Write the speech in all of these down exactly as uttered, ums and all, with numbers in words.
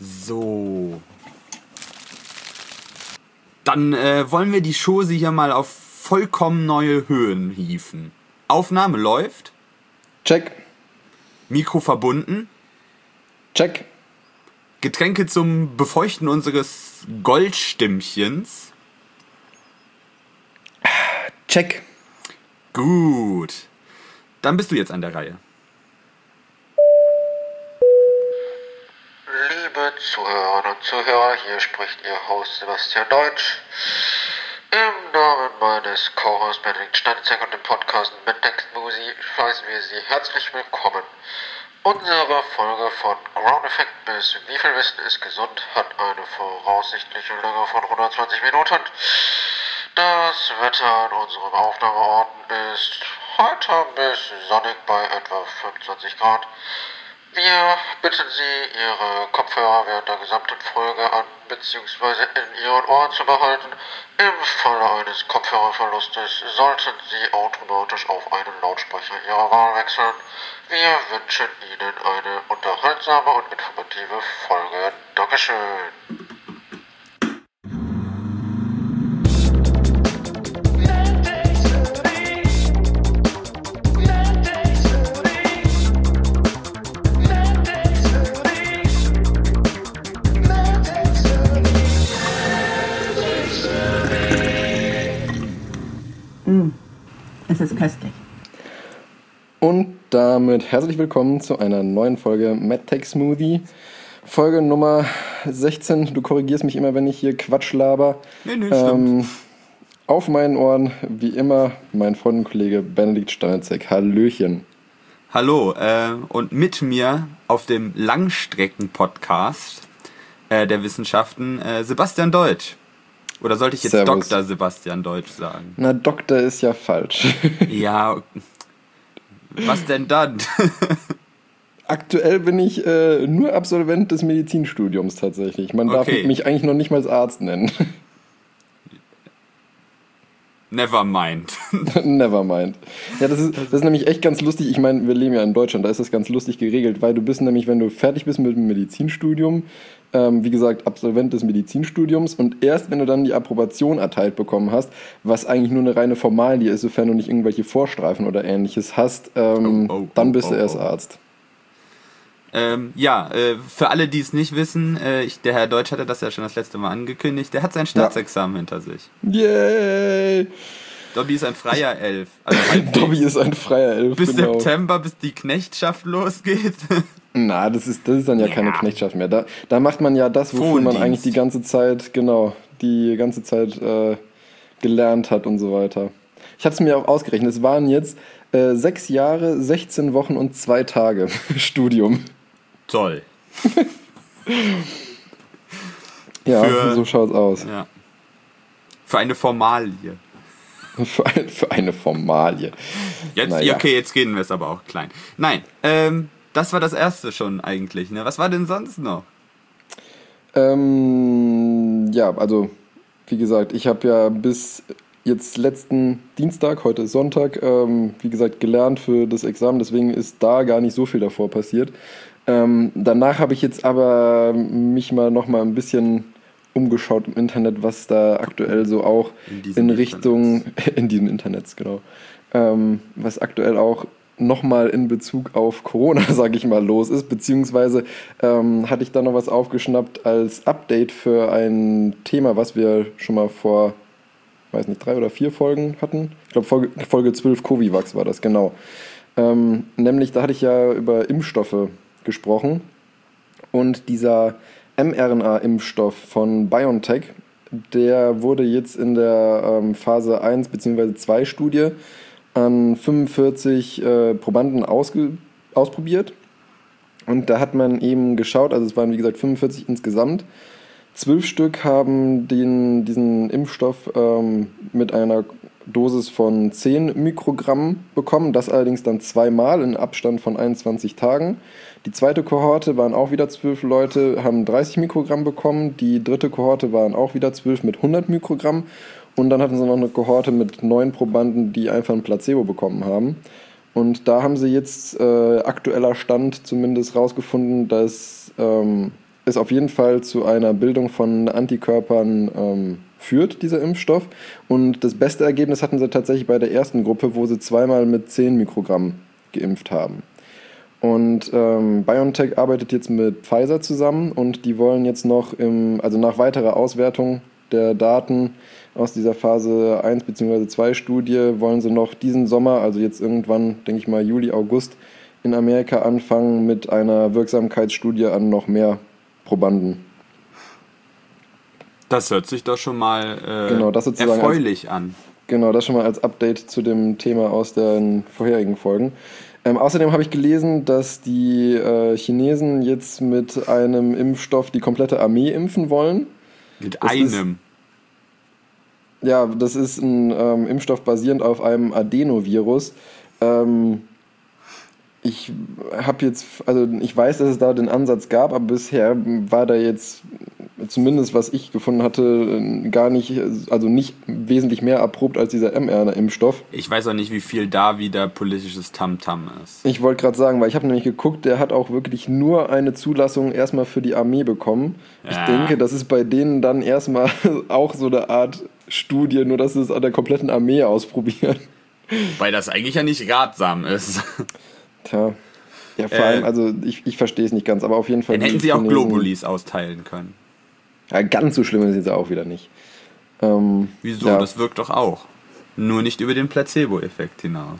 So. Dann äh, wollen wir die Chose hier mal auf vollkommen neue Höhen hieven. Aufnahme läuft. Check. Mikro verbunden. Check. Getränke zum Befeuchten unseres Goldstimmchens. Check. Gut. Dann bist du jetzt an der Reihe. Liebe Zuhörerinnen und Zuhörer, hier spricht Ihr Host Sebastian Deutsch. Im Namen meines Co-Hosts Benedikt Steinzeck und dem Podcast MedTech-Smoothie heißen wir Sie herzlich willkommen. Unsere Folge von Ground Effect bis Wie viel Wissen ist gesund hat eine voraussichtliche Länge von hundertzwanzig Minuten. Das Wetter an unserem Aufnahmeort ist heiter bis sonnig bei etwa fünfundzwanzig Grad. Wir bitten Sie, Ihre Kopfhörer während der gesamten Folge an bzw. in Ihren Ohren zu behalten. Im Falle eines Kopfhörerverlustes sollten Sie automatisch auf einen Lautsprecher Ihrer Wahl wechseln. Wir wünschen Ihnen eine unterhaltsame und informative Folge. Dankeschön. Es ist köstlich. Und damit herzlich willkommen zu einer neuen Folge MedTech-Smoothie. Folge Nummer sechzehn. Du korrigierst mich immer, wenn ich hier Quatsch laber. Nee, nee, ähm, auf meinen Ohren, wie immer, mein Freund und Kollege Benedikt Steinzeck. Hallöchen. Hallo, äh, und mit mir auf dem Langstrecken-Podcast äh, der Wissenschaften äh, Sebastian Deutsch. Oder sollte ich jetzt Servus. Doktor Sebastian Deutsch sagen? Na, Doktor ist ja falsch. Ja, was denn dann? Aktuell bin ich äh, nur Absolvent des Medizinstudiums tatsächlich. Man darf Okay. mich eigentlich noch nicht mal als Arzt nennen. Never mind. Never mind. Ja, das ist, das ist nämlich echt ganz lustig. Ich meine, wir leben ja in Deutschland, da ist das ganz lustig geregelt, weil du bist nämlich, wenn du fertig bist mit dem Medizinstudium, ähm, wie gesagt, Absolvent des Medizinstudiums, und erst wenn du dann die Approbation erteilt bekommen hast, was eigentlich nur eine reine Formalie ist, sofern du nicht irgendwelche Vorstreifen oder ähnliches hast, ähm, Oh, oh, dann bist oh, du oh, erst oh. Arzt. ähm, ja, äh, für alle, die es nicht wissen, äh, ich, der Herr Deutsch hatte das ja schon das letzte Mal angekündigt, der hat sein Staatsexamen hinter sich. Yay! Dobby ist ein freier Elf. Also halbwegs. Dobby ist ein freier Elf, Bis genau. September, bis die Knechtschaft losgeht. Na, das ist, das ist dann ja, Ja. keine Knechtschaft mehr. Da, da macht man ja das, wofür man Frondienst. eigentlich die ganze Zeit, genau, die ganze Zeit äh, gelernt hat und so weiter. Ich hatte es mir auch ausgerechnet, es waren jetzt äh, sechs Jahre, sechzehn Wochen und zwei Tage Studium. Toll. Ja, Für- so schaut's aus. Ja. Für eine Formalie. Für, ein, für eine Formalie. Jetzt, Naja. okay, jetzt gehen wir es aber auch klein. Nein, ähm, das war das erste schon eigentlich, ne? Was war denn sonst noch? Ähm, ja, also, wie gesagt, ich habe ja bis jetzt letzten Dienstag, heute ist Sonntag, ähm, wie gesagt, gelernt für das Examen, deswegen ist da gar nicht so viel davor passiert. Ähm, danach habe ich jetzt aber mich mal noch mal ein bisschen umgeschaut im Internet, was da aktuell so auch In in, diesem Richtung, in diesem Internet, genau, ähm, was aktuell auch nochmal in Bezug auf Corona, sage ich mal, los ist, beziehungsweise ähm, hatte ich da noch was aufgeschnappt als Update für ein Thema, was wir schon mal vor, weiß nicht, drei oder vier Folgen hatten. Ich glaube, Folge, Folge zwölf Covivax war das, genau. Ähm, nämlich, da hatte ich ja über Impfstoffe gesprochen, und dieser mRNA-Impfstoff von BioNTech, der wurde jetzt in der ähm, Phase eins bzw. zwei Studie an fünfundvierzig äh, Probanden ausge- ausprobiert. Und da hat man eben geschaut, also es waren wie gesagt fünfundvierzig insgesamt. Zwölf Stück haben den, diesen Impfstoff ähm, mit einer Dosis von zehn Mikrogramm bekommen, das allerdings dann zweimal in Abstand von einundzwanzig Tagen. Die zweite Kohorte waren auch wieder zwölf Leute, haben dreißig Mikrogramm bekommen. Die dritte Kohorte waren auch wieder zwölf mit hundert Mikrogramm. Und dann hatten sie noch eine Kohorte mit neun Probanden, die einfach ein Placebo bekommen haben. Und da haben sie jetzt äh, aktueller Stand zumindest rausgefunden, dass ähm, es auf jeden Fall zu einer Bildung von Antikörpern ähm, führt, dieser Impfstoff. Und das beste Ergebnis hatten sie tatsächlich bei der ersten Gruppe, wo sie zweimal mit zehn Mikrogramm geimpft haben. Und ähm, BioNTech arbeitet jetzt mit Pfizer zusammen und die wollen jetzt noch, im, also nach weiterer Auswertung der Daten aus dieser Phase eins bzw. zwei Studie, wollen sie noch diesen Sommer, also jetzt irgendwann, denke ich mal Juli, August, in Amerika anfangen mit einer Wirksamkeitsstudie an noch mehr Probanden. Das hört sich doch schon mal äh, genau, das sozusagen erfreulich als, an. Genau, das schon mal als Update zu dem Thema aus den vorherigen Folgen. Ähm, außerdem habe ich gelesen, dass die äh, Chinesen jetzt mit einem Impfstoff die komplette Armee impfen wollen. Mit das einem? Ist, ja, das ist ein ähm, Impfstoff basierend auf einem Adenovirus. Ähm, ich habe jetzt, also ich weiß, dass es da den Ansatz gab, aber bisher war da jetzt, zumindest was ich gefunden hatte, gar nicht, also nicht wesentlich mehr erprobt als dieser mRNA-Impfstoff. Ich weiß auch nicht, wie viel da wieder politisches Tamtam ist. Ich wollte gerade sagen, weil ich habe nämlich geguckt, der hat auch wirklich nur eine Zulassung erstmal für die Armee bekommen. Ja. Ich denke, das ist bei denen dann erstmal auch so eine Art Studie, nur dass sie es an der kompletten Armee ausprobieren. Weil das eigentlich ja nicht ratsam ist. Tja. Ja, vor allem, äh, also ich, ich verstehe es nicht ganz, aber auf jeden Fall. Dann hätten sie auch Globulis austeilen können. Ja, ganz so schlimm ist es auch wieder nicht. Ähm, Wieso? Ja. Das wirkt doch auch. Nur nicht über den Placebo-Effekt hinaus.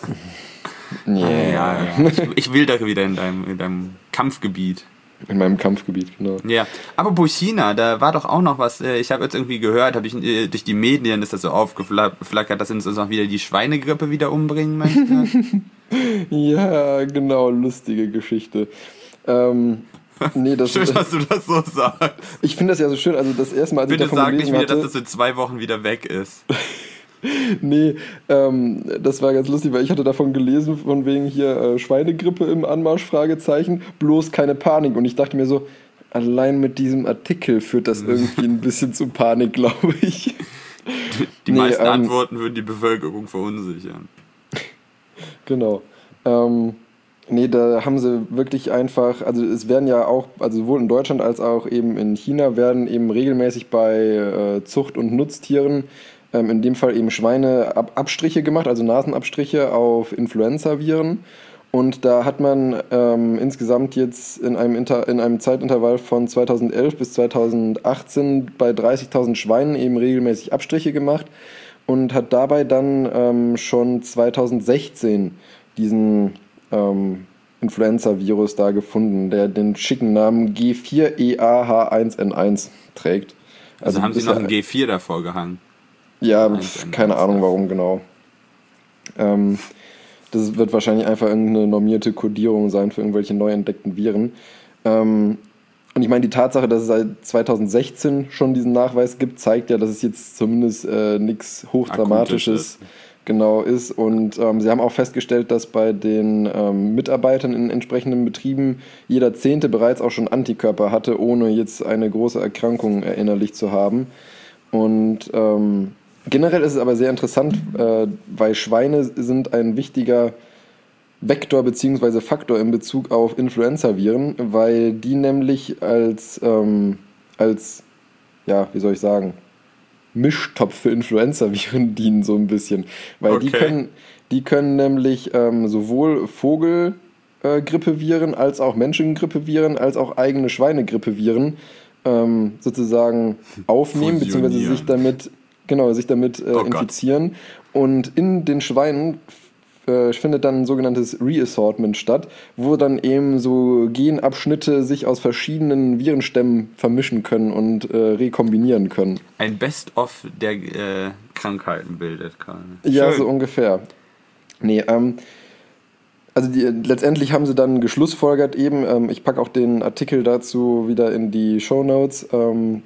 Yeah. Ah, ja, ja. Ich, ich will da wieder in deinem, in deinem Kampfgebiet. In meinem Kampfgebiet, genau. Ja, aber bei China, da war doch auch noch was, ich habe jetzt irgendwie gehört, habe ich durch die Medien ist das so aufgeflackert, dass uns auch wieder die Schweinegrippe wieder umbringen möchte. Ja, genau, lustige Geschichte. Ähm, nee, das schön, dass du das so sagst. Ich finde das ja so schön, also das erste Mal, als Bitte ich davon sag nicht wieder, hatte, dass das in zwei Wochen wieder weg ist. Nee, ähm, das war ganz lustig, weil ich hatte davon gelesen, von wegen hier äh, Schweinegrippe im Anmarsch, Fragezeichen, bloß keine Panik. Und ich dachte mir so, allein mit diesem Artikel führt das irgendwie ein bisschen zu Panik, glaube ich. Die, die nee, meisten ähm, Antworten würden die Bevölkerung verunsichern. Genau. Ähm, nee, da haben sie wirklich einfach, also es werden ja auch, also sowohl in Deutschland als auch eben in China werden eben regelmäßig bei äh, Zucht- und Nutztieren in dem Fall eben Schweine Abstriche gemacht, also Nasenabstriche auf Influenza-Viren. Und da hat man ähm, insgesamt jetzt in einem, Inter- in einem Zeitintervall von zweitausendelf bis zweitausendachtzehn bei dreißigtausend Schweinen eben regelmäßig Abstriche gemacht und hat dabei dann ähm, schon zweitausendsechzehn diesen ähm, Influenza-Virus da gefunden, der den schicken Namen G vier E A H eins N eins trägt. Also, also haben sie noch ein G vier davor gehangen? Ja, keine Ahnung warum genau. Ähm, das wird wahrscheinlich einfach irgendeine normierte Kodierung sein für irgendwelche neu entdeckten Viren. Ähm, und ich meine, die Tatsache, dass es seit zweitausendsechzehn schon diesen Nachweis gibt, zeigt ja, dass es jetzt zumindest äh, nichts Hochdramatisches genau ist. Und ähm, sie haben auch festgestellt, dass bei den ähm, Mitarbeitern in entsprechenden Betrieben jeder Zehnte bereits auch schon Antikörper hatte, ohne jetzt eine große Erkrankung erinnerlich zu haben. Und ähm, generell ist es aber sehr interessant, äh, weil Schweine sind ein wichtiger Vektor bzw. Faktor in Bezug auf Influenza-Viren, weil die nämlich als, ähm, als, ja, wie soll ich sagen, Mischtopf für Influenza-Viren dienen so ein bisschen. Weil okay. die können, die können nämlich ähm, sowohl Vogelgrippeviren äh, als auch Menschengrippeviren als auch eigene Schweinegrippeviren ähm, sozusagen aufnehmen, beziehungsweise sich damit Genau, sich damit äh, oh infizieren. Und in den Schweinen äh, findet dann ein sogenanntes Reassortment statt, wo dann eben so Genabschnitte sich aus verschiedenen Virenstämmen vermischen können und äh, rekombinieren können. Ein Best-of der äh, Krankheiten bildet gerade. Ja, so ungefähr. Nee, ähm, also die, letztendlich haben sie dann geschlussfolgert eben, ähm, ich packe auch den Artikel dazu wieder in die Shownotes, ähm,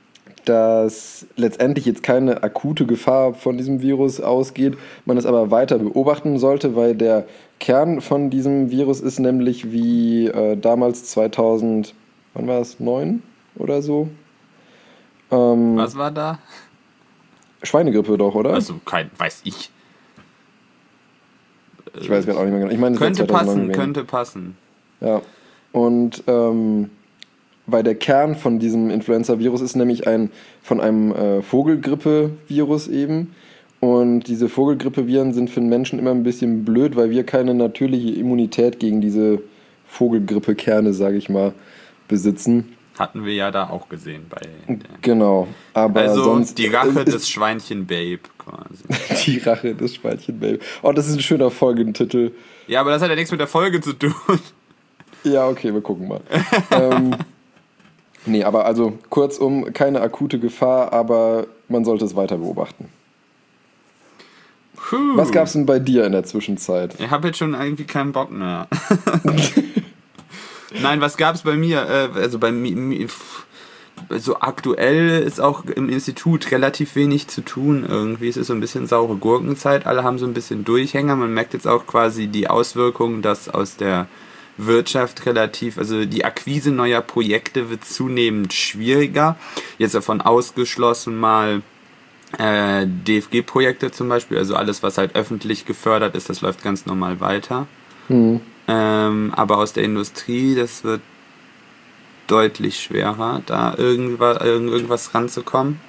dass letztendlich jetzt keine akute Gefahr von diesem Virus ausgeht, man es aber weiter beobachten sollte, weil der Kern von diesem Virus ist nämlich wie äh, damals zweitausend, wann war es, neun oder so? Ähm, Was war da? Schweinegrippe doch, oder? Also, kein, weiß ich. Ich weiß gerade auch nicht mehr genau. Ich meine, könnte passen, könnte passen. Ja, und ähm, weil der Kern von diesem Influenza-Virus ist nämlich ein von einem äh, Vogelgrippe-Virus eben. Und diese Vogelgrippe-Viren sind für den Menschen immer ein bisschen blöd, weil wir keine natürliche Immunität gegen diese Vogelgrippe-Kerne, sage ich mal, besitzen. Hatten wir ja da auch gesehen. bei der Genau, aber Also sonst... die Rache des Schweinchen-Babe quasi. Die Rache des Schweinchen-Babe. Oh, das ist ein schöner Folgentitel. Ja, aber das hat ja nichts mit der Folge zu tun. Ja, okay, wir gucken mal. ähm, nee, aber also kurzum, keine akute Gefahr, aber man sollte es weiter beobachten. Puh. Was gab's denn bei dir in der Zwischenzeit? Ich habe jetzt schon irgendwie keinen Bock mehr. Nein, was gab's bei mir? Äh, also bei mir, so aktuell ist auch im Institut relativ wenig zu tun irgendwie. Es ist so ein bisschen saure Gurkenzeit. Alle haben so ein bisschen Durchhänger. Man merkt jetzt auch quasi die Auswirkungen, dass aus der Wirtschaft relativ, also die Akquise neuer Projekte wird zunehmend schwieriger. Jetzt davon ausgeschlossen mal äh, D F G-Projekte zum Beispiel, also alles, was halt öffentlich gefördert ist, das läuft ganz normal weiter. Hm. Ähm, aber aus der Industrie, das wird deutlich schwerer, da irgendwas, irgendwas ranzukommen.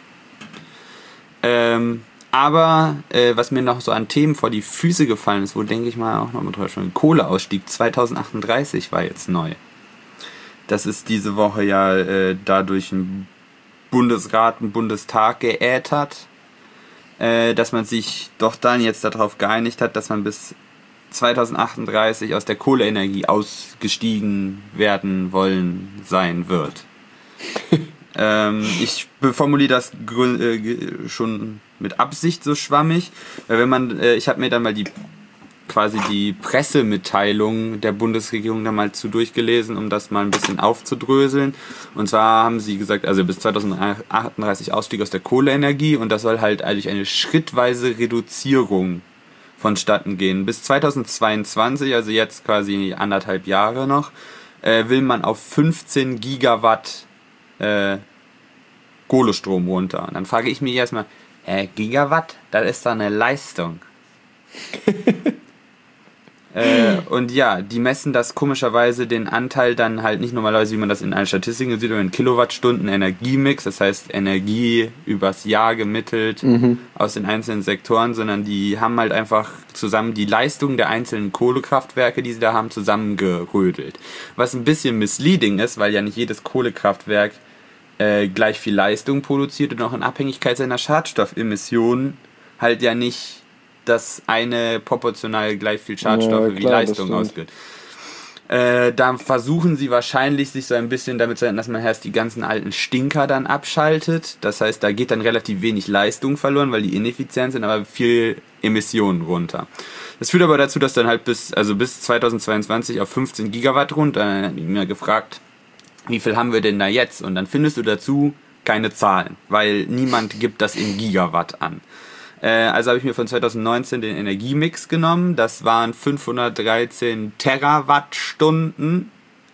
Ähm, aber äh, was mir noch so an Themen vor die Füße gefallen ist, wo denke ich mal auch noch mal drüber schon, Kohleausstieg zwanzig achtunddreißig war jetzt neu. Das ist diese Woche ja äh, dadurch ein Bundesrat, ein Bundestag geätert, äh, dass man sich doch dann jetzt darauf geeinigt hat, dass man bis zwanzig achtunddreißig aus der Kohleenergie ausgestiegen werden wollen sein wird. ähm, ich formuliere das grün, äh, schon mit Absicht so schwammig, weil wenn man, äh, ich habe mir dann mal die quasi die Pressemitteilung der Bundesregierung da mal zu durchgelesen, um das mal ein bisschen aufzudröseln. Und zwar haben sie gesagt, also bis zwanzig achtunddreißig Ausstieg aus der Kohleenergie, und das soll halt eigentlich eine schrittweise Reduzierung vonstatten gehen. Bis zweitausendzweiundzwanzig, also jetzt quasi anderthalb Jahre noch, äh, will man auf fünfzehn Gigawatt äh, Kohlestrom runter. Und dann frage ich mich erstmal, hä, Gigawatt? Das ist doch eine Leistung. äh, und ja, die messen das komischerweise den Anteil dann halt nicht normalerweise, wie man das in allen Statistiken sieht, sondern in Kilowattstunden Energiemix, das heißt Energie übers Jahr gemittelt mhm. aus den einzelnen Sektoren, sondern die haben halt einfach zusammen die Leistung der einzelnen Kohlekraftwerke, die sie da haben, zusammengerödelt. Was ein bisschen misleading ist, weil ja nicht jedes Kohlekraftwerk äh, gleich viel Leistung produziert und auch in Abhängigkeit seiner Schadstoffemissionen halt ja nicht dass eine proportional gleich viel Schadstoffe ja, klar, wie Leistung ausgibt. Äh, da versuchen sie wahrscheinlich, sich so ein bisschen damit zu halten, dass man erst die ganzen alten Stinker dann abschaltet. Das heißt, da geht dann relativ wenig Leistung verloren, weil die ineffizient sind, aber viel Emissionen runter. Das führt aber dazu, dass dann halt bis, also bis zweitausendzweiundzwanzig auf fünfzehn Gigawatt runter, dann habe ich mir gefragt, wie viel haben wir denn da jetzt? Und dann findest du dazu keine Zahlen, weil niemand gibt das in Gigawatt an. Also habe ich mir von zweitausendneunzehn den Energiemix genommen. Das waren fünfhundertdreizehn Terawattstunden.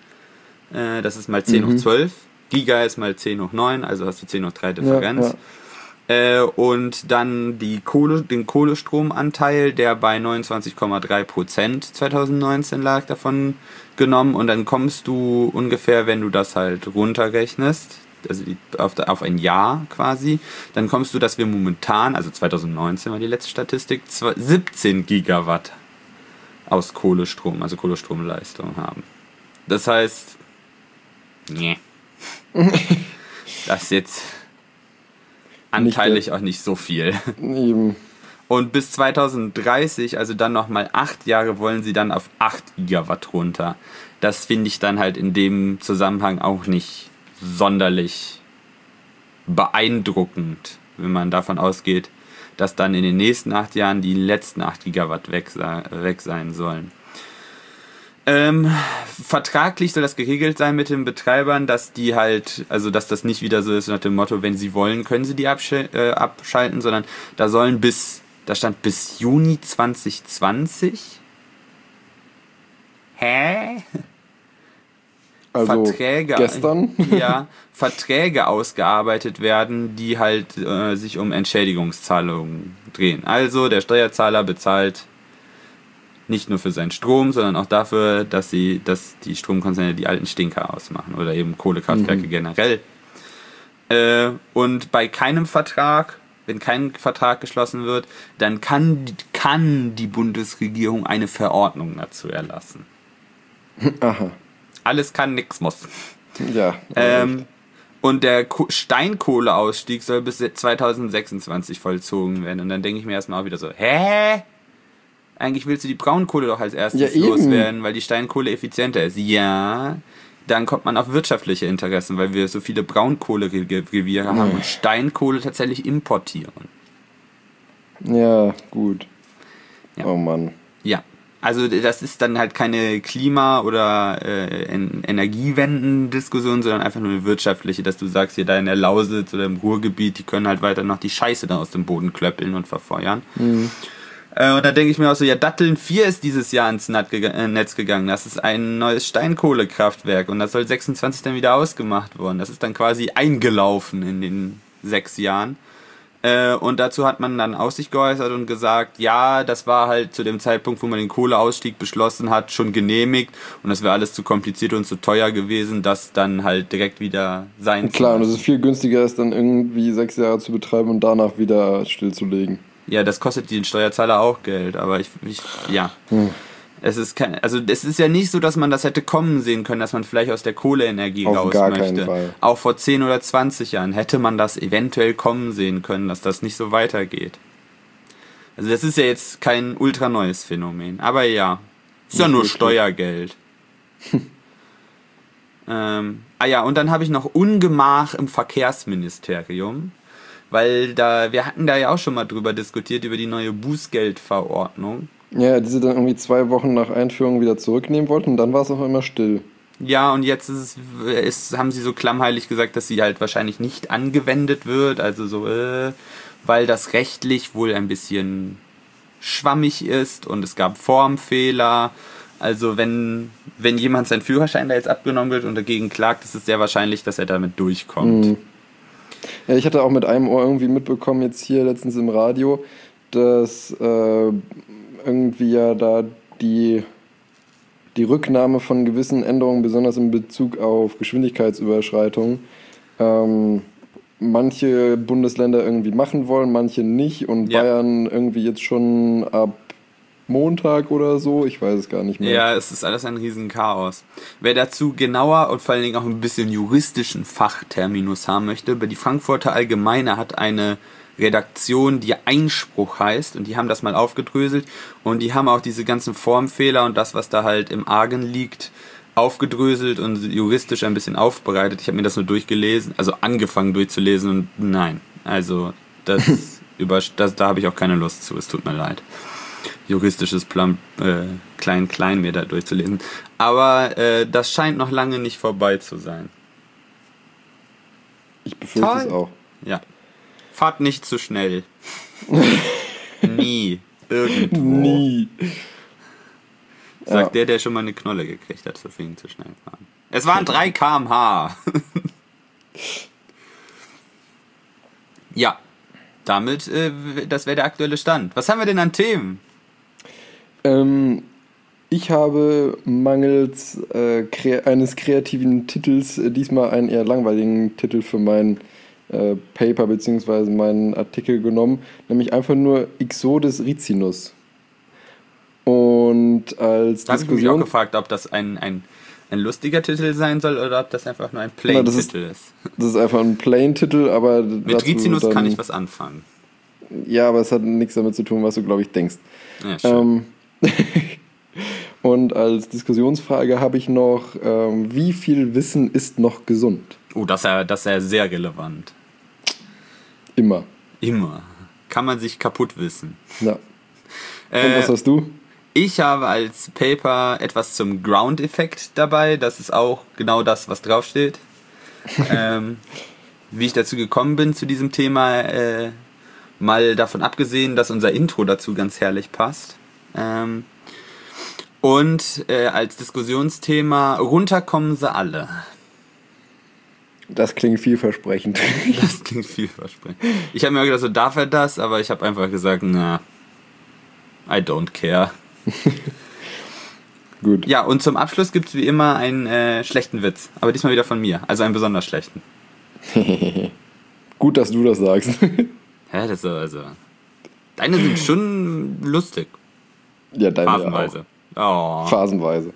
Das ist mal zehn mhm. hoch zwölf. Giga ist mal zehn hoch neun, also hast du zehn hoch drei Differenz. Ja, ja. Und dann die Kohle, den Kohlestromanteil, der bei neunundzwanzig Komma drei Prozent zweitausendneunzehn lag, davon genommen. Und dann kommst du ungefähr, wenn du das halt runterrechnest, also die, auf, auf ein Jahr quasi, dann kommst du, dass wir momentan, also zweitausendneunzehn war die letzte Statistik, siebzehn Gigawatt aus Kohlestrom, also Kohlestromleistung haben. Das heißt, nee. Das ist jetzt anteilig nicht, auch nicht so viel. Eben. Und bis zweitausenddreißig, also dann nochmal acht Jahre, wollen sie dann auf acht Gigawatt runter. Das finde ich dann halt in dem Zusammenhang auch nicht sonderlich beeindruckend, wenn man davon ausgeht, dass dann in den nächsten acht Jahren die letzten acht Gigawatt weg, weg sein sollen. Ähm, vertraglich soll das geregelt sein mit den Betreibern, dass die halt, also dass das nicht wieder so ist nach dem Motto, wenn sie wollen, können sie die absch- äh, abschalten, sondern da sollen bis, da stand bis Juni zwanzig zwanzig. Hä? Also Verträge, gestern? ja, Verträge ausgearbeitet werden, die halt äh, sich um Entschädigungszahlungen drehen. Also der Steuerzahler bezahlt Nicht nur für seinen Strom, sondern auch dafür, dass sie, dass die Stromkonzerne die alten Stinker ausmachen oder eben Kohlekraftwerke mhm. generell. Äh, und bei keinem Vertrag, wenn kein Vertrag geschlossen wird, dann kann, kann die Bundesregierung eine Verordnung dazu erlassen. Aha. Alles kann, nix muss. Ja. Ähm, und der Ko- Steinkohleausstieg soll bis zwanzig sechsundzwanzig vollzogen werden. Und dann denke ich mir erstmal auch wieder so, hä? Eigentlich willst du die Braunkohle doch als erstes ja, loswerden, weil die Steinkohle effizienter ist. Ja, dann kommt man auf wirtschaftliche Interessen, weil wir so viele Braunkohlereviere haben und Steinkohle tatsächlich importieren. Ja, gut. Ja. Oh Mann. Ja, also das ist dann halt keine Klima- oder äh, Energiewenden-Diskussion, sondern einfach nur eine wirtschaftliche, dass du sagst, hier da in der Lausitz oder im Ruhrgebiet, die können halt weiter noch die Scheiße da aus dem Boden klöppeln und verfeuern. Mhm. Und da denke ich mir auch so, ja, Datteln vier ist dieses Jahr ins Netz gegangen. Das ist ein neues Steinkohlekraftwerk und das soll sechsundzwanzig dann wieder ausgemacht worden. Das ist dann quasi eingelaufen in den sechs Jahren. Und dazu hat man dann auch sich geäußert und gesagt, ja, das war halt zu dem Zeitpunkt, wo man den Kohleausstieg beschlossen hat, schon genehmigt und das wäre alles zu kompliziert und zu teuer gewesen, das dann halt direkt wieder sein zu Klar, und es ist viel günstiger, es dann irgendwie sechs Jahre zu betreiben und danach wieder stillzulegen. Ja, das kostet den Steuerzahler auch Geld, aber ich, ich ja. Hm. Es ist kein, also es ist ja nicht so, dass man das hätte kommen sehen können, dass man vielleicht aus der Kohleenergie Auf raus gar möchte. Keinen Fall. Auch vor zehn oder zwanzig Jahren hätte man das eventuell kommen sehen können, dass das nicht so weitergeht. Also das ist ja jetzt kein ultra neues Phänomen, aber ja, ist ja nur wirklich Steuergeld. ähm, ah ja, und dann habe ich noch Ungemach im Verkehrsministerium. Weil da, wir hatten da ja auch schon mal drüber diskutiert, über die neue Bußgeldverordnung. Ja, die sie dann irgendwie zwei Wochen nach Einführung wieder zurücknehmen wollten und dann war es auch immer still. Ja, und jetzt ist es, ist, haben sie so klammheilig gesagt, dass sie halt wahrscheinlich nicht angewendet wird, also so, äh, weil das rechtlich wohl ein bisschen schwammig ist und es gab Formfehler. Also wenn, wenn jemand seinen Führerschein da jetzt abgenommen wird und dagegen klagt, ist es sehr wahrscheinlich, dass er damit durchkommt. Mhm. Ja, ich hatte auch mit einem Ohr irgendwie mitbekommen, jetzt hier letztens im Radio, dass äh, irgendwie ja da die, die Rücknahme von gewissen Änderungen, besonders in Bezug auf Geschwindigkeitsüberschreitungen, ähm, manche Bundesländer irgendwie machen wollen, manche nicht und ja. Bayern irgendwie jetzt schon ab Montag oder so, ich weiß es gar nicht mehr. Ja, es ist alles ein Riesenchaos. Wer dazu genauer und vor allen Dingen auch ein bisschen juristischen Fachterminus haben möchte, die Frankfurter Allgemeine hat eine Redaktion, die Einspruch heißt und die haben das mal aufgedröselt und die haben auch diese ganzen Formfehler und das, was da halt im Argen liegt, aufgedröselt und juristisch ein bisschen aufbereitet. Ich habe mir das nur durchgelesen, also angefangen durchzulesen und nein, also das, über, das da habe ich auch keine Lust zu, es tut mir leid. Juristisches Plan, äh, Klein-Klein mir da durchzulesen. Aber äh, das scheint noch lange nicht vorbei zu sein. Ich befürchte Toll. es auch. Ja. Fahrt nicht zu schnell. Nie. Irgendwo. Nie. Sagt ja. der, der schon mal eine Knolle gekriegt hat, für ihn zu schnell fahren. Es waren drei Kilometer pro Stunde. Ja. Damit, äh, das wäre der aktuelle Stand. Was haben wir denn an Themen? Ähm, ich habe mangels äh, kre- eines kreativen Titels äh, diesmal einen eher langweiligen Titel für mein äh, Paper bzw. meinen Artikel genommen, nämlich einfach nur Ixodes ricinus. Und als da habe ich mich auch gefragt, ob das ein, ein, ein lustiger Titel sein soll oder ob das einfach nur ein Plain-Titel ist, ist. Das ist einfach ein Plain-Titel, aber... Mit Ricinus dann, kann ich was anfangen. Ja, aber es hat nichts damit zu tun, was du, glaube ich, denkst. Ja, ähm, und als Diskussionsfrage habe ich noch, ähm, wie viel Wissen ist noch gesund? Oh, das ist ja, das ist ja sehr relevant. Immer. Immer. Kann man sich kaputt wissen. Ja. Und äh, was hast du? Ich habe als Paper etwas zum Ground-Effekt dabei. Das ist auch genau das, was draufsteht. ähm, wie ich dazu gekommen bin zu diesem Thema, äh, mal davon abgesehen, dass unser Intro dazu ganz herrlich passt. Ähm, und äh, als Diskussionsthema, runterkommen sie alle. Das klingt vielversprechend. Das klingt vielversprechend. Ich habe mir gedacht, so darf er das, aber ich habe einfach gesagt, na, I don't care. Gut. Ja, und zum Abschluss gibt es wie immer einen äh, schlechten Witz. Aber diesmal wieder von mir. Also einen besonders schlechten. Gut, dass du das sagst. Hä, das ist also... Deine sind schon lustig. Ja, deine Phasenweise. Ja Oh. Phasenweise.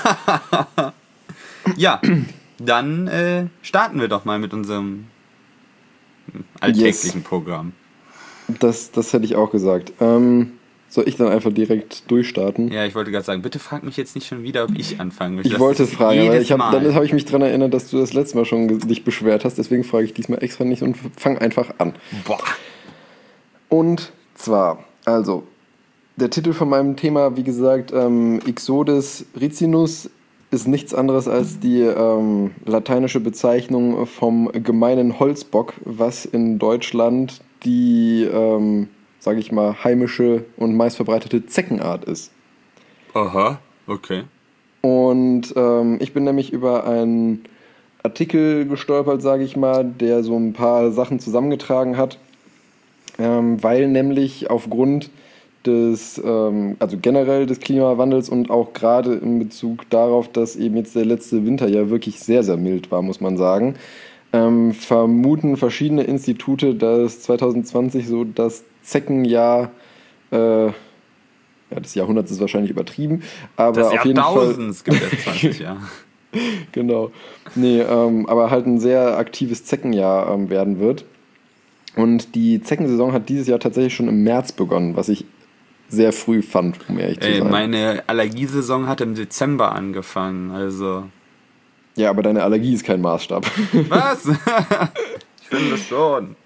Ja, dann äh, starten wir doch mal mit unserem alltäglichen Yes. Programm. Das, das hätte ich auch gesagt. Ähm, soll ich dann einfach direkt durchstarten? Ja, ich wollte gerade sagen, bitte frag mich jetzt nicht schon wieder, ob ich anfangen möchte. Ich Das wollte ist fragen, aber jedes ich hab, Mal. dann habe ich mich daran erinnert, dass du das letzte Mal schon ge- dich beschwert hast. Deswegen frage ich diesmal extra nicht und fang einfach an. Boah. Und zwar, also, der Titel von meinem Thema, wie gesagt, ähm, Ixodes ricinus, ist nichts anderes als die ähm, lateinische Bezeichnung vom gemeinen Holzbock, was in Deutschland die, ähm, sage ich mal, heimische und meistverbreitete Zeckenart ist. Aha, okay. Und ähm, ich bin nämlich über einen Artikel gestolpert, sage ich mal, der so ein paar Sachen zusammengetragen hat, ähm, weil nämlich aufgrund des, ähm, also generell des Klimawandels und auch gerade in Bezug darauf, dass eben jetzt der letzte Winter ja wirklich sehr, sehr mild war, muss man sagen, ähm, vermuten verschiedene Institute, dass zwanzig zwanzig so das Zeckenjahr, äh, ja, des Jahrhunderts ist wahrscheinlich übertrieben, aber Das auf jeden Fall, Jahrtausends gibt es zwanzig Jahre. genau, nee, ähm, aber halt ein sehr aktives Zeckenjahr ähm, werden wird. Und die Zeckensaison hat dieses Jahr tatsächlich schon im März begonnen, was ich sehr früh fand, um ehrlich zu Ey, sein. meine Allergiesaison hat im Dezember angefangen, also... Ja, aber deine Allergie ist kein Maßstab. Was? Ich finde schon.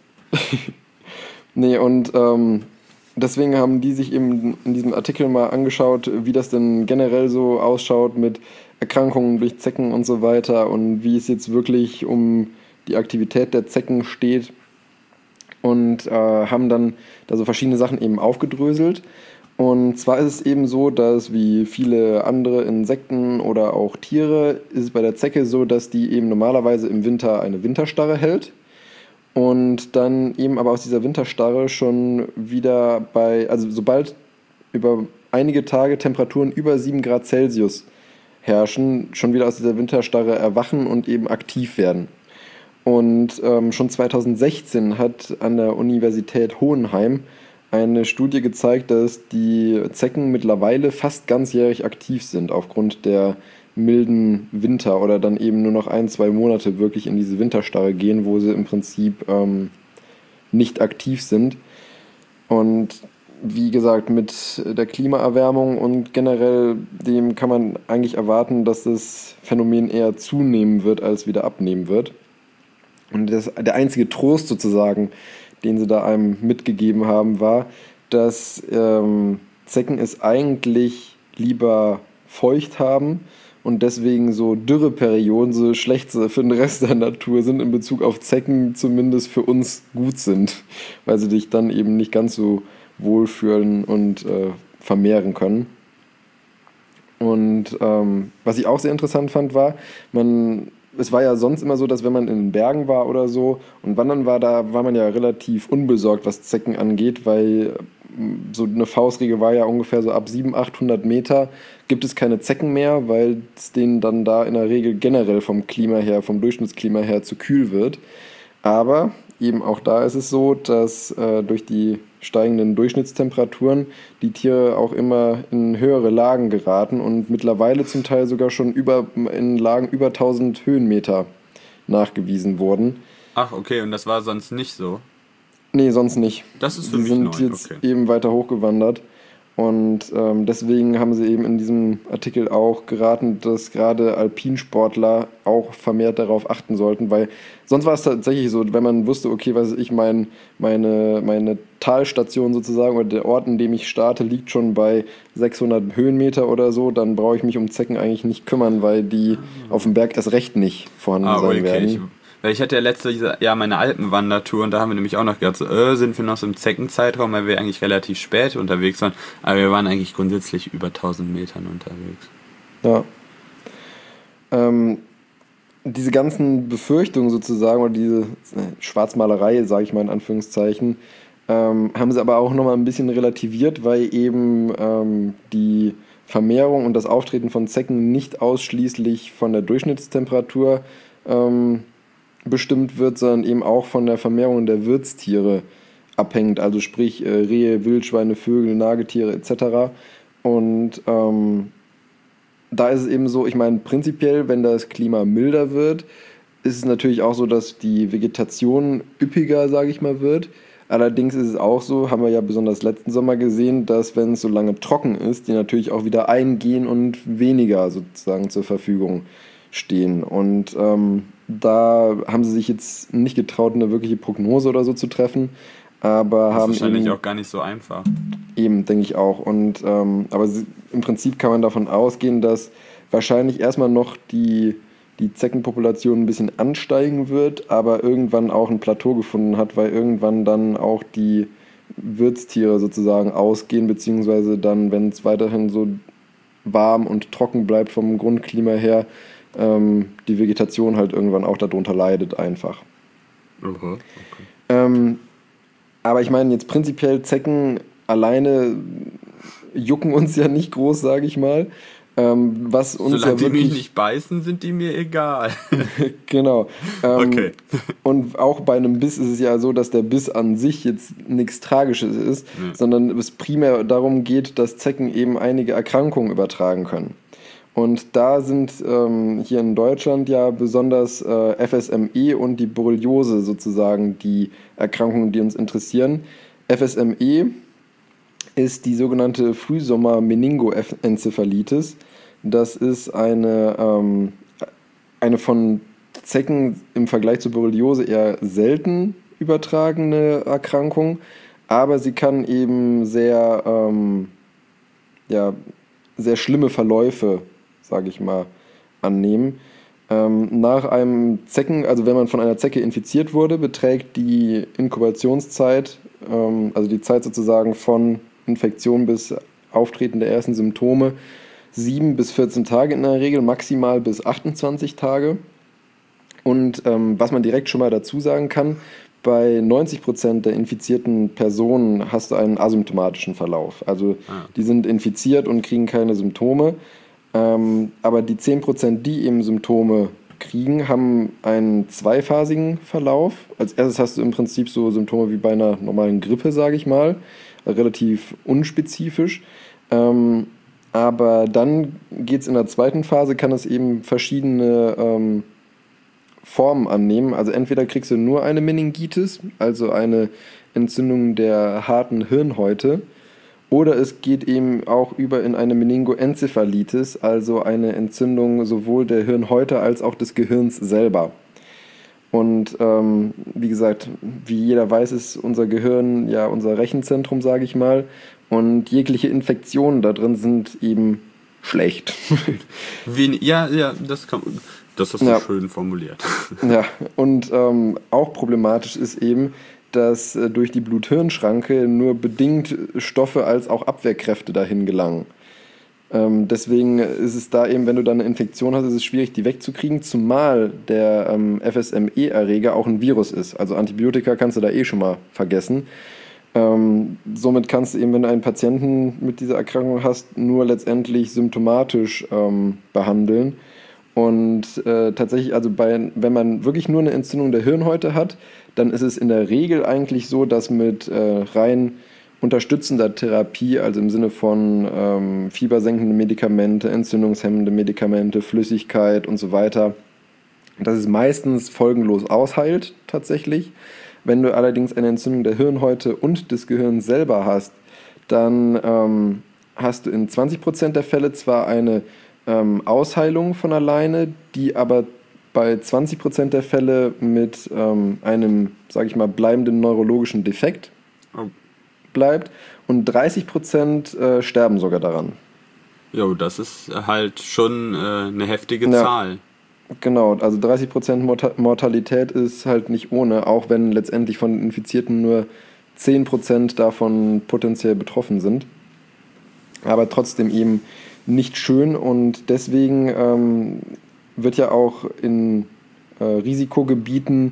Nee, und ähm, deswegen haben die sich eben in diesem Artikel mal angeschaut, wie das denn generell so ausschaut mit Erkrankungen durch Zecken und so weiter und wie es jetzt wirklich um die Aktivität der Zecken steht. Und äh, haben dann da so verschiedene Sachen eben aufgedröselt. Und zwar ist es eben so, dass wie viele andere Insekten oder auch Tiere ist es bei der Zecke so, dass die eben normalerweise im Winter eine Winterstarre hält und dann eben aber aus dieser Winterstarre schon wieder bei, also sobald über einige Tage Temperaturen über sieben Grad Celsius herrschen, schon wieder aus dieser Winterstarre erwachen und eben aktiv werden. Und ähm, schon zwanzig sechzehn hat an der Universität Hohenheim eine Studie gezeigt, dass die Zecken mittlerweile fast ganzjährig aktiv sind, aufgrund der milden Winter oder dann eben nur noch ein, zwei Monate wirklich in diese Winterstarre gehen, wo sie im Prinzip ähm, nicht aktiv sind. Und wie gesagt, mit der Klimaerwärmung und generell dem kann man eigentlich erwarten, dass das Phänomen eher zunehmen wird, als wieder abnehmen wird. Und das, der einzige Trost sozusagen, den sie da einem mitgegeben haben, war, dass ähm, Zecken es eigentlich lieber feucht haben und deswegen so Dürreperioden so schlecht für den Rest der Natur sind, in Bezug auf Zecken zumindest für uns gut sind, weil sie dich dann eben nicht ganz so wohlfühlen und äh, vermehren können. Und ähm, was ich auch sehr interessant fand, war, man... Es war ja sonst immer so, dass wenn man in den Bergen war oder so und wandern war, da war man ja relativ unbesorgt, was Zecken angeht, weil so eine Faustregel war ja ungefähr so ab siebenhundert, achthundert Meter gibt es keine Zecken mehr, weil es denen dann da in der Regel generell vom Klima her, vom Durchschnittsklima her zu kühl wird. Aber eben auch da ist es so, dass äh, durch die steigenden Durchschnittstemperaturen die Tiere auch immer in höhere Lagen geraten und mittlerweile zum Teil sogar schon über, in Lagen über tausend Höhenmeter nachgewiesen wurden. Ach, okay, und das war sonst nicht so? Nee, sonst nicht. Das ist für die mich sind neu, jetzt okay. eben weiter hochgewandert. Und ähm, deswegen haben sie eben in diesem Artikel auch geraten, dass gerade Alpinsportler auch vermehrt darauf achten sollten, weil sonst war es tatsächlich so, wenn man wusste, okay, was weiß ich, mein, meine, meine Talstation sozusagen oder der Ort, in dem ich starte, liegt schon bei sechshundert Höhenmeter oder so, dann brauche ich mich um Zecken eigentlich nicht kümmern, weil die ah. auf dem Berg erst recht nicht vorhanden ah, sein okay. werden. Ich Weil ich hatte ja letztes Jahr meine Alpenwandertour und da haben wir nämlich auch noch gedacht, so, äh, sind wir noch so im Zeckenzeitraum, weil wir eigentlich relativ spät unterwegs waren. Aber wir waren eigentlich grundsätzlich über tausend Metern unterwegs. Ja. Ähm, diese ganzen Befürchtungen sozusagen oder diese Schwarzmalerei, sage ich mal in Anführungszeichen, Ähm, haben sie aber auch nochmal ein bisschen relativiert, weil eben ähm, die Vermehrung und das Auftreten von Zecken nicht ausschließlich von der Durchschnittstemperatur ähm, bestimmt wird, sondern eben auch von der Vermehrung der Wirtstiere abhängt, also sprich äh, Rehe, Wildschweine, Vögel, Nagetiere et cetera. Und ähm, da ist es eben so, ich meine, prinzipiell, wenn das Klima milder wird, ist es natürlich auch so, dass die Vegetation üppiger, sage ich mal, wird. Allerdings ist es auch so, haben wir ja besonders letzten Sommer gesehen, dass wenn es so lange trocken ist, die natürlich auch wieder eingehen und weniger sozusagen zur Verfügung stehen. Und ähm, da haben sie sich jetzt nicht getraut, eine wirkliche Prognose oder so zu treffen, aber Das haben ist wahrscheinlich eben, auch gar nicht so einfach. eben denke ich auch. Und ähm, aber sie, im Prinzip kann man davon ausgehen, dass wahrscheinlich erstmal noch die die Zeckenpopulation ein bisschen ansteigen wird, aber irgendwann auch ein Plateau gefunden hat, weil irgendwann dann auch die Wirtstiere sozusagen ausgehen, beziehungsweise dann, wenn es weiterhin so warm und trocken bleibt vom Grundklima her, ähm, die Vegetation halt irgendwann auch darunter leidet einfach. Okay. Okay. Ähm, aber ich meine jetzt prinzipiell Zecken alleine jucken uns ja nicht groß, sage ich mal. Ähm, was uns Solange ja wirklich, die mich nicht beißen, sind die mir egal. genau. Ähm, Okay. Und auch bei einem Biss ist es ja so, dass der Biss an sich jetzt nichts Tragisches ist, Nee. sondern es primär darum geht, dass Zecken eben einige Erkrankungen übertragen können. Und da sind ähm, hier in Deutschland ja besonders äh, F S M E und die Borreliose sozusagen die Erkrankungen, die uns interessieren. F S M E ist die sogenannte Frühsommer-Meningoenzephalitis. Das ist eine, ähm, eine von Zecken im Vergleich zur Borreliose eher selten übertragene Erkrankung, aber sie kann eben sehr, ähm, ja, sehr schlimme Verläufe, sage ich mal, annehmen. Ähm, nach einem Zecken, also wenn man von einer Zecke infiziert wurde, beträgt die Inkubationszeit, ähm, also die Zeit sozusagen von Infektion bis Auftreten der ersten Symptome, sieben bis vierzehn Tage in der Regel, maximal bis achtundzwanzig Tage. Und ähm, was man direkt schon mal dazu sagen kann, bei neunzig Prozent der infizierten Personen hast du einen asymptomatischen Verlauf. Also Ah, okay. die sind infiziert und kriegen keine Symptome. Ähm, aber die zehn Prozent, die eben Symptome kriegen, haben einen zweiphasigen Verlauf. Als erstes hast du im Prinzip so Symptome wie bei einer normalen Grippe, sage ich mal, relativ unspezifisch. Ähm, aber dann geht es in der zweiten Phase, kann es eben verschiedene ähm, Formen annehmen. Also entweder kriegst du nur eine Meningitis, also eine Entzündung der harten Hirnhäute, oder es geht eben auch über in eine Meningoenzephalitis, also eine Entzündung sowohl der Hirnhäute als auch des Gehirns selber. Und ähm, wie gesagt, wie jeder weiß, ist unser Gehirn ja unser Rechenzentrum, sage ich mal. Und jegliche Infektionen da drin sind eben schlecht. Wen, ja, ja, das kann, das hast du Ja. schön formuliert. Ja, und ähm, auch problematisch ist eben, dass äh, durch die Blut-Hirn-Schranke nur bedingt Stoffe als auch Abwehrkräfte dahin gelangen. Ähm, deswegen ist es da eben, wenn du dann eine Infektion hast, ist es schwierig, die wegzukriegen, zumal der ähm, F S M E-Erreger auch ein Virus ist. Also Antibiotika kannst du da eh schon mal vergessen. Ähm, somit kannst du eben, wenn du einen Patienten mit dieser Erkrankung hast, nur letztendlich symptomatisch ähm, behandeln. Und äh, tatsächlich, also bei, wenn man wirklich nur eine Entzündung der Hirnhäute hat, dann ist es in der Regel eigentlich so, dass mit äh, rein unterstützender Therapie, also im Sinne von ähm, fiebersenkende Medikamente, entzündungshemmende Medikamente, Flüssigkeit und so weiter, dass es meistens folgenlos ausheilt tatsächlich. Wenn du allerdings eine Entzündung der Hirnhäute und des Gehirns selber hast, dann ähm, hast du in zwanzig Prozent der Fälle zwar eine ähm, Ausheilung von alleine, die aber bei zwanzig Prozent der Fälle mit ähm, einem, sage ich mal, bleibenden neurologischen Defekt Oh. bleibt und dreißig Prozent äh, sterben sogar daran. Jo, das ist halt schon äh, eine heftige Ja. Zahl. Genau, also dreißig Prozent Morta- Mortalität ist halt nicht ohne, auch wenn letztendlich von Infizierten nur zehn Prozent davon potenziell betroffen sind. Aber trotzdem eben nicht schön und deswegen ähm, wird ja auch in äh, Risikogebieten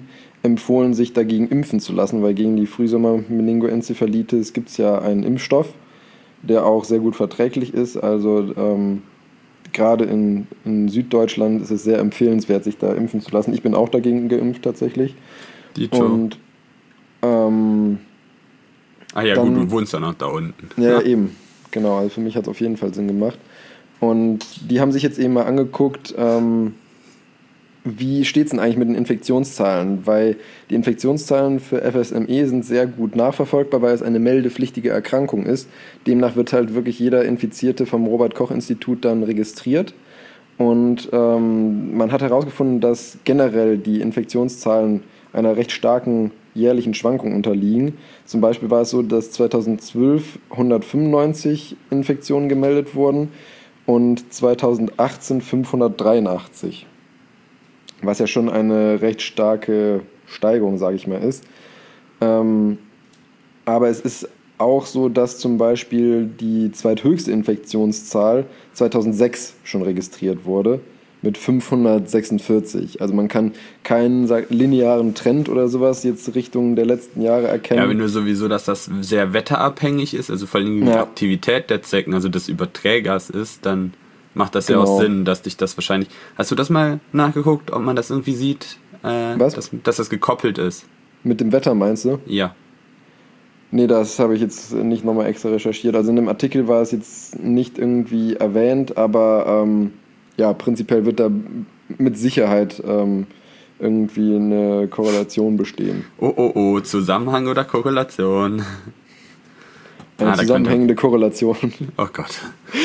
empfohlen, sich dagegen impfen zu lassen, weil gegen die Frühsommer-Meningoenzephalitis gibt es ja einen Impfstoff, der auch sehr gut verträglich ist. Also ähm, gerade in, in Süddeutschland ist es sehr empfehlenswert, sich da impfen zu lassen. Ich bin auch dagegen geimpft tatsächlich. Dito. Und ähm, Ach ja, dann, gut, du wohnst ja noch da unten. Ja, Ja, eben. Genau, also für mich hat es auf jeden Fall Sinn gemacht. Und die haben sich jetzt eben mal angeguckt, ähm, wie steht es denn eigentlich mit den Infektionszahlen? Weil die Infektionszahlen für F S M E sind sehr gut nachverfolgbar, weil es eine meldepflichtige Erkrankung ist. Demnach wird halt wirklich jeder Infizierte vom Robert-Koch-Institut dann registriert. Und ähm, man hat herausgefunden, dass generell die Infektionszahlen einer recht starken jährlichen Schwankung unterliegen. Zum Beispiel war es so, dass zweitausendzwölf hundertfünfundneunzig Infektionen gemeldet wurden und zweitausendachtzehn fünfhundertdreiundachtzig. Was ja schon eine recht starke Steigerung, sage ich mal, ist. Ähm, aber es ist auch so, dass zum Beispiel die zweithöchste Infektionszahl zweitausendsechs schon registriert wurde mit fünfhundertsechsundvierzig. Also man kann keinen sag, linearen Trend oder sowas jetzt Richtung der letzten Jahre erkennen. Ja, wenn du sowieso, dass das sehr wetterabhängig ist, also vor allem die Ja. Aktivität der Zecken, also des Überträgers ist, dann macht das ja Genau. auch Sinn, dass dich das wahrscheinlich... Hast du das mal nachgeguckt, ob man das irgendwie sieht, äh, Was? Dass, dass das gekoppelt ist? Mit dem Wetter meinst du? Ja. Nee, das habe ich jetzt nicht nochmal extra recherchiert. Also in dem Artikel war es jetzt nicht irgendwie erwähnt, aber ähm, ja, prinzipiell wird da mit Sicherheit ähm, irgendwie eine Korrelation bestehen. Oh, oh, oh, Zusammenhang oder Korrelation? Eine Ah, da zusammenhängende Korrelation. Oh Gott.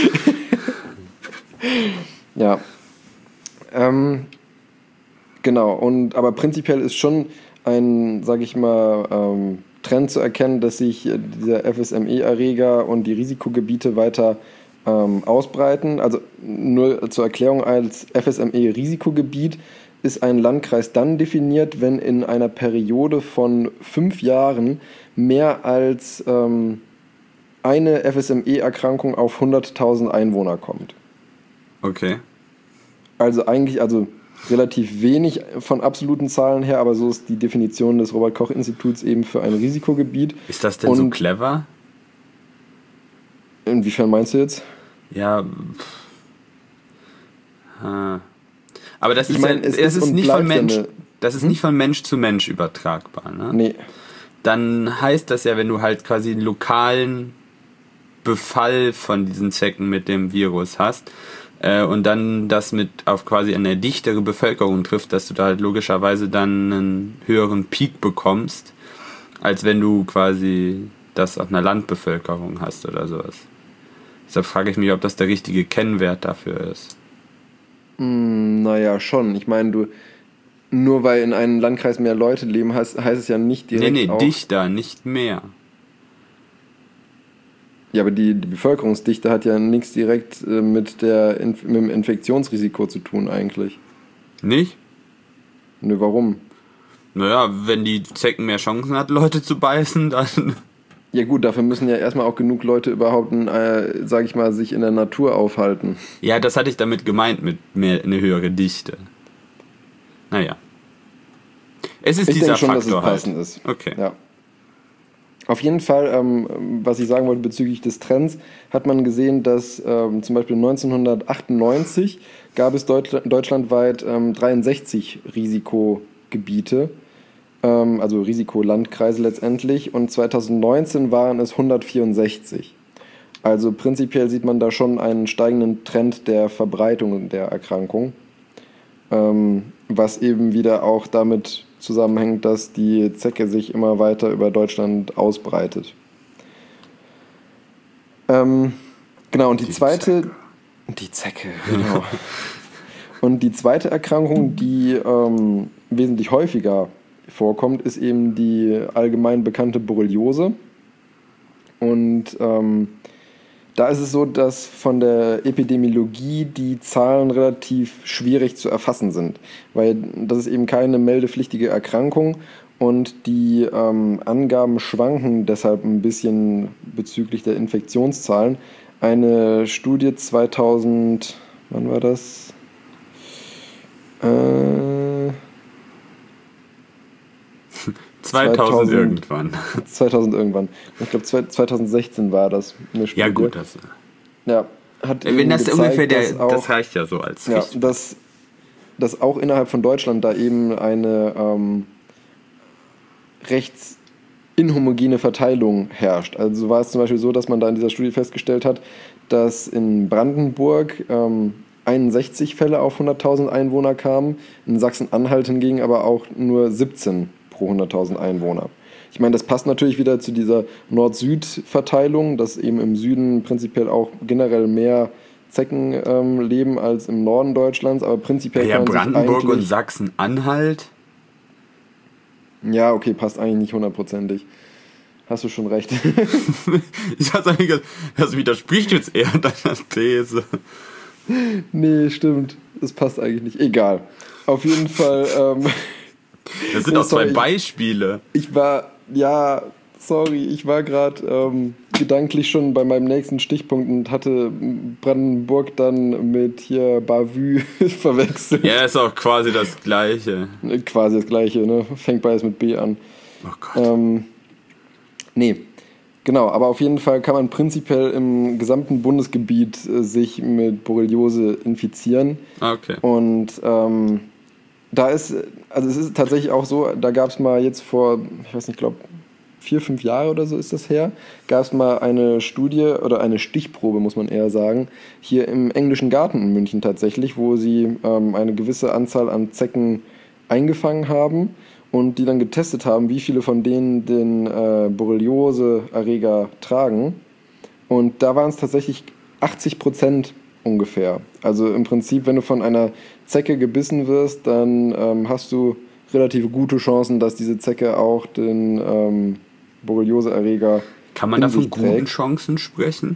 Ja. Ähm, genau, und aber prinzipiell ist schon ein, sag ich mal, ähm, Trend zu erkennen, dass sich äh, dieser F S M E-Erreger und die Risikogebiete weiter ähm, ausbreiten. Also nur zur Erklärung, als F S M E-Risikogebiet ist ein Landkreis dann definiert, wenn in einer Periode von fünf Jahren mehr als ähm, eine F S M E-Erkrankung auf hunderttausend Einwohner kommt. Okay. Also eigentlich, also relativ wenig von absoluten Zahlen her, aber so ist die Definition des Robert-Koch-Instituts eben für ein Risikogebiet. Ist das denn Und so clever? Inwiefern meinst du jetzt? Ja. Pff. Ha. Aber das Ich ist, meine, ja, es es ist ist und nicht von bleibt ja Mensch, eine- das ist nicht von Mensch zu Mensch übertragbar, ne? Nee. Dann heißt das ja, wenn du halt quasi einen lokalen Befall von diesen Zecken mit dem Virus hast äh, und dann das mit auf quasi eine dichtere Bevölkerung trifft, dass du da halt logischerweise dann einen höheren Peak bekommst, als wenn du quasi das auf einer Landbevölkerung hast oder sowas. Deshalb frage ich mich, ob das der richtige Kennwert dafür ist. Hm, naja, schon. Ich meine, du, nur weil in einem Landkreis mehr Leute leben, heißt, heißt es ja nicht direkt Nee, nee, auch... dichter, nicht mehr. Ja, aber die, die Bevölkerungsdichte hat ja nichts direkt äh, mit, der Inf- mit dem Infektionsrisiko zu tun eigentlich. Nicht? Nö, warum? Naja, wenn die Zecken mehr Chancen hat, Leute zu beißen, dann... Ja gut, dafür müssen ja erstmal auch genug Leute überhaupt, äh, sag ich mal, sich in der Natur aufhalten. Ja, das hatte ich damit gemeint, mit mehr eine höhere Dichte. Naja. Es ist Ich dieser denke schon, dass es Faktor halt. passend ist. Okay. Ja. Auf jeden Fall, ähm, was ich sagen wollte bezüglich des Trends, hat man gesehen, dass ähm, zum Beispiel neunzehnhundertachtundneunzig gab es deutsch- deutschlandweit ähm, dreiundsechzig Risikogebiete, ähm, also Risikolandkreise letztendlich, und zweitausendneunzehn waren es hundertvierundsechzig. Also prinzipiell sieht man da schon einen steigenden Trend der Verbreitung der Erkrankung, ähm, was eben wieder auch damit zusammenhängt, dass die Zecke sich immer weiter über Deutschland ausbreitet. Ähm, genau, und die, Die zweite... Die Zecke, genau. Und die zweite Erkrankung, die ähm, wesentlich häufiger vorkommt, ist eben die allgemein bekannte Borreliose. Und ähm, da ist es so, dass von der Epidemiologie die Zahlen relativ schwierig zu erfassen sind, weil das ist eben keine meldepflichtige Erkrankung und die ähm, Angaben schwanken deshalb ein bisschen bezüglich der Infektionszahlen. Eine Studie zweitausend, wann war das? Äh, zweitausend irgendwann. zweitausend irgendwann. Ich glaube zwanzig sechzehn war das eine Studie. Ja gut, das... Ja, hat Wenn das gezeigt, ungefähr der... auch, das reicht ja so als ja, Richtwert. dass, dass auch innerhalb von Deutschland da eben eine ähm, recht inhomogene Verteilung herrscht. Also war es zum Beispiel so, dass man da in dieser Studie festgestellt hat, dass in Brandenburg ähm, einundsechzig Fälle auf hunderttausend Einwohner kamen, in Sachsen-Anhalt hingegen aber auch nur siebzehn pro hunderttausend Einwohner. Ich meine, das passt natürlich wieder zu dieser Nord-Süd-Verteilung, dass eben im Süden prinzipiell auch generell mehr Zecken ähm, leben als im Norden Deutschlands, aber prinzipiell Ja, kann man Brandenburg sich und Sachsen-Anhalt. Ja, okay, passt eigentlich nicht hundertprozentig. Hast du schon recht. Ich hab's eigentlich gesagt, das widerspricht jetzt eher deiner These. Nee, stimmt. Das passt eigentlich nicht. Egal. Auf jeden Fall. Ähm, das sind nee, auch zwei sorry, Beispiele. Ich, ich war, ja, sorry, ich war gerade ähm, gedanklich schon bei meinem nächsten Stichpunkt und hatte Brandenburg dann mit hier Bavü verwechselt. Ja, ist auch quasi das Gleiche. Quasi das Gleiche, ne? Fängt beides mit B an. Oh Gott. Ähm, nee, genau, aber auf jeden Fall kann man prinzipiell im gesamten Bundesgebiet äh, sich mit Borreliose infizieren. Okay. Und ähm, da ist, also es ist tatsächlich auch so, da gab es mal jetzt vor, ich weiß nicht, ich glaube vier, fünf Jahre oder so ist das her, gab es mal eine Studie oder eine Stichprobe, muss man eher sagen, hier im Englischen Garten in München tatsächlich, wo sie ähm, eine gewisse Anzahl an Zecken eingefangen haben und die dann getestet haben, wie viele von denen den äh, Borreliose-Erreger tragen. Und da waren es tatsächlich achtzig Prozent ungefähr. Also im Prinzip, wenn du von einer Zecke gebissen wirst, dann ähm, hast du relativ gute Chancen, dass diese Zecke auch den ähm, Borreliose-Erreger Kann man in da von sich guten trägt. Chancen sprechen?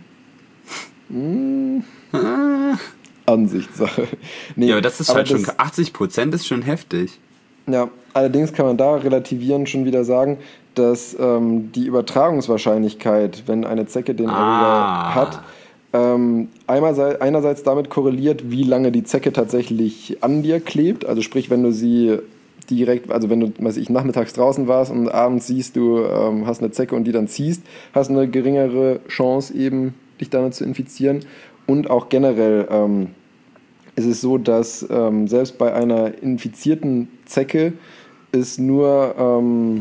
Hm. Ansichtssache. Nee, Ja, aber das ist aber halt schon... das- achtzig Prozent ist schon heftig. Ja, allerdings kann man da relativierend schon wieder sagen, dass ähm, die Übertragungswahrscheinlichkeit, wenn eine Zecke den Ah. Erreger hat, ähm, einmal sei, einerseits damit korreliert, wie lange die Zecke tatsächlich an dir klebt. Also sprich, wenn du sie direkt, also wenn du, weiß ich, nachmittags draußen warst und abends siehst, du ähm, hast eine Zecke und die dann ziehst, hast du eine geringere Chance eben, dich damit zu infizieren. Und auch generell ähm, ist es so, dass ähm, selbst bei einer infizierten Zecke es nur ähm,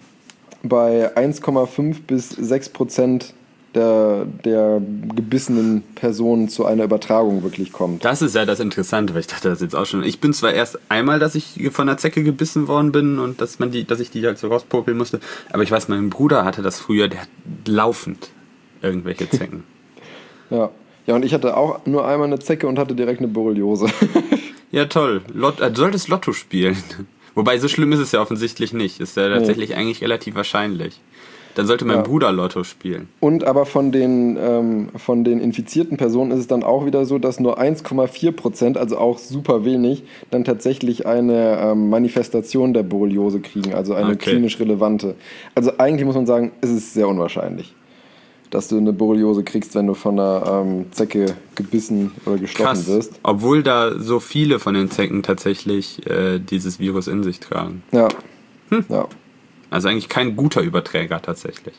bei eins Komma fünf bis sechs Prozent der, der gebissenen Personen zu einer Übertragung wirklich kommt. Das ist ja das Interessante, weil ich dachte das jetzt auch schon. Ich bin zwar erst einmal, dass ich von einer Zecke gebissen worden bin und dass man die, dass ich die halt so rauspopeln musste, aber ich weiß, mein Bruder hatte das früher, der hat laufend irgendwelche Zecken. Ja. Ja, und ich hatte auch nur einmal eine Zecke und hatte direkt eine Borreliose. Ja, toll. Lot, äh, du solltest Lotto spielen. Wobei, so schlimm ist es ja offensichtlich nicht. Ist ja tatsächlich eigentlich relativ wahrscheinlich. Dann sollte mein Ja. Bruder Lotto spielen. Und aber von den, ähm, von den infizierten Personen ist es dann auch wieder so, dass nur eins Komma vier Prozent, also auch super wenig, dann tatsächlich eine ähm, Manifestation der Borreliose kriegen, also eine Okay. klinisch relevante. Also eigentlich muss man sagen, es ist sehr unwahrscheinlich, dass du eine Borreliose kriegst, wenn du von einer ähm, Zecke gebissen oder gestochen Krass. wirst. Obwohl da so viele von den Zecken tatsächlich äh, dieses Virus in sich tragen. Ja. Ja. Also eigentlich kein guter Überträger tatsächlich.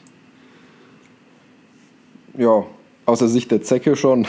Ja, aus der Sicht der Zecke schon.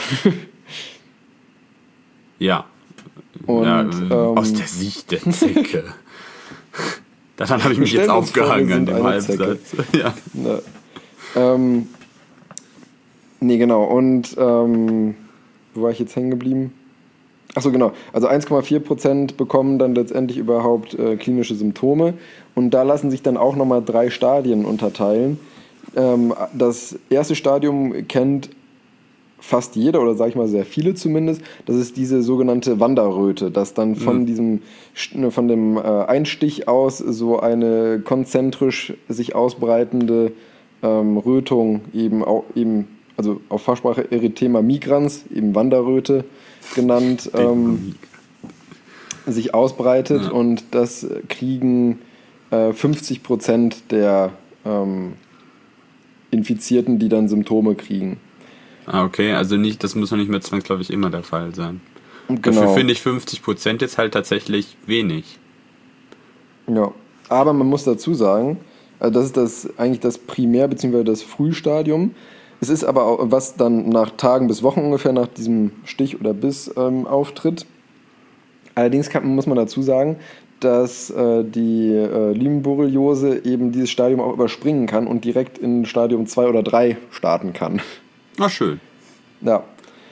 Ja. Und, ja ähm, aus der Sicht der Zecke. Daran habe ich mich Stellen jetzt wir uns vor, aufgehangen wir an sind dem eine Zecke. Halbsatz. Ja. Ne. Ähm, nee, genau. Und ähm, wo war ich jetzt hängen geblieben? Achso, genau. Also eins Komma vier Prozent bekommen dann letztendlich überhaupt äh, klinische Symptome. Und da lassen sich dann auch nochmal drei Stadien unterteilen. Ähm, das erste Stadium kennt fast jeder oder sage ich mal sehr viele zumindest. Das ist diese sogenannte Wanderröte, dass dann von Mhm. diesem von dem äh, Einstich aus so eine konzentrisch sich ausbreitende ähm, Rötung eben auch eben also auf Fachsprache Erythema migrans, eben Wanderröte genannt, ähm, sich ausbreitet. Ja. Und das kriegen äh, fünfzig Prozent der ähm, Infizierten, die dann Symptome kriegen. Ah, okay, also nicht, das muss noch nicht mehr zwangsläufig immer der Fall sein. Und Dafür genau. finde ich fünfzig Prozent jetzt halt tatsächlich wenig. Ja, aber man muss dazu sagen, Also das ist das eigentlich das Primär- bzw. das Frühstadium. Es ist aber auch, was dann nach Tagen bis Wochen ungefähr nach diesem Stich oder Biss ähm, auftritt. Allerdings kann, muss man dazu sagen, dass äh, die äh, Lymenborreliose eben dieses Stadium auch überspringen kann und direkt in Stadium zwei oder drei starten kann. Ach, schön. Ja.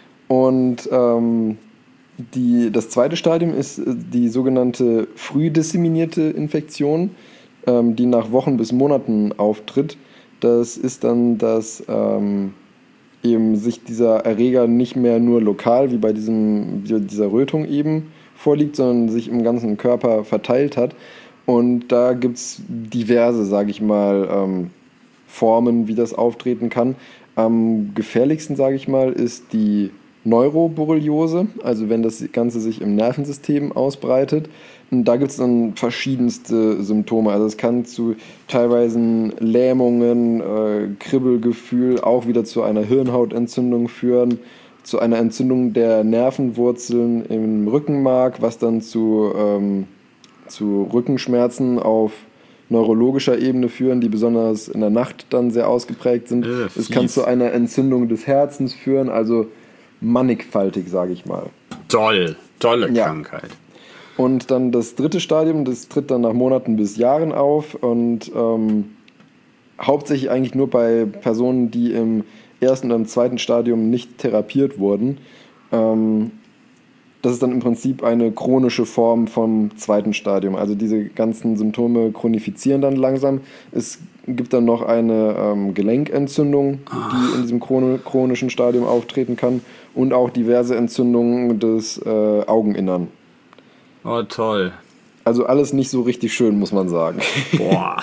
Und ähm, die, das zweite Stadium ist äh, die sogenannte früh disseminierte Infektion, ähm, die nach Wochen bis Monaten auftritt. Das ist dann, dass ähm, eben sich dieser Erreger nicht mehr nur lokal, wie bei diesem, dieser Rötung eben, vorliegt, sondern sich im ganzen Körper verteilt hat. Und da gibt es diverse, sage ich mal, ähm, Formen, wie das auftreten kann. Am gefährlichsten, sage ich mal, ist die Neuroborreliose, also wenn das Ganze sich im Nervensystem ausbreitet. Und da gibt es dann verschiedenste Symptome. Also es kann zu teilweise Lähmungen, äh, Kribbelgefühl, auch wieder zu einer Hirnhautentzündung führen, zu einer Entzündung der Nervenwurzeln im Rückenmark, was dann zu, ähm, zu Rückenschmerzen auf neurologischer Ebene führen, die besonders in der Nacht dann sehr ausgeprägt sind. Äh, es kann zu einer Entzündung des Herzens führen, also mannigfaltig, sage ich mal. Toll, tolle Ja. Krankheit. Und dann das dritte Stadium, das tritt dann nach Monaten bis Jahren auf und ähm, hauptsächlich eigentlich nur bei Personen, die im ersten und im zweiten Stadium nicht therapiert wurden. Ähm, das ist dann im Prinzip eine chronische Form vom zweiten Stadium. Also diese ganzen Symptome chronifizieren dann langsam. Es gibt dann noch eine ähm, Gelenkentzündung, die in diesem chron- chronischen Stadium auftreten kann und auch diverse Entzündungen des äh, Augeninnern. Oh, toll. Also alles nicht so richtig schön, muss man sagen. Boah.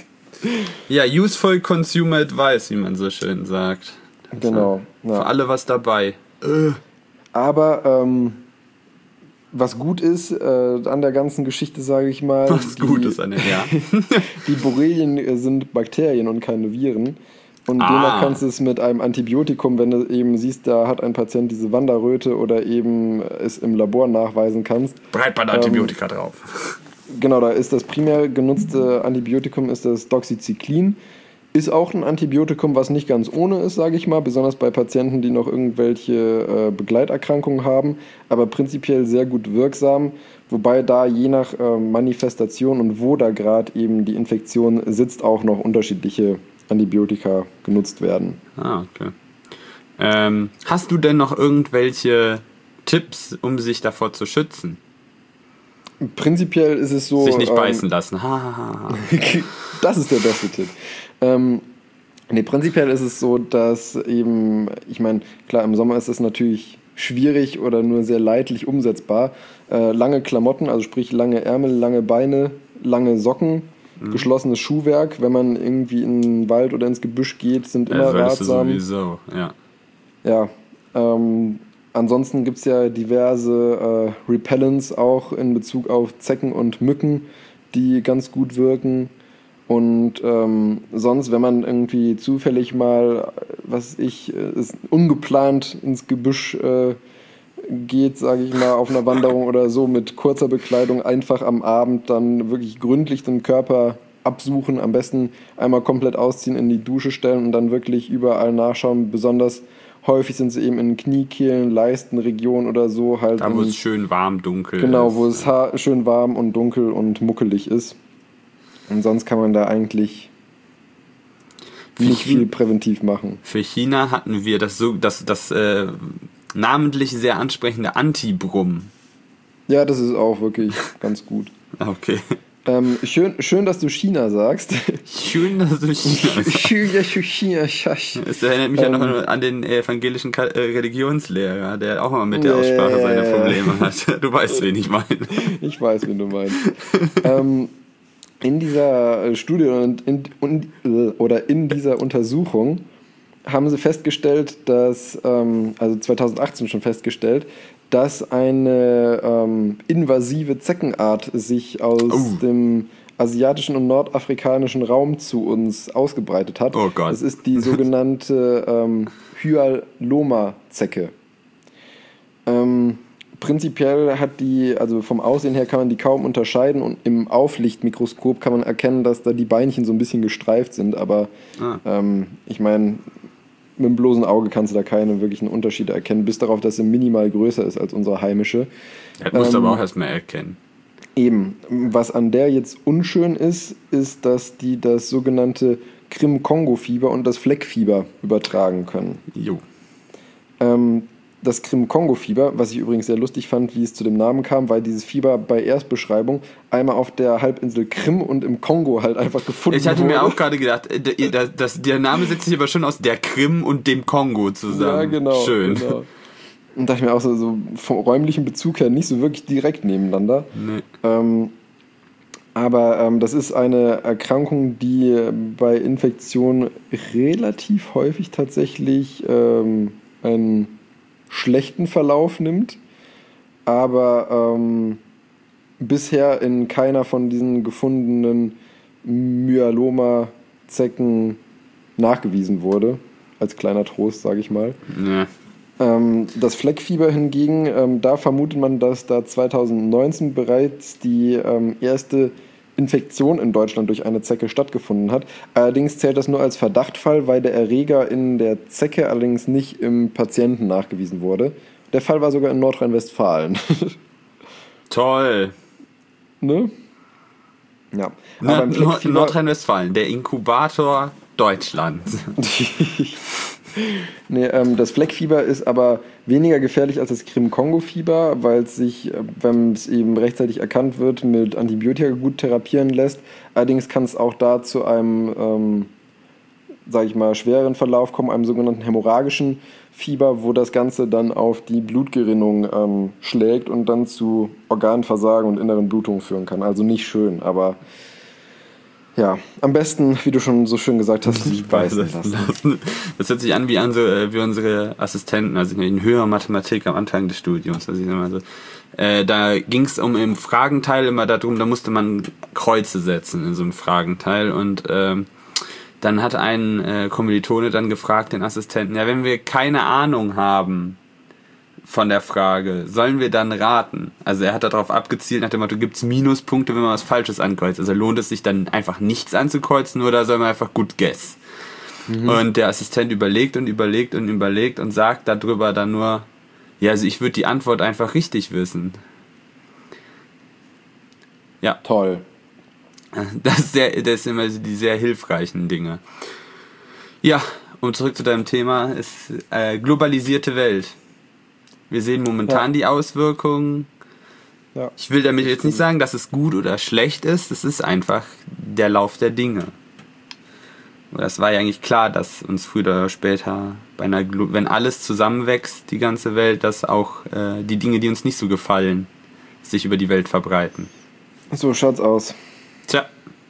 Ja, useful consumer advice, wie man so schön sagt. Genau. Für Ja. alle was dabei. Äh. Aber ähm, was gut ist äh, an der ganzen Geschichte, sage ich mal, Was die, gut ist an dem, ja. die Borrelien äh, sind Bakterien und keine Viren. Und Ah. demnach kannst du es mit einem Antibiotikum, wenn du eben siehst, da hat ein Patient diese Wanderröte oder eben es im Labor nachweisen kannst. Breitbandantibiotika ähm, drauf. Genau, da ist das primär genutzte Antibiotikum ist das Doxycyclin. Ist auch ein Antibiotikum, was nicht ganz ohne ist, sage ich mal, besonders bei Patienten, die noch irgendwelche äh, Begleiterkrankungen haben, aber prinzipiell sehr gut wirksam, wobei da je nach äh, Manifestation und wo da gerade eben die Infektion sitzt, auch noch unterschiedliche Antibiotika genutzt werden. Ah, okay. Ähm, hast du denn noch irgendwelche Tipps, um sich davor zu schützen? Prinzipiell ist es so... Sich nicht ähm, beißen lassen. Ha, ha, ha. Das ist der beste Tipp. Ähm, nee, prinzipiell ist es so, dass eben, ich meine, klar, im Sommer ist es natürlich schwierig oder nur sehr leidlich umsetzbar. Äh, lange Klamotten, also sprich lange Ärmel, lange Beine, lange Socken, mhm. geschlossenes Schuhwerk, wenn man irgendwie in den Wald oder ins Gebüsch geht, sind immer Ja, ratsam. sowieso, ja. Ja, ähm, ansonsten gibt es ja diverse äh, Repellents auch in Bezug auf Zecken und Mücken, die ganz gut wirken. Und ähm, sonst, wenn man irgendwie zufällig mal, was ich, äh, ist ungeplant ins Gebüsch äh, geht, sage ich mal, auf einer Wanderung oder so mit kurzer Bekleidung, einfach am Abend dann wirklich gründlich den Körper absuchen, am besten einmal komplett ausziehen, in die Dusche stellen und dann wirklich überall nachschauen. Besonders häufig sind sie eben in Kniekehlen, Leistenregionen oder so. Halt da, wo in, es schön warm, dunkel genau, ist. Genau, wo es ha- schön warm und dunkel und muckelig ist. Und sonst kann man da eigentlich nicht viel präventiv machen. Für China hatten wir das, so, das, das äh, namentlich sehr ansprechende Antibrum. Ja, das ist auch wirklich ganz gut. Okay. Ähm, schön, schön, dass du China sagst. Schön, dass du China sagst. China, Es erinnert mich ähm, ja noch an den evangelischen Ka- äh, Religionslehrer, der auch immer mit der Aussprache seine Probleme hat. Du weißt, wen ich meine. Ich weiß, wen du meinst. ähm, in dieser Studie und in, in, oder in dieser Untersuchung haben sie festgestellt, dass, ähm, also zwanzig achtzehn schon festgestellt, dass eine ähm, invasive Zeckenart sich aus oh. dem asiatischen und nordafrikanischen Raum zu uns ausgebreitet hat. Oh Gott. Das ist die sogenannte ähm, Hyaloma-Zecke. Ähm, prinzipiell hat die, also vom Aussehen her kann man die kaum unterscheiden und im Auflichtmikroskop kann man erkennen, dass da die Beinchen so ein bisschen gestreift sind, aber ah. ähm, ich meine, mit dem bloßen Auge kannst du da keine wirklichen Unterschiede erkennen, bis darauf, dass sie minimal größer ist als unsere heimische. Das musst du ähm, aber auch erstmal erkennen. Eben. Was an der jetzt unschön ist, ist, dass die das sogenannte Krim-Kongo-Fieber und das Fleckfieber übertragen können. Jo. Ähm, das Krim-Kongo-Fieber, was ich übrigens sehr lustig fand, wie es zu dem Namen kam, weil dieses Fieber bei Erstbeschreibung einmal auf der Halbinsel Krim und im Kongo halt einfach gefunden wurde. Ich hatte wurde. mir auch gerade gedacht, der, das, der Name setzt sich aber schon aus der Krim und dem Kongo zusammen. Ja, genau. Schön. Genau. Und dachte ich mir auch so, so vom räumlichen Bezug her nicht so wirklich direkt nebeneinander. Nee. Ähm, aber ähm, das ist eine Erkrankung, die bei Infektionen relativ häufig tatsächlich ähm, einen schlechten Verlauf nimmt, aber ähm, bisher in keiner von diesen gefundenen Myeloma-Zecken nachgewiesen wurde. Als kleiner Trost, sage ich mal. Ja. Ähm, das Fleckfieber hingegen, ähm, da vermutet man, dass da zweitausendneunzehn bereits die ähm, erste Infektion in Deutschland durch eine Zecke stattgefunden hat. Allerdings zählt das nur als Verdachtfall, weil der Erreger in der Zecke allerdings nicht im Patienten nachgewiesen wurde. Der Fall war sogar in Nordrhein-Westfalen. Toll. Ne? Ja. Na, Aber Nord- Nordrhein-Westfalen, der Inkubator Deutschlands. Nee, ähm, das Fleckfieber ist aber weniger gefährlich als das Krim-Kongo-Fieber, weil es sich, wenn es eben rechtzeitig erkannt wird, mit Antibiotika gut therapieren lässt. Allerdings kann es auch da zu einem, ähm, sage ich mal, schwereren Verlauf kommen, einem sogenannten hämorrhagischen Fieber, wo das Ganze dann auf die Blutgerinnung ähm, schlägt und dann zu Organversagen und inneren Blutungen führen kann. Also nicht schön, aber ja, am besten, wie du schon so schön gesagt hast, nicht beißen lassen. Das hört sich an wie, an so, wie unsere Assistenten, also in höherer Mathematik am Anfang des Studiums. Also ich immer so, äh, da ging es um im Fragenteil immer darum, da musste man Kreuze setzen in so einem Fragenteil. Und ähm, dann hat ein äh, Kommilitone dann gefragt, den Assistenten, ja, wenn wir keine Ahnung haben von der Frage, sollen wir dann raten? Also er hat darauf abgezielt, nach dem Motto, gibt es Minuspunkte, wenn man was Falsches ankreuzt? Also lohnt es sich dann einfach nichts anzukreuzen oder soll man einfach gut guess? Mhm. Und der Assistent überlegt und überlegt und überlegt und sagt darüber dann nur, ja, also ich würde die Antwort einfach richtig wissen. Ja. Toll. Das, ist sehr, das sind immer die sehr hilfreichen Dinge. Ja, um zurück zu deinem Thema, ist äh, globalisierte Welt. Wir sehen momentan ja. die Auswirkungen. Ja. Ich will damit jetzt nicht sagen, dass es gut oder schlecht ist. Es ist einfach der Lauf der Dinge. Das war ja eigentlich klar, dass uns früher oder später, bei einer, wenn alles zusammenwächst, die ganze Welt, dass auch äh, die Dinge, die uns nicht so gefallen, sich über die Welt verbreiten. So schaut's aus. Tja.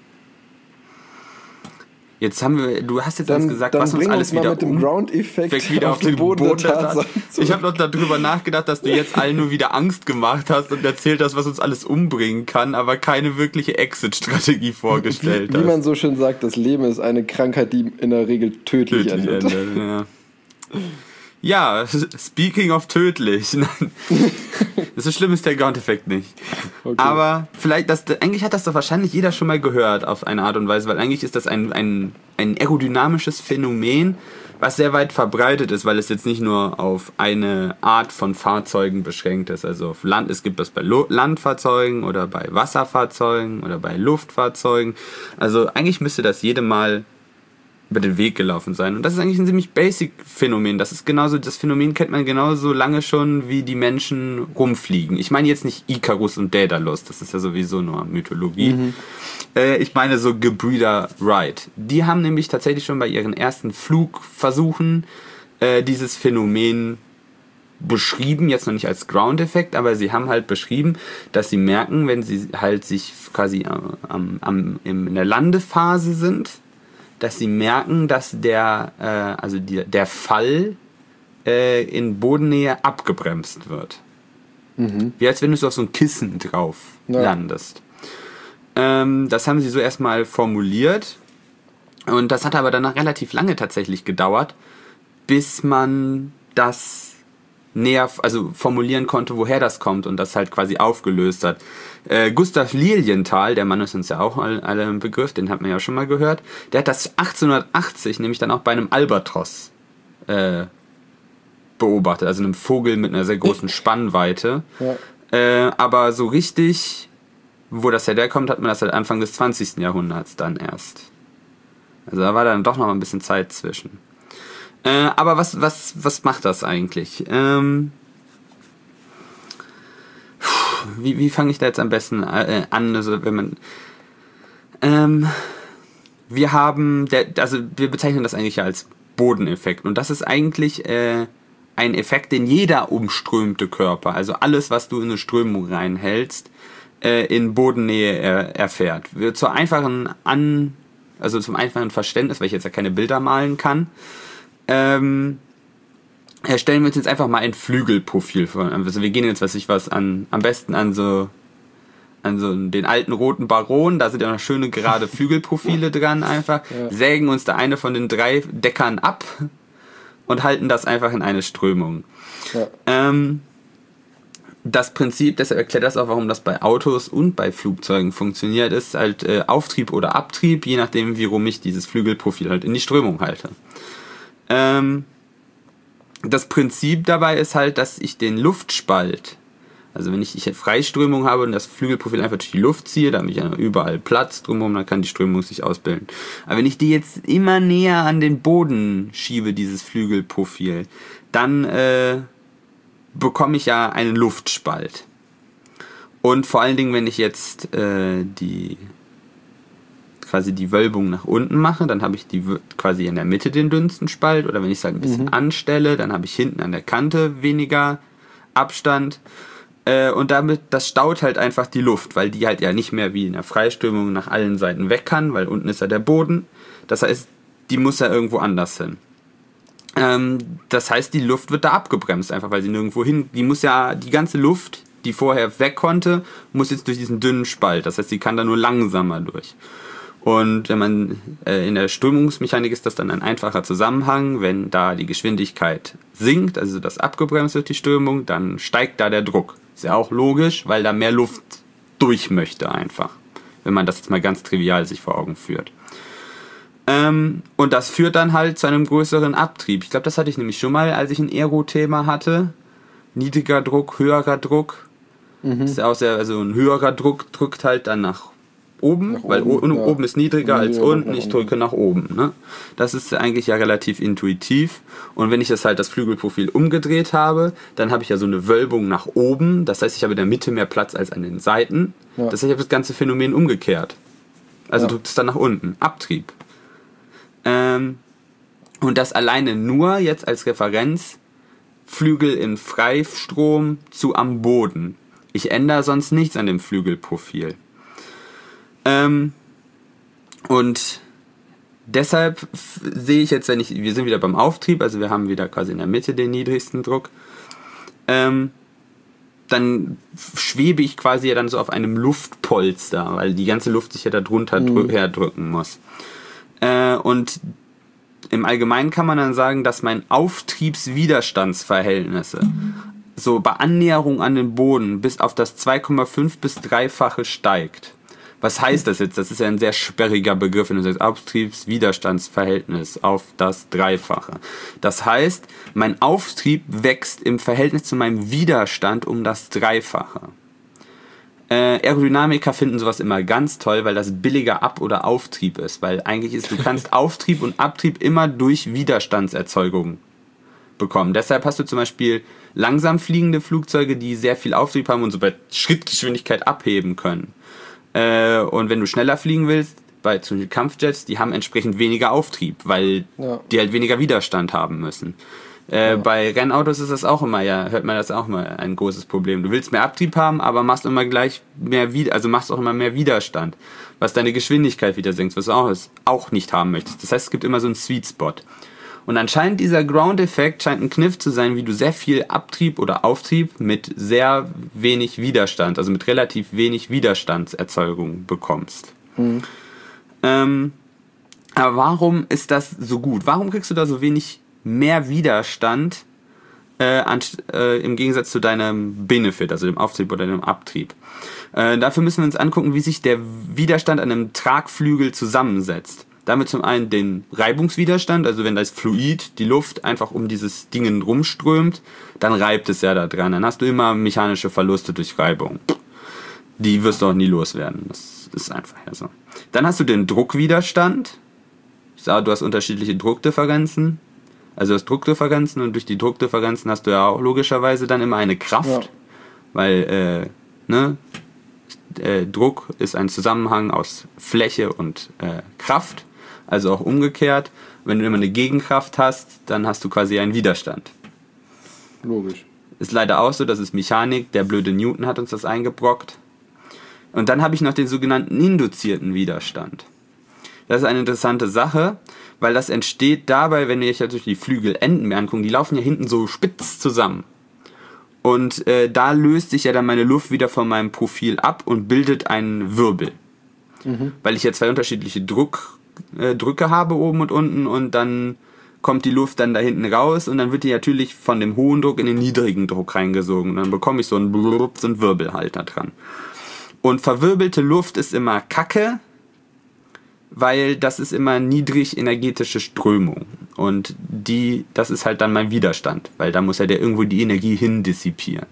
Jetzt haben wir, du hast jetzt dann, uns gesagt, was uns alles uns wieder mit dem um, Ground-Effekt wieder auf, auf den Boden, Boden der Tatsachen. Ich habe noch darüber nachgedacht, dass du jetzt allen nur wieder Angst gemacht hast und erzählt hast, was uns alles umbringen kann, aber keine wirkliche Exit-Strategie vorgestellt wie, hast. Wie man so schön sagt, das Leben ist eine Krankheit, die in der Regel tödlich, tödlich endet. endet ja. Ja, speaking of tödlich. So schlimm ist der Ground-Effekt nicht. Okay. Aber vielleicht, das, eigentlich hat das doch wahrscheinlich jeder schon mal gehört auf eine Art und Weise, weil eigentlich ist das ein, ein, ein aerodynamisches Phänomen, was sehr weit verbreitet ist, weil es jetzt nicht nur auf eine Art von Fahrzeugen beschränkt ist. Also auf Land, es gibt das bei Lo- Landfahrzeugen oder bei Wasserfahrzeugen oder bei Luftfahrzeugen. Also eigentlich müsste das jedem Mal über den Weg gelaufen sein. Und das ist eigentlich ein ziemlich basic Phänomen. Das ist genauso, das Phänomen kennt man genauso lange schon, wie die Menschen rumfliegen. Ich meine jetzt nicht Icarus und Daedalus, das ist ja sowieso nur Mythologie. Mhm. Äh, ich meine so Gebrüder Wright. Die haben nämlich tatsächlich schon bei ihren ersten Flugversuchen äh, dieses Phänomen beschrieben, jetzt noch nicht als Ground-Effekt, aber sie haben halt beschrieben, dass sie merken, wenn sie halt sich quasi am, am, in der Landephase sind, dass sie merken, dass der, äh, also die, der Fall äh, in Bodennähe abgebremst wird. Mhm. Wie als wenn du so auf so ein Kissen drauf ja. landest. Ähm, das haben sie so erstmal formuliert. Und das hat aber danach relativ lange tatsächlich gedauert, bis man das näher, also formulieren konnte, woher das kommt und das halt quasi aufgelöst hat. Äh, Gustav Lilienthal, der Mann ist uns ja auch alle, alle im Begriff, den hat man ja schon mal gehört, der hat das achtzehnhundertachtzig nämlich dann auch bei einem Albatros äh, beobachtet, also einem Vogel mit einer sehr großen Spannweite. Ja. Äh, aber so richtig, wo das herkommt, hat man das halt Anfang des zwanzigsten Jahrhunderts dann erst. Also da war dann doch noch ein bisschen Zeit zwischen. Äh, aber was, was, was macht das eigentlich? Ähm, wie wie fange ich da jetzt am besten äh, an? Also wenn man ähm, wir haben, der, also wir bezeichnen das eigentlich ja als Bodeneffekt und das ist eigentlich äh, ein Effekt, den jeder umströmte Körper, also alles, was du in eine Strömung reinhältst, äh, in Bodennähe er, erfährt. Wir zur einfachen an, also zum einfachen Verständnis, weil ich jetzt ja keine Bilder malen kann, ähm, erstellen wir uns jetzt einfach mal ein Flügelprofil vor. Also wir gehen jetzt, was ich was an, am besten an so, an so den alten roten Baron, da sind ja noch schöne gerade Flügelprofile dran einfach, ja. Sägen uns da eine von den drei Deckern ab und halten das einfach in eine Strömung. Ja. Ähm, das Prinzip, deshalb erklärt das auch, warum das bei Autos und bei Flugzeugen funktioniert, ist halt äh, Auftrieb oder Abtrieb, je nachdem, wie rum ich dieses Flügelprofil halt in die Strömung halte. Ähm, das Prinzip dabei ist halt, dass ich den Luftspalt, also wenn ich, ich Freiströmung habe und das Flügelprofil einfach durch die Luft ziehe, da habe ich ja überall Platz drumherum, dann kann die Strömung sich ausbilden. Aber wenn ich die jetzt immer näher an den Boden schiebe, dieses Flügelprofil, dann äh, bekomme ich ja einen Luftspalt. Und vor allen Dingen, wenn ich jetzt äh, die quasi die Wölbung nach unten mache, dann habe ich die quasi in der Mitte den dünnsten Spalt, oder wenn ich es halt ein bisschen mhm. anstelle, dann habe ich hinten an der Kante weniger Abstand. Und damit, das staut halt einfach die Luft, weil die halt ja nicht mehr wie in der Freiströmung nach allen Seiten weg kann, weil unten ist ja der Boden. Das heißt, die muss ja irgendwo anders hin. Ähm, das heißt, die Luft wird da abgebremst, einfach weil sie nirgendwo hin, die muss ja, die ganze Luft, die vorher weg konnte, muss jetzt durch diesen dünnen Spalt. Das heißt, die kann da nur langsamer durch. Und wenn man äh, in der Strömungsmechanik ist das dann ein einfacher Zusammenhang, wenn da die Geschwindigkeit sinkt, also das abgebremst wird die Strömung, dann steigt da der Druck. Ist ja auch logisch, weil da mehr Luft durch möchte einfach, wenn man das jetzt mal ganz trivial sich vor Augen führt. Ähm, und das führt dann halt zu einem größeren Abtrieb. Ich glaube, das hatte ich nämlich schon mal, als ich ein Aero-Thema hatte. Niedriger Druck, höherer Druck. Mhm. Ist ja auch sehr, also ein höherer Druck drückt halt dann nach oben, nach weil oben, o- ja. oben ist niedriger als unten, ich drücke nach oben. Ne? Das ist eigentlich ja relativ intuitiv. Und wenn ich das halt das Flügelprofil umgedreht habe, dann habe ich ja so eine Wölbung nach oben. Das heißt, ich habe in der Mitte mehr Platz als an den Seiten. Ja. Das heißt, ich habe das ganze Phänomen umgekehrt. Also ja. drückt es dann nach unten. Abtrieb. Ähm, und das alleine nur jetzt als Referenz Flügel in Freistrom zu am Boden. Ich ändere sonst nichts an dem Flügelprofil. Ähm, und deshalb f- sehe ich jetzt, wenn ich, wir sind wieder beim Auftrieb, also wir haben wieder quasi in der Mitte den niedrigsten Druck, ähm, dann schwebe ich quasi ja dann so auf einem Luftpolster, weil die ganze Luft sich ja da drunter mhm. drü- herdrücken muss. Äh, und im Allgemeinen kann man dann sagen, dass mein Auftriebswiderstandsverhältnisse mhm. so bei Annäherung an den Boden bis auf das zwei Komma fünf bis dreifache steigt. Was heißt das jetzt? Das ist ja ein sehr sperriger Begriff, wenn du sagst, Auftriebswiderstandsverhältnis auf das Dreifache. Das heißt, mein Auftrieb wächst im Verhältnis zu meinem Widerstand um das Dreifache. Äh, Aerodynamiker finden sowas immer ganz toll, weil das billiger Ab- oder Auftrieb ist. Weil eigentlich ist, du kannst Auftrieb und Abtrieb immer durch Widerstandserzeugung bekommen. Deshalb hast du zum Beispiel langsam fliegende Flugzeuge, die sehr viel Auftrieb haben und so bei Schrittgeschwindigkeit abheben können. Und wenn du schneller fliegen willst, bei zum Beispiel Kampfjets, die haben entsprechend weniger Auftrieb, weil ja. die halt weniger Widerstand haben müssen. Äh, ja. Bei Rennautos ist das auch immer, ja, hört man das auch mal ein großes Problem. Du willst mehr Abtrieb haben, aber machst immer gleich mehr Wider- also machst auch immer mehr Widerstand, was deine Geschwindigkeit wieder senkt, was du auch, auch nicht haben möchtest. Das heißt, es gibt immer so einen Sweet Spot. Und anscheinend dieser Ground-Effekt scheint ein Kniff zu sein, wie du sehr viel Abtrieb oder Auftrieb mit sehr wenig Widerstand, also mit relativ wenig Widerstandserzeugung bekommst. Mhm. Ähm, aber warum ist das so gut? Warum kriegst du da so wenig mehr Widerstand äh, an, äh, im Gegensatz zu deinem Benefit, also dem Auftrieb oder dem Abtrieb. Äh, dafür müssen wir uns angucken, wie sich der Widerstand an einem Tragflügel zusammensetzt. Da haben wir zum einen den Reibungswiderstand, also wenn das Fluid, die Luft, einfach um dieses Ding rumströmt, dann reibt es ja da dran. Dann hast du immer mechanische Verluste durch Reibung. Die wirst du auch nie loswerden. Das ist einfach ja so. Dann hast du den Druckwiderstand. Ich sage, du hast unterschiedliche Druckdifferenzen. Also du hast Druckdifferenzen und durch die Druckdifferenzen hast du ja auch logischerweise dann immer eine Kraft. Ja. Weil, äh, ne, äh, Druck ist ein Zusammenhang aus Fläche und äh, Kraft. Also auch umgekehrt. Wenn du immer eine Gegenkraft hast, dann hast du quasi einen Widerstand. Logisch. Ist leider auch so, das ist Mechanik. Der blöde Newton hat uns das eingebrockt. Und dann habe ich noch den sogenannten induzierten Widerstand. Das ist eine interessante Sache, weil das entsteht dabei, wenn ihr euch natürlich die Flügelenden mehr anguckt, die laufen ja hinten so spitz zusammen. Und äh, da löst sich ja dann meine Luft wieder von meinem Profil ab und bildet einen Wirbel. Mhm. Weil ich ja zwei unterschiedliche Druck, äh, Drücke habe, oben und unten, und dann kommt die Luft dann da hinten raus und dann wird die natürlich von dem hohen Druck in den niedrigen Druck reingesogen. Und dann bekomme ich so einen, Blub, so einen Wirbelhalter dran. Und verwirbelte Luft ist immer Kacke, weil das ist immer niedrig energetische Strömung. Und die, das ist halt dann mein Widerstand, weil da muss ja der irgendwo die Energie hin dissipieren.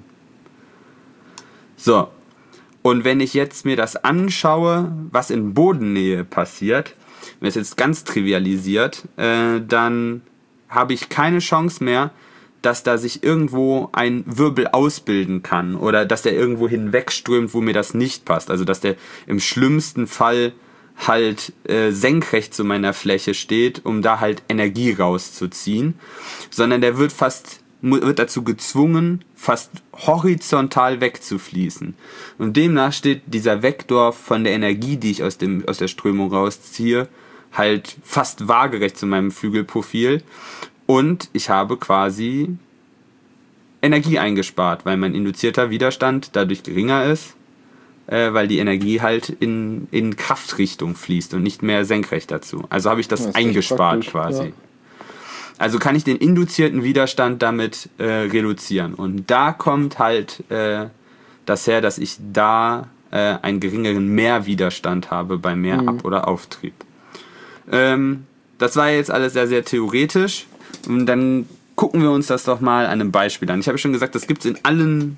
So, und wenn ich jetzt mir das anschaue, was in Bodennähe passiert, wenn es jetzt ganz trivialisiert, äh, dann habe ich keine Chance mehr, dass da sich irgendwo ein Wirbel ausbilden kann oder dass der irgendwo hinwegströmt, wo mir das nicht passt. Also dass der im schlimmsten Fall halt äh, senkrecht zu meiner Fläche steht, um da halt Energie rauszuziehen, sondern der wird fast wird dazu gezwungen, fast horizontal wegzufließen. Und demnach steht dieser Vektor von der Energie, die ich aus dem aus der Strömung rausziehe, halt fast waagerecht zu meinem Flügelprofil. Und ich habe quasi Energie eingespart, weil mein induzierter Widerstand dadurch geringer ist, äh, weil die Energie halt in, in Kraftrichtung fließt und nicht mehr senkrecht dazu. Also habe ich das, das eingespart quasi. Ja. Also kann ich den induzierten Widerstand damit äh, reduzieren. Und da kommt halt äh, das her, dass ich da äh, einen geringeren Mehrwiderstand habe bei Mehrab- mhm. oder Auftrieb. Ähm, das war jetzt alles sehr, sehr theoretisch. Und dann gucken wir uns das doch mal an einem Beispiel an. Ich habe schon gesagt, das gibt es in allen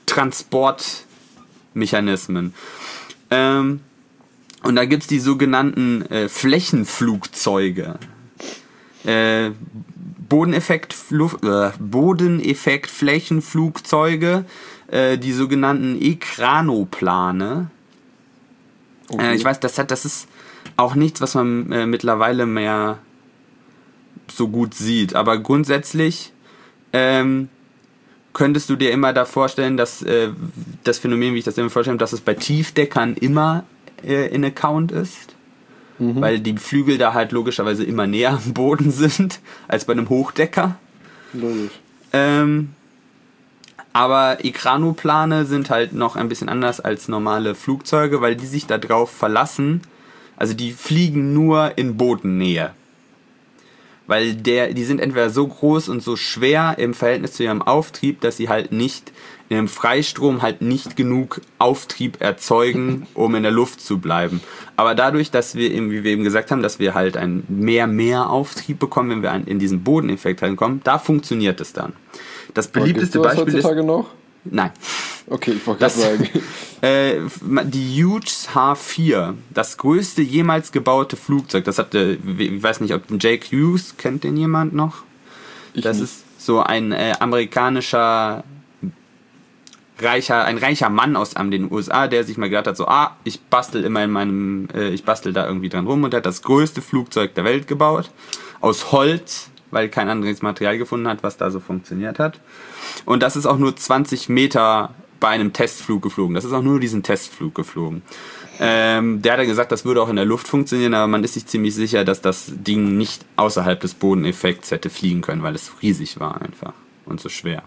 Transportmechanismen. Ähm, und da gibt es die sogenannten äh, Flächenflugzeuge. Äh, Bodeneffekt, Luft, äh, Bodeneffekt Flächenflugzeuge, äh, die sogenannten Ekranoplane. Okay. Äh, ich weiß, das hat, das ist auch nichts, was man äh, mittlerweile mehr so gut sieht, aber grundsätzlich ähm, könntest du dir immer da vorstellen, dass äh, das Phänomen, wie ich das immer vorstelle, dass es bei Tiefdeckern immer äh, in Account ist, mhm. weil die Flügel da halt logischerweise immer näher am Boden sind als bei einem Hochdecker. Logisch. Ähm, aber Ekranoplane sind halt noch ein bisschen anders als normale Flugzeuge, weil die sich da drauf verlassen, also die fliegen nur in Bodennähe. Weil der, die sind entweder so groß und so schwer im Verhältnis zu ihrem Auftrieb, dass sie halt nicht in einem Freistrom halt nicht genug Auftrieb erzeugen, um in der Luft zu bleiben. Aber dadurch, dass wir eben, wie wir eben gesagt haben, dass wir halt einen mehr, mehr Auftrieb bekommen, wenn wir in diesen Bodeneffekt reinkommen, da funktioniert es dann. Das beliebteste Beispiel ist... heutzutage noch? Nein. Okay, ich wollte gerade sagen. Äh, die Hughes H vier, das größte jemals gebaute Flugzeug, das hatte, ich weiß nicht, ob Jake Hughes, kennt den jemand noch? Ich das nicht. Ist so ein äh, amerikanischer reicher, ein reicher Mann aus um, den U S A, der sich mal gedacht hat, so, ah, ich bastel immer in meinem, äh, ich bastel da irgendwie dran rum, und der hat das größte Flugzeug der Welt gebaut, aus Holz, weil kein anderes Material gefunden hat, was da so funktioniert hat. Und das ist auch nur zwanzig Meter bei einem Testflug geflogen. Das ist auch nur diesen Testflug geflogen. Ähm, der hat ja gesagt, das würde auch in der Luft funktionieren, aber man ist sich ziemlich sicher, dass das Ding nicht außerhalb des Bodeneffekts hätte fliegen können, weil es riesig war einfach und so schwer.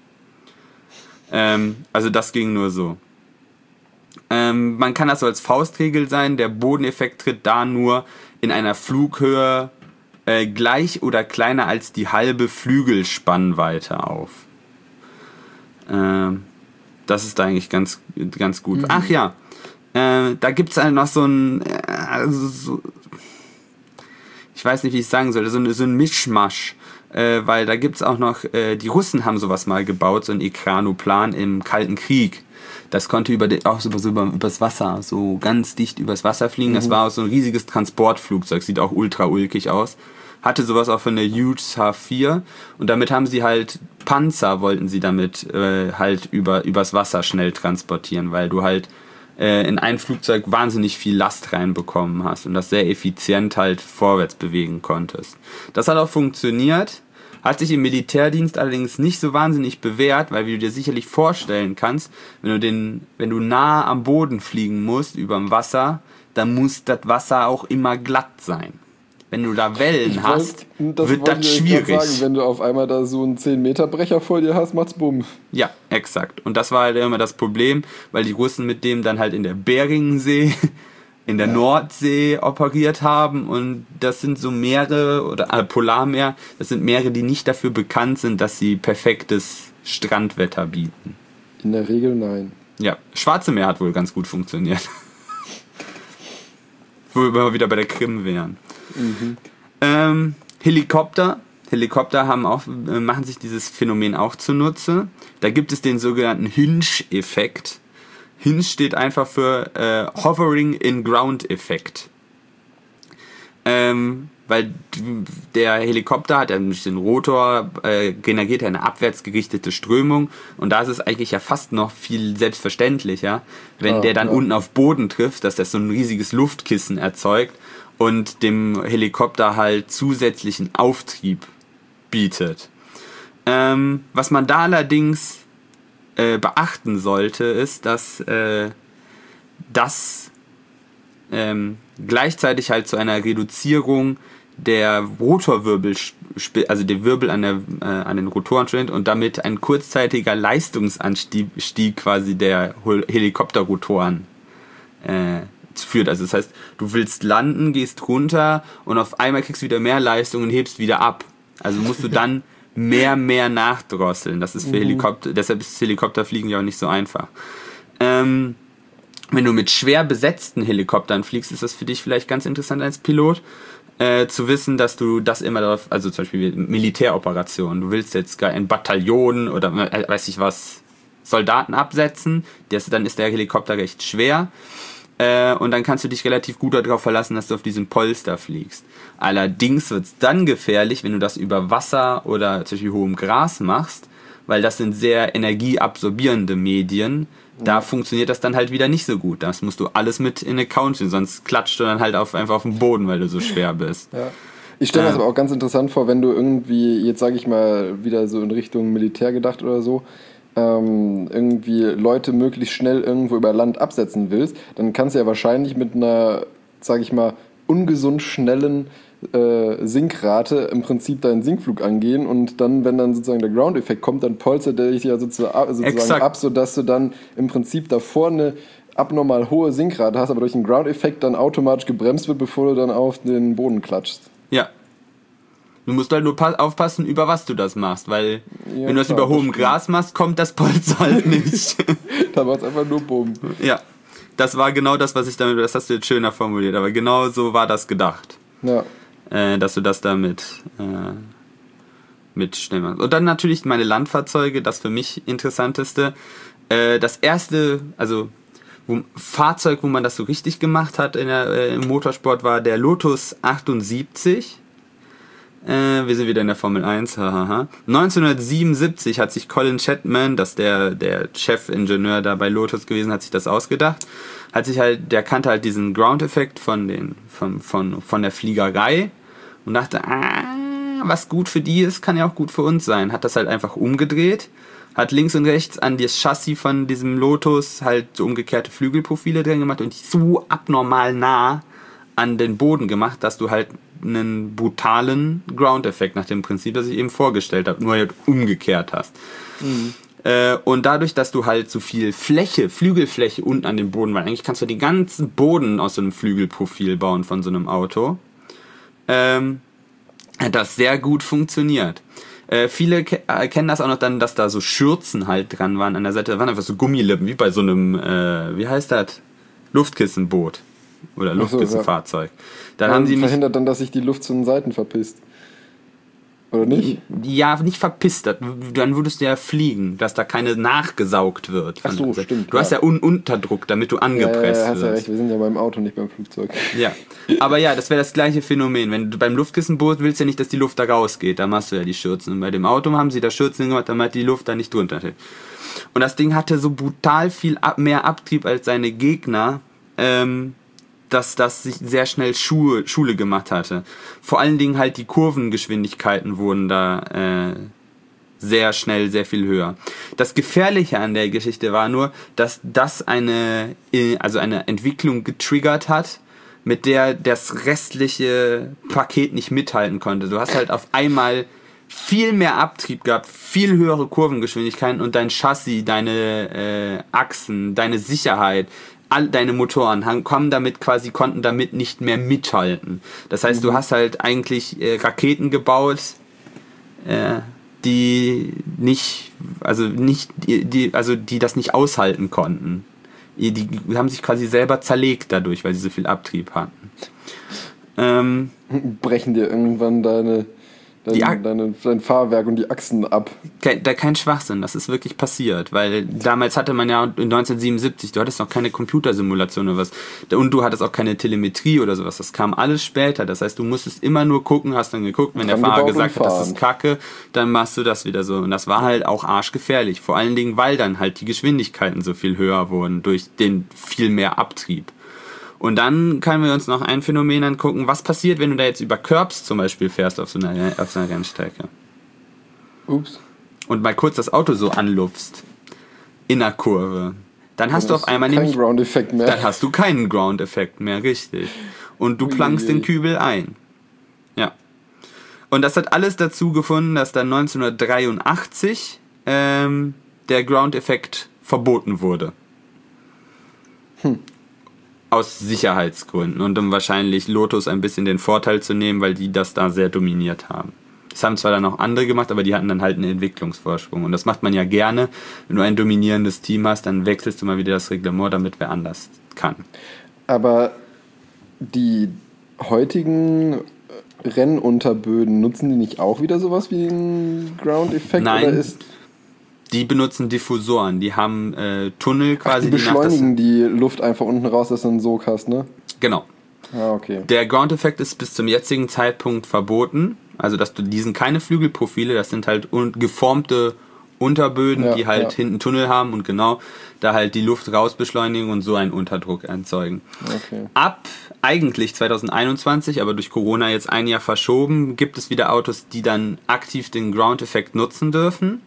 Ähm, also das ging nur so. Ähm, man kann das so als Faustregel sein, der Bodeneffekt tritt da nur in einer Flughöhe äh, gleich oder kleiner als die halbe Flügelspannweite auf. Ähm, das ist eigentlich ganz, ganz gut. Mhm. Ach ja, äh, da gibt es halt noch so ein, äh, also so, ich weiß nicht, wie ich es sagen soll, so ein, so ein Mischmasch. Äh, weil da gibt es auch noch, äh, die Russen haben sowas mal gebaut, so ein Ekranoplan im Kalten Krieg. Das konnte über den, auch so über, übers Wasser, so ganz dicht übers Wasser fliegen. Mhm. Das war auch so ein riesiges Transportflugzeug, sieht auch ultra ulkig aus. Hatte sowas auch von der Hughes H vier und damit haben sie halt Panzer, wollten sie damit äh, halt über, übers Wasser schnell transportieren, weil du halt äh, in ein Flugzeug wahnsinnig viel Last reinbekommen hast und das sehr effizient halt vorwärts bewegen konntest. Das hat auch funktioniert, hat sich im Militärdienst allerdings nicht so wahnsinnig bewährt, weil wie du dir sicherlich vorstellen kannst, wenn du den, wenn du nah am Boden fliegen musst, überm Wasser, dann muss das Wasser auch immer glatt sein. Wenn du da Wellen ich hast, wollt, das wird das schwierig. Sagen, wenn du auf einmal da so einen zehn Meter Brecher vor dir hast, macht's bumm. Ja, exakt. Und das war halt immer das Problem, weil die Russen mit dem dann halt in der Beringensee, in der ja. Nordsee operiert haben und das sind so Meere, oder äh, Polarmeer, das sind Meere, die nicht dafür bekannt sind, dass sie perfektes Strandwetter bieten. In der Regel nein. Ja, Schwarze Meer hat wohl ganz gut funktioniert. Wo wir mal wieder bei der Krim wären. Mhm. Ähm, Helikopter. Helikopter haben auch, äh, machen sich dieses Phänomen auch zunutze. Da gibt es den sogenannten Hinge-Effekt. Hinge steht einfach für äh, Hovering in Ground-Effekt. Ähm, weil der Helikopter hat ja durch den Rotor, äh, generiert ja eine abwärts gerichtete Strömung und da ist es eigentlich ja fast noch viel selbstverständlicher, wenn ja, der dann ja. unten auf Boden trifft, dass das so ein riesiges Luftkissen erzeugt und dem Helikopter halt zusätzlichen Auftrieb bietet. Ähm, was man da allerdings äh, beachten sollte, ist, dass äh, das ähm, gleichzeitig halt zu einer Reduzierung der Rotorwirbel, also der Wirbel an, der, äh, an den Rotoren steht und damit ein kurzzeitiger Leistungsanstieg quasi der Helikopterrotoren äh, führt. Also das heißt, du willst landen, gehst runter und auf einmal kriegst du wieder mehr Leistung und hebst wieder ab. Also musst du dann mehr, mehr nachdrosseln. Das ist für Helikopter, deshalb ist Helikopterfliegen ja auch nicht so einfach. Ähm, wenn du mit schwer besetzten Helikoptern fliegst, ist das für dich vielleicht ganz interessant als Pilot, äh, zu wissen, dass du das immer darauf, also zum Beispiel Militäroperationen, du willst jetzt ein Bataillon oder äh, weiß ich was, Soldaten absetzen, das, dann ist der Helikopter recht schwer. Äh, und dann kannst du dich relativ gut darauf verlassen, dass du auf diesem Polster fliegst. Allerdings wird es dann gefährlich, wenn du das über Wasser oder zum Beispiel hohem Gras machst, weil das sind sehr energieabsorbierende Medien. Da mhm. funktioniert das dann halt wieder nicht so gut. Das musst du alles mit in Account nehmen, sonst klatscht du dann halt auf, einfach auf den Boden, weil du so schwer bist. Ja. Ich stelle mir äh, das aber auch ganz interessant vor, wenn du irgendwie, jetzt sage ich mal, wieder so in Richtung Militär gedacht oder so, Ähm, irgendwie Leute möglichst schnell irgendwo über Land absetzen willst, dann kannst du ja wahrscheinlich mit einer, sag ich mal, ungesund schnellen äh, Sinkrate im Prinzip deinen Sinkflug angehen und dann, wenn dann sozusagen der Ground-Effekt kommt, dann polstert der dich ja sozusagen, sozusagen ab, sodass du dann im Prinzip davor eine abnormal hohe Sinkrate hast, aber durch den Ground-Effekt dann automatisch gebremst wird, bevor du dann auf den Boden klatschst. Ja. Du musst halt nur pa- aufpassen, über was du das machst, weil ja, wenn du das klar, über hohem Gras machst, kommt das Polster halt nicht. Da war es einfach nur Bumm. Ja, das war genau das, was ich damit, das hast du jetzt schöner formuliert, aber genau so war das gedacht. Ja. Äh, dass du das damit äh, mit schnell machst. Und dann natürlich meine Landfahrzeuge, das für mich Interessanteste. Äh, das erste, also wo, Fahrzeug, wo man das so richtig gemacht hat in der, äh, im Motorsport, war der Lotus achtundsiebzig. Äh, wir sind wieder in der Formel eins. Hahaha. neunzehnhundertsiebenundsiebzig hat sich Colin Chapman, das der der Chefingenieur da bei Lotus gewesen, hat sich das ausgedacht. Hat sich halt, der kannte halt diesen Ground-Effekt von den von von von der Fliegerei und dachte, ah, was gut für die ist, kann ja auch gut für uns sein. Hat das halt einfach umgedreht, hat links und rechts an das Chassis von diesem Lotus halt so umgekehrte Flügelprofile drin gemacht und die so abnormal nah an den Boden gemacht, dass du halt einen brutalen Ground-Effekt nach dem Prinzip, das ich eben vorgestellt habe, nur halt umgekehrt hast. Mhm. Äh, und dadurch, dass du halt so viel Fläche, Flügelfläche unten an dem Boden, weil eigentlich kannst du den ganzen Boden aus so einem Flügelprofil bauen von so einem Auto, ähm, das sehr gut funktioniert. Äh, viele ke- äh, kennen das auch noch dann, dass da so Schürzen halt dran waren an der Seite. Da waren einfach so Gummilippen, wie bei so einem, äh, wie heißt das? Luftkissenboot. Oder Luftkissenfahrzeug. Dann Ja, haben die nicht, verhindert dann, dass sich die Luft zu den Seiten verpisst. Oder nicht? ja, nicht verpisst. Dann würdest du ja fliegen, dass da keine nachgesaugt wird. von Ach so, der Seite. stimmt, Du hast ja. ja Un- Unterdruck, damit du Ja, angepresst ja, hast ja wirst. recht, wir sind ja beim Auto, nicht beim Flugzeug. Ja, aber ja, das wäre das gleiche Phänomen. Wenn du beim Luftkissenboot willst ja nicht, dass die Luft da rausgeht, da machst du ja die Schürzen. Und bei dem Auto haben sie da Schürzen gemacht, damit die Luft da nicht drunter steht. Und das Ding hatte so brutal viel ab, mehr Abtrieb als seine Gegner, ähm, dass das sich sehr schnell Schuhe, Schule gemacht hatte. Vor allen Dingen halt die Kurvengeschwindigkeiten wurden da äh, sehr schnell, sehr viel höher. Das Gefährliche an der Geschichte war nur, dass das eine, also eine Entwicklung getriggert hat, mit der das restliche Paket nicht mithalten konnte. Du hast halt auf einmal viel mehr Abtrieb gehabt, viel höhere Kurvengeschwindigkeiten und dein Chassis, deine äh, Achsen, deine Sicherheit, all deine Motoren haben, kommen damit quasi, konnten damit nicht mehr mithalten. Das heißt, mhm. du hast halt eigentlich äh, Raketen gebaut, äh, die nicht, also nicht, die, die, also die das nicht aushalten konnten. Die, die haben sich quasi selber zerlegt dadurch, weil sie so viel Abtrieb hatten. Ähm, Brechen dir irgendwann deine, Die Ach- deine, deine, dein Fahrwerk und die Achsen ab. kein, da kein Schwachsinn, das ist wirklich passiert, weil damals hatte man ja neunzehnhundertsiebenundsiebzig, du hattest noch keine Computersimulation oder was, und du hattest auch keine Telemetrie oder sowas, das kam alles später, das heißt, du musstest immer nur gucken, hast dann geguckt, wenn der Dran Fahrer gebaut und gesagt hat, das fahren. ist Kacke, dann machst du das wieder so, und das war halt auch arschgefährlich, vor allen Dingen, weil dann halt die Geschwindigkeiten so viel höher wurden, durch den viel mehr Abtrieb. Und dann können wir uns noch ein Phänomen angucken, was passiert, wenn du da jetzt über Curbs zum Beispiel fährst auf so einer, auf so einer Rennstrecke. Ups. Und mal kurz das Auto so anlupfst, in der Kurve, dann hast du auf einmal kein nämlich, Ground-Effekt mehr. dann hast du keinen Ground-Effekt mehr, richtig. Und du plankst den Kübel ein. Ja. Und das hat alles dazu gefunden, dass dann neunzehnhundertdreiundachtzig ähm, der Ground-Effekt verboten wurde. Hm. Aus Sicherheitsgründen und um wahrscheinlich Lotus ein bisschen den Vorteil zu nehmen, weil die das da sehr dominiert haben. Das haben zwar dann auch andere gemacht, aber die hatten dann halt einen Entwicklungsvorsprung. Und das macht man ja gerne. Wenn du ein dominierendes Team hast, dann wechselst du mal wieder das Reglement, damit wer anders kann. Aber die heutigen Rennunterböden, nutzen die nicht auch wieder sowas wie einen Ground-Effekt? Nein. Oder ist Die benutzen Diffusoren. Die haben äh, Tunnel quasi. die beschleunigen die die Luft einfach unten raus, dass du einen Sog hast, ne? nach genau. Ah, okay. Der Ground-Effekt ist bis zum jetzigen Zeitpunkt verboten. Also, dass du diesen keine Flügelprofile, das sind halt un- geformte Unterböden, Ja, die halt ja. hinten Tunnel haben und genau da halt die Luft rausbeschleunigen und so einen Unterdruck erzeugen. Okay. Ab eigentlich zweitausendeinundzwanzig, aber durch Corona jetzt ein Jahr verschoben, gibt es wieder Autos, die dann aktiv den Ground-Effekt nutzen dürfen,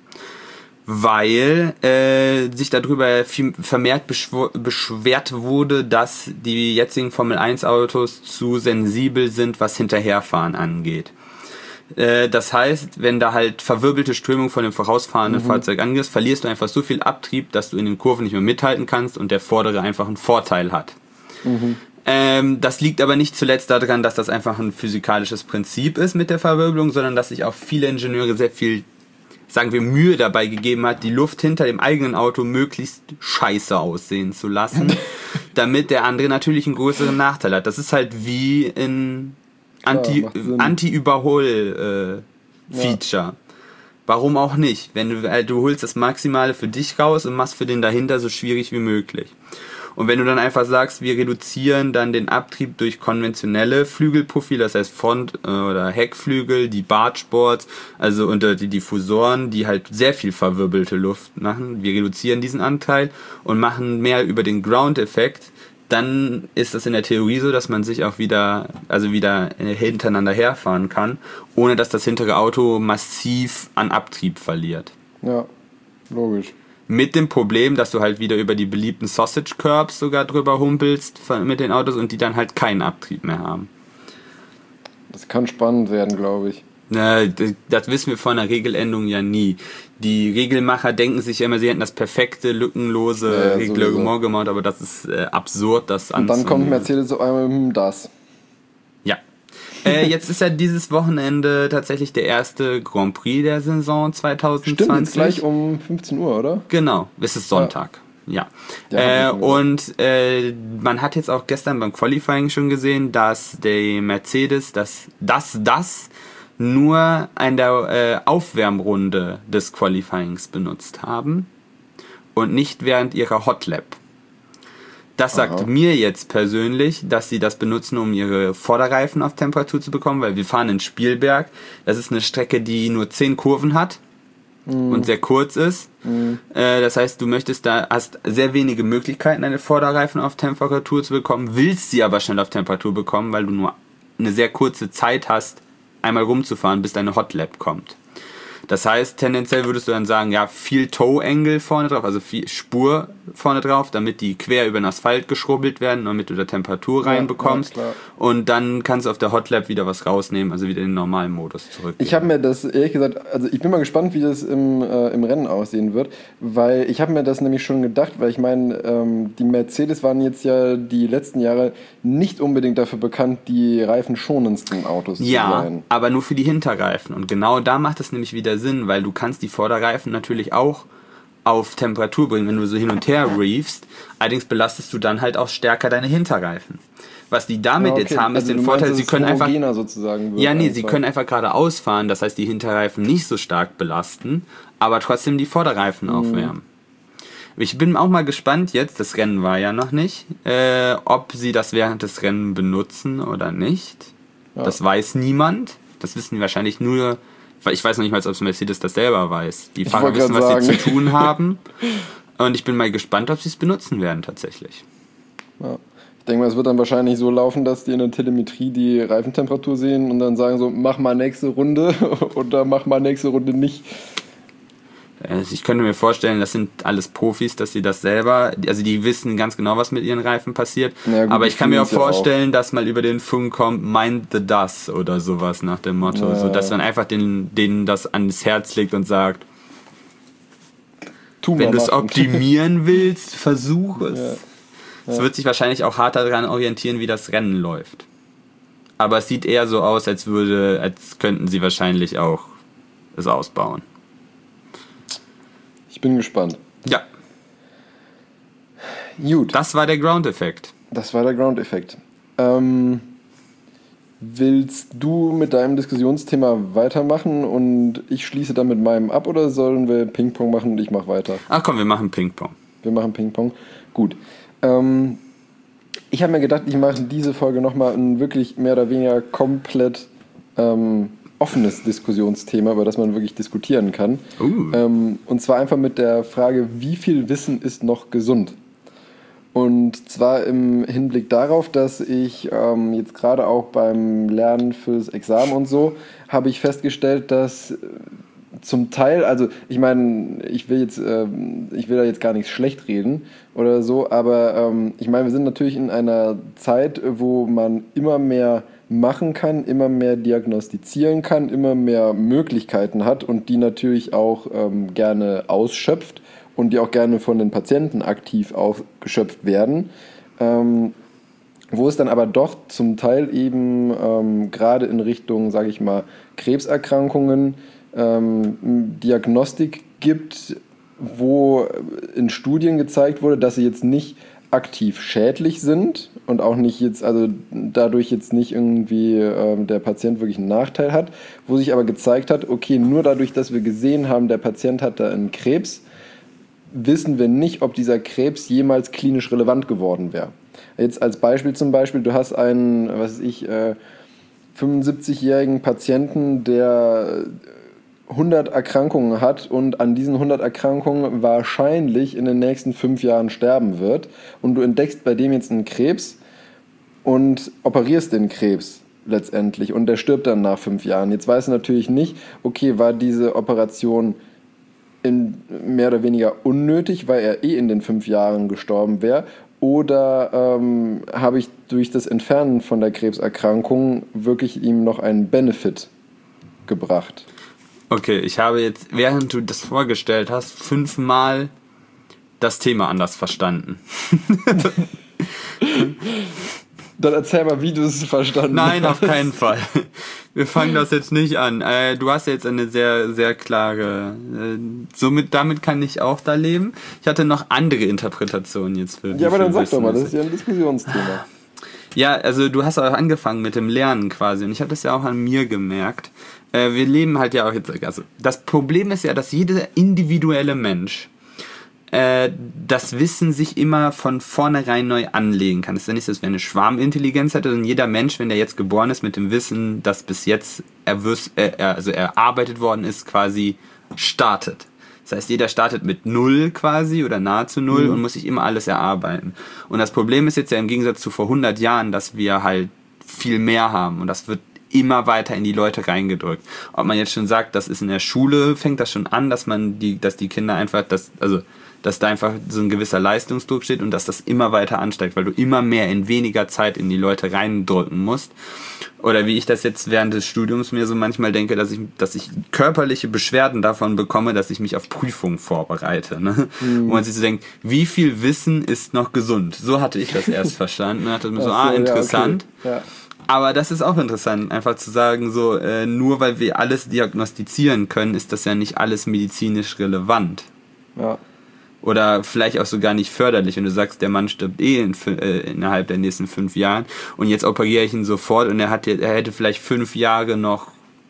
weil äh, sich darüber viel vermehrt beschw- beschwert wurde, dass die jetzigen Formel eins Autos zu sensibel sind, was Hinterherfahren angeht. Äh, das heißt, wenn da halt verwirbelte Strömung von dem vorausfahrenden Mhm. Fahrzeug angehst, verlierst du einfach so viel Abtrieb, dass du in den Kurven nicht mehr mithalten kannst und der vordere einfach einen Vorteil hat. Mhm. Ähm, das liegt aber nicht zuletzt daran, dass das einfach ein physikalisches Prinzip ist mit der Verwirbelung, sondern dass sich auch viele Ingenieure sehr viel, sagen wir, Mühe dabei gegeben hat, die Luft hinter dem eigenen Auto möglichst scheiße aussehen zu lassen, damit der andere natürlich einen größeren Nachteil hat. Das ist halt wie ein Anti, macht Sinn. Anti-Überhol äh, Feature. Warum auch nicht? Wenn du, äh, du holst das Maximale für dich raus und machst für den dahinter so schwierig wie möglich. Und wenn du dann einfach sagst, wir reduzieren dann den Abtrieb durch konventionelle Flügelprofile, das heißt Front- oder Heckflügel, die Bartsports, also unter die Diffusoren, die halt sehr viel verwirbelte Luft machen, wir reduzieren diesen Anteil und machen mehr über den Ground-Effekt, dann ist das in der Theorie so, dass man sich auch wieder, also wieder hintereinander herfahren kann, ohne dass das hintere Auto massiv an Abtrieb verliert. Ja, logisch. Mit dem Problem, dass du halt wieder über die beliebten Sausage Curbs sogar drüber humpelst von- mit den Autos und die dann halt keinen Abtrieb mehr haben. Das kann spannend werden, glaube ich. Na, das, das wissen wir von der Regeländerung ja nie. Die Regelmacher denken sich ja immer, sie hätten das perfekte, lückenlose Ja, ja, Reglement sowieso. gemacht, aber das ist äh, absurd, das Und dann kommt anzunehmen. Mercedes auf einmal, hm, das. Ja. Äh, jetzt ist ja dieses Wochenende tatsächlich der erste Grand Prix der Saison zwanzig zwanzig. Stimmt, jetzt gleich um fünfzehn Uhr, oder? Genau, es ist Sonntag. Ja. Ja, äh, und äh, man hat jetzt auch gestern beim Qualifying schon gesehen, dass der Mercedes das, das, das nur in der äh, Aufwärmrunde des Qualifyings benutzt haben und nicht während ihrer Hot Lap. Das sagt Aha. mir jetzt persönlich, dass sie das benutzen, um ihre Vorderreifen auf Temperatur zu bekommen, weil wir fahren in Spielberg. Das ist eine Strecke, die nur zehn Kurven hat mm. und sehr kurz ist. Mm. Äh, das heißt, du möchtest da, hast sehr wenige Möglichkeiten, deine Vorderreifen auf Temperatur zu bekommen, willst sie aber schnell auf Temperatur bekommen, weil du nur eine sehr kurze Zeit hast, einmal rumzufahren, bis deine Hot Lap kommt. Das heißt, tendenziell würdest du dann sagen, ja, viel Toe-Angle vorne drauf, also viel Spur vorne drauf, damit die quer über den Asphalt geschrubbelt werden, damit du da Temperatur reinbekommst. Ja, ja, und dann kannst du auf der Hot Lap wieder was rausnehmen, also wieder in den normalen Modus zurück. Ich habe mir das, ehrlich gesagt, also ich bin mal gespannt, wie das im, äh, im Rennen aussehen wird, weil ich habe mir das nämlich schon gedacht, weil ich meine, ähm, die Mercedes waren jetzt ja die letzten Jahre nicht unbedingt dafür bekannt, die reifenschonendsten Autos ja, zu sein. Ja, aber nur für die Hinterreifen. Und genau da macht es nämlich wieder Sinn, weil du kannst die Vorderreifen natürlich auch auf Temperatur bringen, wenn du so hin und her reefst. Allerdings belastest du dann halt auch stärker deine Hinterreifen. Was die damit ja, okay. jetzt haben, ist also den Vorteil, meinst, sie können einfach sozusagen ja, nee, sie können einfach geradeaus fahren, das heißt, die Hinterreifen nicht so stark belasten, aber trotzdem die Vorderreifen mhm. aufwärmen. Ich bin auch mal gespannt jetzt, das Rennen war ja noch nicht, äh, ob sie das während des Rennens benutzen oder nicht. Ja. Das weiß niemand. Das wissen wahrscheinlich nur, ich weiß noch nicht mal, ob es Mercedes das selber weiß. Die Fahrer wissen, was sagen. sie zu tun haben. Und ich bin mal gespannt, ob sie es benutzen werden tatsächlich. Ja. Ich denke mal, es wird dann wahrscheinlich so laufen, dass die in der Telemetrie die Reifentemperatur sehen und dann sagen so, mach mal nächste Runde oder mach mal nächste Runde nicht. Ich könnte mir vorstellen, das sind alles Profis, dass sie das selber, also die wissen ganz genau, was mit ihren Reifen passiert. Ja, gut, aber ich kann mir auch vorstellen, auch. dass mal über den Funk kommt, mind the das oder sowas nach dem Motto, ja. so dass man einfach den, denen das ans Herz legt und sagt, tu wenn du es optimieren willst, versuch es. Ja. Ja. Es wird sich wahrscheinlich auch hart daran orientieren, wie das Rennen läuft. Aber es sieht eher so aus, als würde, als könnten sie wahrscheinlich auch es ausbauen. Ich bin gespannt. Ja. Gut. Das war der Ground-Effekt. Das war der Ground-Effekt. Ähm, willst du mit deinem Diskussionsthema weitermachen und ich schließe dann mit meinem ab oder sollen wir Ping-Pong machen und ich mache weiter? Ach komm, wir machen Ping-Pong. Wir machen Ping-Pong. Gut. Ähm, ich habe mir gedacht, ich mache diese Folge nochmal ein wirklich mehr oder weniger komplett ähm, offenes Diskussionsthema, über das man wirklich diskutieren kann. Uh. Ähm, und zwar einfach mit der Frage, wie viel Wissen ist noch gesund? Und zwar im Hinblick darauf, dass ich ähm, jetzt gerade auch beim Lernen fürs Examen und so, habe ich festgestellt, dass zum Teil, also ich meine, ich will jetzt, äh, ich will da jetzt gar nichts schlecht reden oder so, aber ähm, ich meine, wir sind natürlich in einer Zeit, wo man immer mehr machen kann, immer mehr diagnostizieren kann, immer mehr Möglichkeiten hat und die natürlich auch ähm, gerne ausschöpft und die auch gerne von den Patienten aktiv ausgeschöpft werden, ähm, wo es dann aber doch zum Teil eben ähm, gerade in Richtung, sage ich mal, Krebserkrankungen ähm, Diagnostik gibt, wo in Studien gezeigt wurde, dass sie jetzt nicht aktiv schädlich sind und auch nicht jetzt, also dadurch jetzt nicht irgendwie ähm, der Patient wirklich einen Nachteil hat, wo sich aber gezeigt hat, okay, nur dadurch, dass wir gesehen haben, der Patient hat da einen Krebs, wissen wir nicht, ob dieser Krebs jemals klinisch relevant geworden wäre. Jetzt als Beispiel zum Beispiel, du hast einen, was weiß ich, äh, fünfundsiebzigjährigen Patienten, der hundert Erkrankungen hat und an diesen hundert Erkrankungen wahrscheinlich in den nächsten fünf Jahren sterben wird und du entdeckst bei dem jetzt einen Krebs und operierst den Krebs letztendlich und der stirbt dann nach fünf Jahren. Jetzt weißt du natürlich nicht, okay, war diese Operation in mehr oder weniger unnötig, weil er eh in den fünf Jahren gestorben wäre, oder ähm, habe ich durch das Entfernen von der Krebserkrankung wirklich ihm noch einen Benefit gebracht? Okay, ich habe jetzt, während du das vorgestellt hast, fünfmal das Thema anders verstanden. Dann erzähl mal, wie du es verstanden Nein, hast. auf keinen Fall. Wir fangen das jetzt nicht an. Äh, du hast jetzt eine sehr, sehr klare... Äh, somit, damit kann ich auch da leben. Ich hatte noch andere Interpretationen jetzt für Ja, aber dann sag doch mal, das ist ja ein Diskussionsthema. Ja, also du hast auch angefangen mit dem Lernen quasi. Und ich habe das ja auch an mir gemerkt. Äh, wir leben halt ja auch jetzt... Also das Problem ist ja, dass jeder individuelle Mensch das Wissen sich immer von vornherein neu anlegen kann. Es ist ja nicht so, dass wir eine Schwarmintelligenz hätte, sondern jeder Mensch, wenn der jetzt geboren ist mit dem Wissen, das bis jetzt erwüs- äh, also erarbeitet worden ist, quasi startet. Das heißt, jeder startet mit Null quasi oder nahezu Null mhm. und muss sich immer alles erarbeiten. Und das Problem ist jetzt ja im Gegensatz zu vor hundert Jahren, dass wir halt viel mehr haben und das wird immer weiter in die Leute reingedrückt. Ob man jetzt schon sagt, das ist in der Schule, fängt das schon an, dass man die, dass die Kinder einfach, das, also dass da einfach so ein gewisser Leistungsdruck steht und dass das immer weiter ansteigt, weil du immer mehr in weniger Zeit in die Leute reindrücken musst. Oder wie ich das jetzt während des Studiums mir so manchmal denke, dass ich, dass ich körperliche Beschwerden davon bekomme, dass ich mich auf Prüfungen vorbereite. Ne? Mhm. Wo man sich so denkt, wie viel Wissen ist noch gesund? So hatte ich das erst verstanden. Da dachte ich mir so, ah, interessant. Ja, okay. Ja. Aber das ist auch interessant, einfach zu sagen, so äh, nur weil wir alles diagnostizieren können, ist das ja nicht alles medizinisch relevant. Ja. Oder vielleicht auch sogar nicht förderlich, wenn du sagst, der Mann stirbt eh in, äh, innerhalb der nächsten fünf Jahren und jetzt operiere ich ihn sofort und er, hat, er hätte vielleicht fünf Jahre noch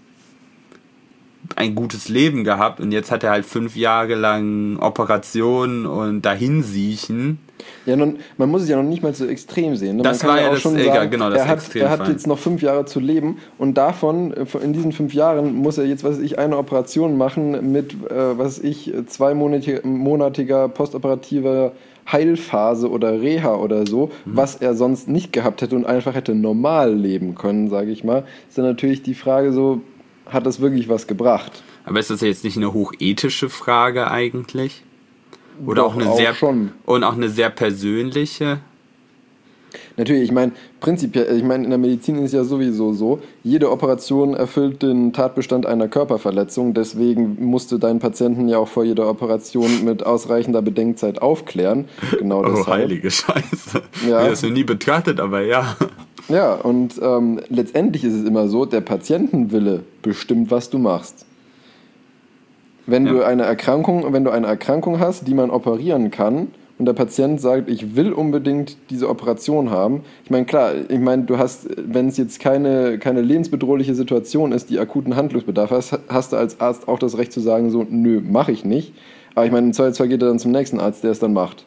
ein gutes Leben gehabt und jetzt hat er halt fünf Jahre lang Operationen und Dahinsiechen. Ja, nun, man muss es ja noch nicht mal so extrem sehen. Ne? Das man kann war ja auch das, schon egal, sagen, genau, das er hat, er hat jetzt noch fünf Jahre zu leben und davon, in diesen fünf Jahren, muss er jetzt, was weiß ich, eine Operation machen mit, äh, was weiß ich, zweimonatiger postoperativer Heilphase oder Reha oder so, mhm. was er sonst nicht gehabt hätte und einfach hätte normal leben können, sage ich mal, ist dann natürlich die Frage so, hat das wirklich was gebracht? Aber ist das jetzt nicht eine hochethische Frage eigentlich? Oder Doch, auch eine auch sehr schon. Und auch eine sehr persönliche? Natürlich, ich meine, prinzipiell, ich meine, in der Medizin ist es ja sowieso so, jede Operation erfüllt den Tatbestand einer Körperverletzung, deswegen musst du deinen Patienten ja auch vor jeder Operation mit ausreichender Bedenkzeit aufklären. Genau deshalb. Oh, heilige Scheiße. Ja. Ich habe das noch nie betrachtet, aber ja. Ja, und ähm, letztendlich ist es immer so, der Patientenwille bestimmt, was du machst. Wenn ja. du eine Erkrankung, wenn du eine Erkrankung hast, die man operieren kann, und der Patient sagt, ich will unbedingt diese Operation haben. Ich meine, klar, ich meine, du hast, wenn es jetzt keine, keine lebensbedrohliche Situation ist, die akuten Handlungsbedarf hast, hast du als Arzt auch das Recht zu sagen, so, nö, mache ich nicht. Aber ich meine, im Zweifelsfall geht er dann zum nächsten Arzt, der es dann macht.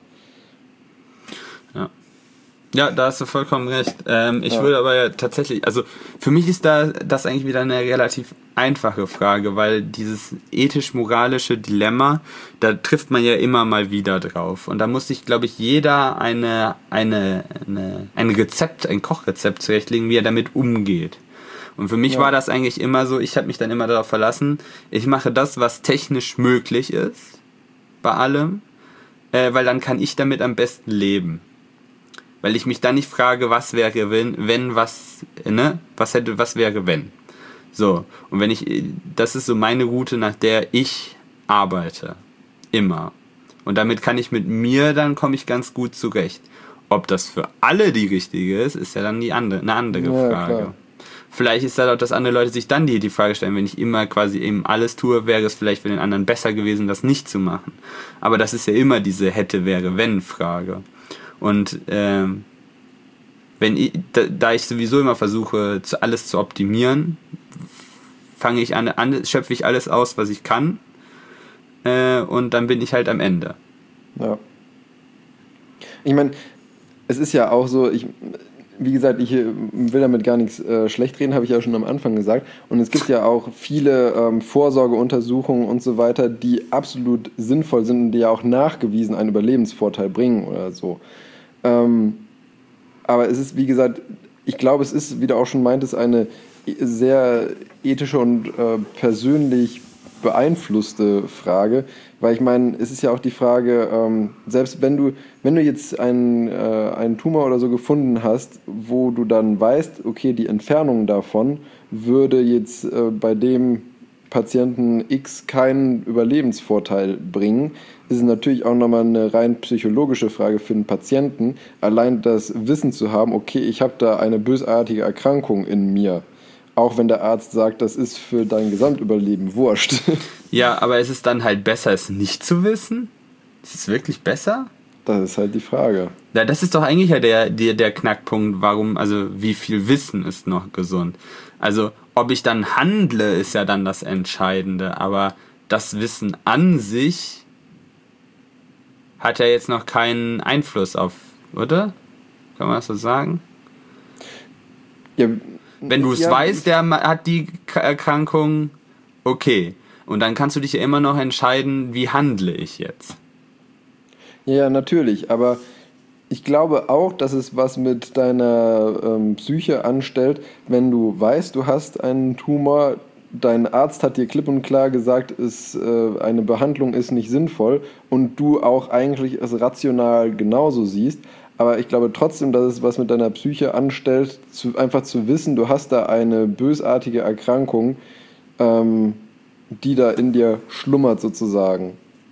Ja. Ja, da hast du vollkommen recht. Ähm, ich ja. würde aber ja tatsächlich, also für mich ist da das eigentlich wieder eine relativ einfache Frage, weil dieses ethisch-moralische Dilemma, da trifft man ja immer mal wieder drauf. Und da muss sich, glaube ich, jeder eine, eine, eine, ein Rezept, ein Kochrezept zurechtlegen, wie er damit umgeht. Und für mich ja. war das eigentlich immer so, ich habe mich dann immer darauf verlassen, ich mache das, was technisch möglich ist, bei allem, äh, weil dann kann ich damit am besten leben. Weil ich mich dann nicht frage, was wäre, wenn, wenn, was, ne, was hätte, was wäre, wenn. So, und wenn ich, das ist so meine Route, nach der ich arbeite. Immer. Und damit kann ich mit mir, dann komme ich ganz gut zurecht. Ob das für alle die richtige ist, ist ja dann die andere, eine andere ja, Frage. Klar. Vielleicht ist das auch, dass andere Leute sich dann die, die Frage stellen, wenn ich immer quasi eben alles tue, wäre es vielleicht für den anderen besser gewesen, das nicht zu machen. Aber das ist ja immer diese hätte, wäre, wenn Frage. Und ähm, wenn ich, da, da ich sowieso immer versuche, zu, alles zu optimieren, fange ich an, an, schöpfe ich alles aus, was ich kann, äh, und dann bin ich halt am Ende. Ja. Ich meine, es ist ja auch so, ich, wie gesagt, ich will damit gar nichts äh, schlecht reden, habe ich ja schon am Anfang gesagt. Und es gibt ja auch viele ähm, Vorsorgeuntersuchungen und so weiter, die absolut sinnvoll sind und die ja auch nachgewiesen einen Überlebensvorteil bringen oder so. Ähm, aber es ist, wie gesagt, ich glaube, es ist, wie du auch schon meintest, eine sehr ethische und äh, persönlich beeinflusste Frage, weil ich meine, es ist ja auch die Frage, ähm, selbst wenn du, wenn du jetzt einen, äh, einen Tumor oder so gefunden hast, wo du dann weißt, okay, die Entfernung davon würde jetzt äh, bei dem Patienten X keinen Überlebensvorteil bringen, ist es natürlich auch nochmal eine rein psychologische Frage für den Patienten, allein das Wissen zu haben, okay, ich habe da eine bösartige Erkrankung in mir. Auch wenn der Arzt sagt, das ist für dein Gesamtüberleben wurscht. Ja, aber ist es dann halt besser, es nicht zu wissen? Ist es wirklich besser? Das ist halt die Frage. Ja, das ist doch eigentlich ja der, der, der Knackpunkt, warum, also wie viel Wissen ist noch gesund. Also ob ich dann handle, ist ja dann das Entscheidende, aber das Wissen an sich hat ja jetzt noch keinen Einfluss auf, oder? Kann man das so sagen? Ja, Wenn du es ja, weißt, der hat die Erkrankung, okay. Und dann kannst du dich ja immer noch entscheiden, wie handle ich jetzt? Ja, natürlich, aber ich glaube auch, dass es was mit deiner ähm, Psyche anstellt, wenn du weißt, du hast einen Tumor, dein Arzt hat dir klipp und klar gesagt, ist, äh, eine Behandlung ist nicht sinnvoll und du auch eigentlich es rational genauso siehst, aber ich glaube trotzdem, dass es was mit deiner Psyche anstellt, zu, einfach zu wissen, du hast da eine bösartige Erkrankung, ähm, die da in dir schlummert sozusagen.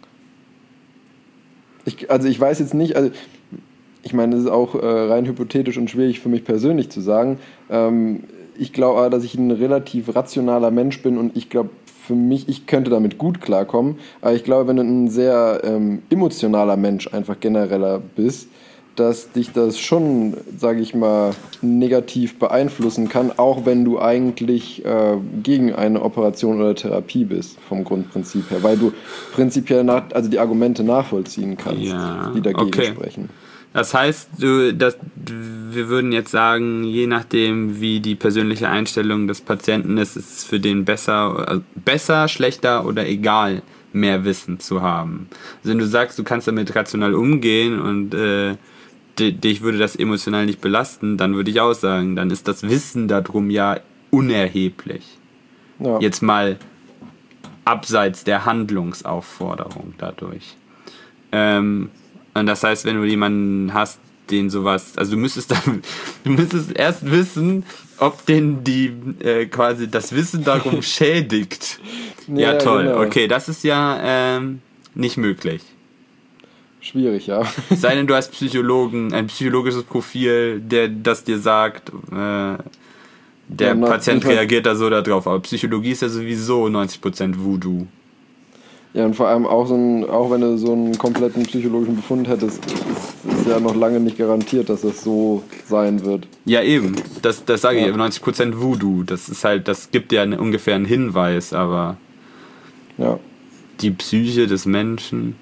Ich, also ich weiß jetzt nicht, also ich meine, es ist auch äh, rein hypothetisch und schwierig für mich persönlich zu sagen. Ähm, ich glaube aber, dass ich ein relativ rationaler Mensch bin und ich glaube, für mich, ich könnte damit gut klarkommen. Aber ich glaube, wenn du ein sehr ähm, emotionaler Mensch einfach genereller bist, dass dich das schon, sage ich mal, negativ beeinflussen kann, auch wenn du eigentlich äh, gegen eine Operation oder Therapie bist, vom Grundprinzip her, weil du prinzipiell nach, also die Argumente nachvollziehen kannst, Ja, die dagegen okay. sprechen. Das heißt, du, das, wir würden jetzt sagen, je nachdem, wie die persönliche Einstellung des Patienten ist, ist es für den besser, also besser, schlechter oder egal, mehr Wissen zu haben. Also wenn du sagst, du kannst damit rational umgehen und äh, dich würde das emotional nicht belasten, dann würde ich auch sagen, dann ist das Wissen darum ja unerheblich. Ja. Jetzt mal abseits der Handlungsaufforderung dadurch. Ähm, und das heißt, wenn du jemanden hast, den sowas, also du müsstest dann, du müsstest erst wissen, ob den die äh, quasi das Wissen darum schädigt. Ja, ja, toll. Genau. Okay, das ist ja ähm, nicht möglich. Schwierig, ja. Sei denn, du hast Psychologen, ein psychologisches Profil, der das dir sagt, äh, der ja, Patient reagiert da so da drauf. Aber Psychologie ist ja sowieso neunzig Prozent Voodoo. Ja, und vor allem auch, so ein, auch wenn du so einen kompletten psychologischen Befund hättest, ist, ist ja noch lange nicht garantiert, dass das so sein wird. Ja, eben. Das, das sage ja. ich, neunzig Prozent Voodoo. Das ist halt, das gibt ja eine, ungefähr einen Hinweis, aber ja. Die Psyche des Menschen.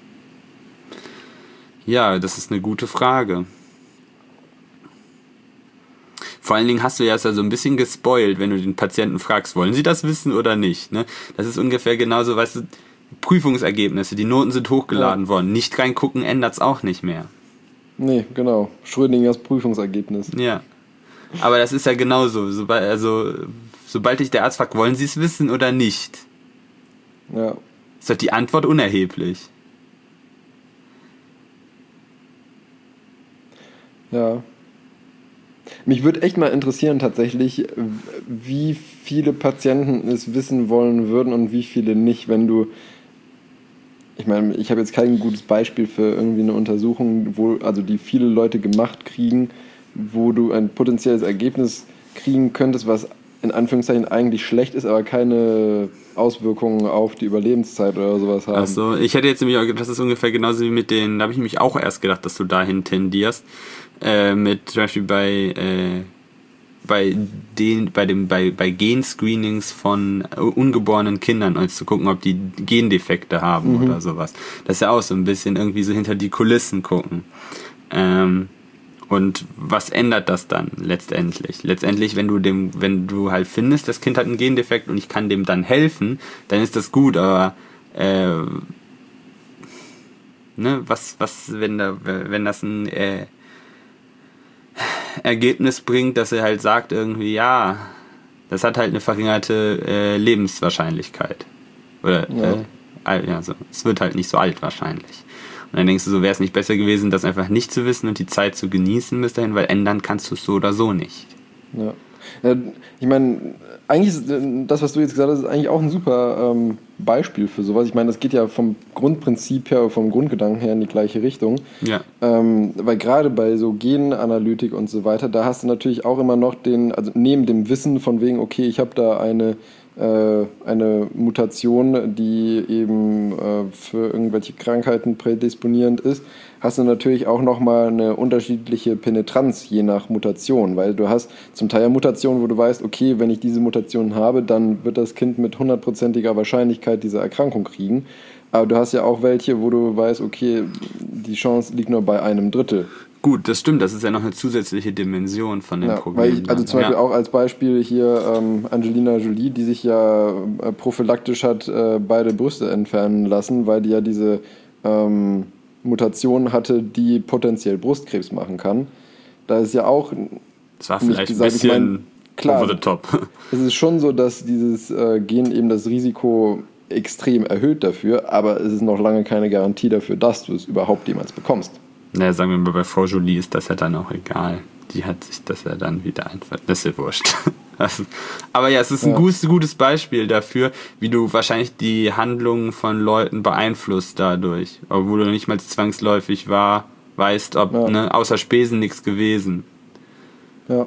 Ja, das ist eine gute Frage. Vor allen Dingen hast du ja so ein bisschen gespoilt, wenn du den Patienten fragst, wollen sie das wissen oder nicht? Ne? Das ist ungefähr genauso, weißt du, Prüfungsergebnisse, die Noten sind hochgeladen ja. worden. Nicht reingucken ändert's auch nicht mehr. Nee, genau. Schrödingers Prüfungsergebnis. Ja. Aber das ist ja genauso. Sobald, also, sobald dich der Arzt fragt, wollen sie es wissen oder nicht? Ja. Ist doch die Antwort unerheblich. Ja. Mich würde echt mal interessieren tatsächlich, wie viele Patienten es wissen wollen würden und wie viele nicht, wenn du, ich meine, ich habe jetzt kein gutes Beispiel für irgendwie eine Untersuchung, wo, also die viele Leute gemacht kriegen, wo du ein potenzielles Ergebnis kriegen könntest, was in Anführungszeichen eigentlich schlecht ist, aber keine Auswirkungen auf die Überlebenszeit oder sowas haben. Achso, ich hätte jetzt nämlich auch, das ist ungefähr genauso wie mit den, da habe ich mich auch erst gedacht, dass du dahin tendierst, äh, mit zum Beispiel bei, äh, bei den, bei dem, bei, bei Genscreenings von ungeborenen Kindern, als zu gucken, ob die Gendefekte haben mhm. oder sowas. Das ist ja auch so ein bisschen irgendwie so hinter die Kulissen gucken. Ähm, Und was ändert das dann letztendlich? Letztendlich, wenn du dem, wenn du halt findest, das Kind hat einen Gendefekt und ich kann dem dann helfen, dann ist das gut, aber äh, ne, was, was, wenn da, wenn das ein äh, Ergebnis bringt, dass er halt sagt irgendwie, ja, das hat halt eine verringerte äh, Lebenswahrscheinlichkeit. Oder ja. Äh, also, es wird halt nicht so alt wahrscheinlich. Und dann denkst du so, wäre es nicht besser gewesen, das einfach nicht zu wissen und die Zeit zu genießen bis dahin, weil ändern kannst du es so oder so nicht. Ja. Ja, ich meine, eigentlich ist das, was du jetzt gesagt hast, ist eigentlich auch ein super ähm, Beispiel für sowas. Ich meine, das geht ja vom Grundprinzip her, vom Grundgedanken her in die gleiche Richtung. Ja. Ähm, weil gerade bei so Genanalytik und so weiter, da hast du natürlich auch immer noch den, also neben dem Wissen von wegen, okay, ich habe da eine, äh, eine Mutation, die eben äh, für irgendwelche Krankheiten prädisponierend ist, hast du natürlich auch nochmal eine unterschiedliche Penetranz je nach Mutation, weil du hast zum Teil ja Mutationen, wo du weißt, okay, wenn ich diese Mutation habe, dann wird das Kind mit hundertprozentiger Wahrscheinlichkeit diese Erkrankung kriegen. Aber du hast ja auch welche, wo du weißt, okay, die Chance liegt nur bei einem Drittel. Gut, das stimmt, das ist ja noch eine zusätzliche Dimension von dem Ja, Problem. weil ich, also zum Beispiel ja. auch als Beispiel hier ähm, Angelina Jolie, die sich ja äh, prophylaktisch hat äh, beide Brüste entfernen lassen, weil die ja diese ähm, Mutation hatte, die potenziell Brustkrebs machen kann. Da ist ja auch Das war nicht vielleicht gesagt, ein bisschen ich mein, klar, over the top. Es ist schon so, dass dieses äh, Gen eben das Risiko extrem erhöht dafür, aber es ist noch lange keine Garantie dafür, dass du es überhaupt jemals bekommst. Naja, sagen wir mal, bei Frau Jolie ist das ja dann auch egal. Die hat sich das ja dann wieder einfach... Das ist ja wurscht. Also, aber ja, es ist ein Ja. gutes, gutes Beispiel dafür, wie du wahrscheinlich die Handlungen von Leuten beeinflusst dadurch. Obwohl du nicht mal zwangsläufig war, weißt, ob Ja. ne, außer Spesen nichts gewesen. Ja.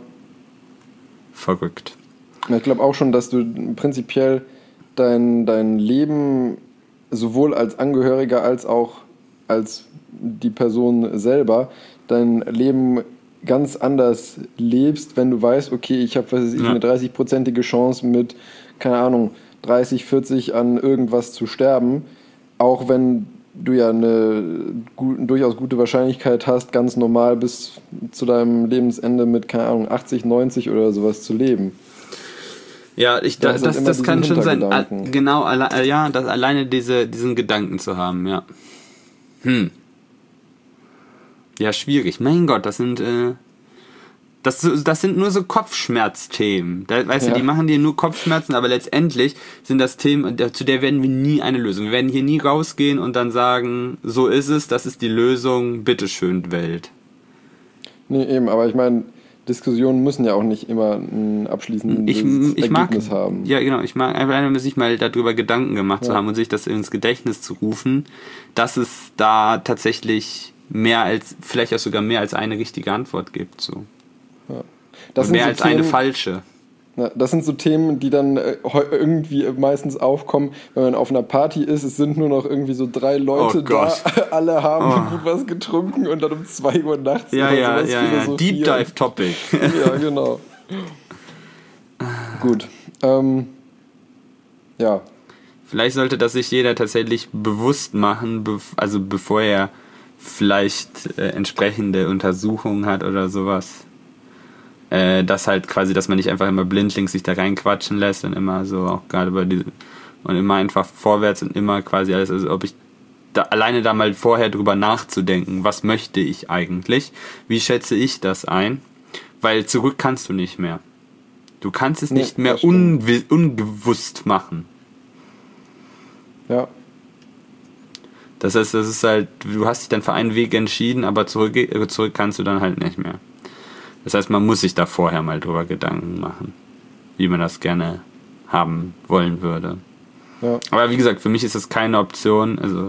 Verrückt. Ich glaube auch schon, dass du prinzipiell dein, dein Leben sowohl als Angehöriger als auch als die Person selber dein Leben ganz anders lebst, wenn du weißt, okay, ich habe, was weiß ich, Ja. eine dreißig-prozentige Chance mit, keine Ahnung, dreißig, vierzig an irgendwas zu sterben, auch wenn du ja eine gut, durchaus gute Wahrscheinlichkeit hast, ganz normal bis zu deinem Lebensende mit, keine Ahnung, achtzig, neunzig oder sowas zu leben. Ja, ich, Da da, ist halt das, immer das kann diesen schon sein. Al- Hintergedanken. Genau, alle, ja, das, alleine diese, diesen Gedanken zu haben, ja. Hm. Ja, schwierig. Mein Gott, das sind, äh, das, das sind nur so Kopfschmerzthemen. Da, weißt Ja. du, die machen dir nur Kopfschmerzen, aber letztendlich sind das Themen, zu der werden wir nie eine Lösung. Wir werden hier nie rausgehen und dann sagen, so ist es, das ist die Lösung, bitteschön, Welt. Nee, eben, aber ich meine, Diskussionen müssen ja auch nicht immer ein abschließendes Ich, ich mag, Ergebnis haben. ja genau, ich mag einfach nur sich mal darüber Gedanken gemacht Ja. zu haben und sich das ins Gedächtnis zu rufen, dass es da tatsächlich mehr als, vielleicht auch sogar mehr als eine richtige Antwort gibt, so. Das Und mehr sind als so eine Themen, falsche. ja, das sind so Themen, die dann äh, heu- irgendwie meistens aufkommen, wenn man auf einer Party ist. Es sind nur noch irgendwie so drei Leute Oh Gott. da, alle haben Oh. gut was getrunken und dann um zwei Uhr nachts Ja, oder ja, sowas ja, ja. philosophieren. Deep Dive Topic. Ja, genau. Gut. Ähm, ja, Vielleicht sollte das sich jeder tatsächlich bewusst machen, bev- also bevor er vielleicht äh, entsprechende Untersuchungen hat oder sowas. Äh, das halt quasi, dass man nicht einfach immer blindlings sich da reinquatschen lässt und immer so, auch gerade bei diesem, und immer einfach vorwärts und immer quasi alles, also ob ich da, alleine da mal vorher drüber nachzudenken, was möchte ich eigentlich, wie schätze ich das ein, weil zurück kannst du nicht mehr. Du kannst es Nee, nicht mehr das stimmt. unwi- ungewusst machen. ja. Das heißt, das ist halt, du hast dich dann für einen Weg entschieden, aber zurück, zurück kannst du dann halt nicht mehr. Das heißt, man muss sich da vorher mal drüber Gedanken machen, wie man das gerne haben wollen würde. Ja. Aber wie gesagt, für mich ist das keine Option. Also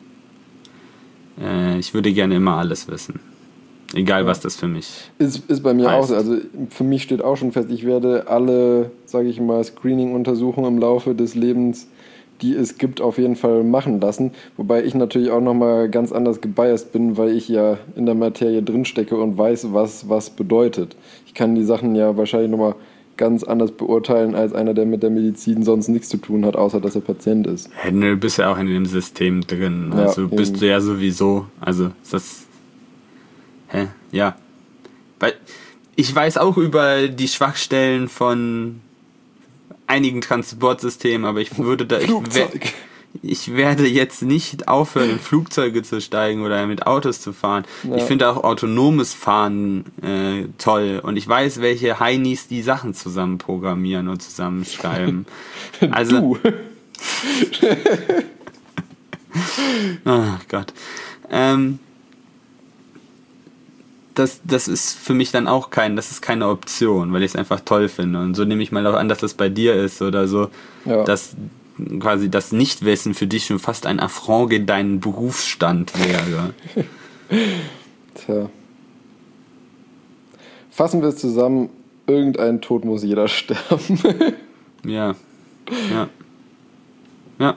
äh, ich würde gerne immer alles wissen. Egal, Ja. was das für mich Ist, ist bei mir heißt. auch so. Also für mich steht auch schon fest, ich werde alle, sage ich mal, Screening-Untersuchungen im Laufe des Lebens, die es gibt, auf jeden Fall machen lassen. Wobei ich natürlich auch nochmal ganz anders gebiased bin, weil ich ja in der Materie drinstecke und weiß, was was bedeutet. Ich kann die Sachen ja wahrscheinlich nochmal ganz anders beurteilen als einer, der mit der Medizin sonst nichts zu tun hat, außer dass er Patient ist. Ja, du bist ja auch in dem System drin. Ja, Also bist eben. du ja sowieso. Also ist das. Hä? Ja. Weil ich weiß auch über die Schwachstellen von einigen Transportsystemen, aber ich würde da. Ich, wer, Flugzeug. ich werde jetzt nicht aufhören, in Flugzeuge zu steigen oder mit Autos zu fahren. Ja. Ich finde auch autonomes Fahren äh, toll und ich weiß, welche Heinis die Sachen zusammen programmieren und zusammenschreiben. Also, Du. oh Gott. Ähm, das, das ist für mich dann auch kein, das ist keine Option, weil ich es einfach toll finde. Und so nehme ich mal auch an, dass das bei dir ist oder so, Ja. dass quasi das Nichtwissen für dich schon fast ein Affront gegen deinen Berufsstand wäre. Tja. Fassen wir es zusammen, irgendein Tod muss jeder sterben. Ja. Ja. Ja.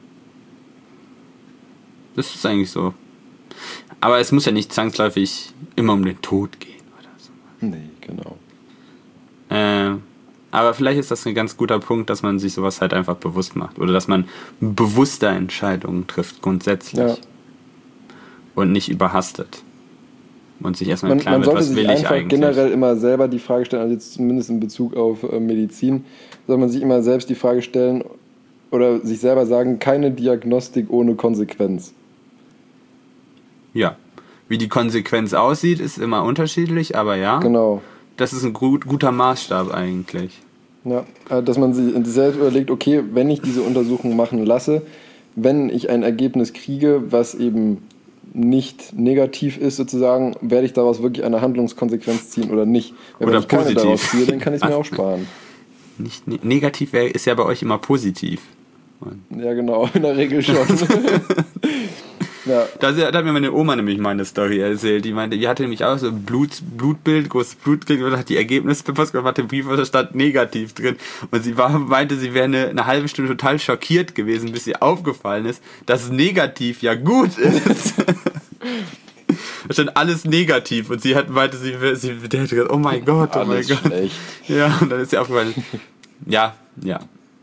Das ist eigentlich so. Aber es muss ja nicht zwangsläufig immer um den Tod gehen oder so. Nee, genau. Äh, aber vielleicht ist das ein ganz guter Punkt, dass man sich sowas halt einfach bewusst macht. Oder dass man bewusster Entscheidungen trifft, grundsätzlich. Ja. Und nicht überhastet. Und sich erstmal Man, klar man wird, sollte was sich will ich einfach eigentlich. generell immer selber die Frage stellen, also jetzt zumindest in Bezug auf äh, Medizin, soll man sich immer selbst die Frage stellen oder sich selber sagen, keine Diagnostik ohne Konsequenz. Ja. Wie die Konsequenz aussieht, ist immer unterschiedlich, aber ja. Genau. Das ist ein gut, guter Maßstab eigentlich. Ja, äh, dass man sich selbst überlegt, okay, wenn ich diese Untersuchung machen lasse, wenn ich ein Ergebnis kriege, was eben nicht negativ ist sozusagen, werde ich daraus wirklich eine Handlungskonsequenz ziehen oder nicht. Weil Oder wenn ich keine positiv. daraus ziehe, dann kann ich es mir auch sparen. Nicht ne- negativ wär, ist ja bei euch immer positiv. Ja, genau, in der Regel schon. Ja, Da da hat mir meine Oma nämlich meine Story erzählt. Die meinte, die hatte nämlich auch so ein Blut, Blutbild, großes Blutbild und hat die Ergebnisse gemacht, hat den Brief, da stand negativ drin. Und sie war, meinte, sie wäre eine, eine halbe Stunde total schockiert gewesen, bis ihr aufgefallen ist, dass negativ ja gut ist. Da stand alles negativ und sie hat meinte, sie, sie der hat gesagt, oh mein Gott, oh mein alles Gott. schlecht. Ja, und dann ist sie aufgefallen. Ja, ja.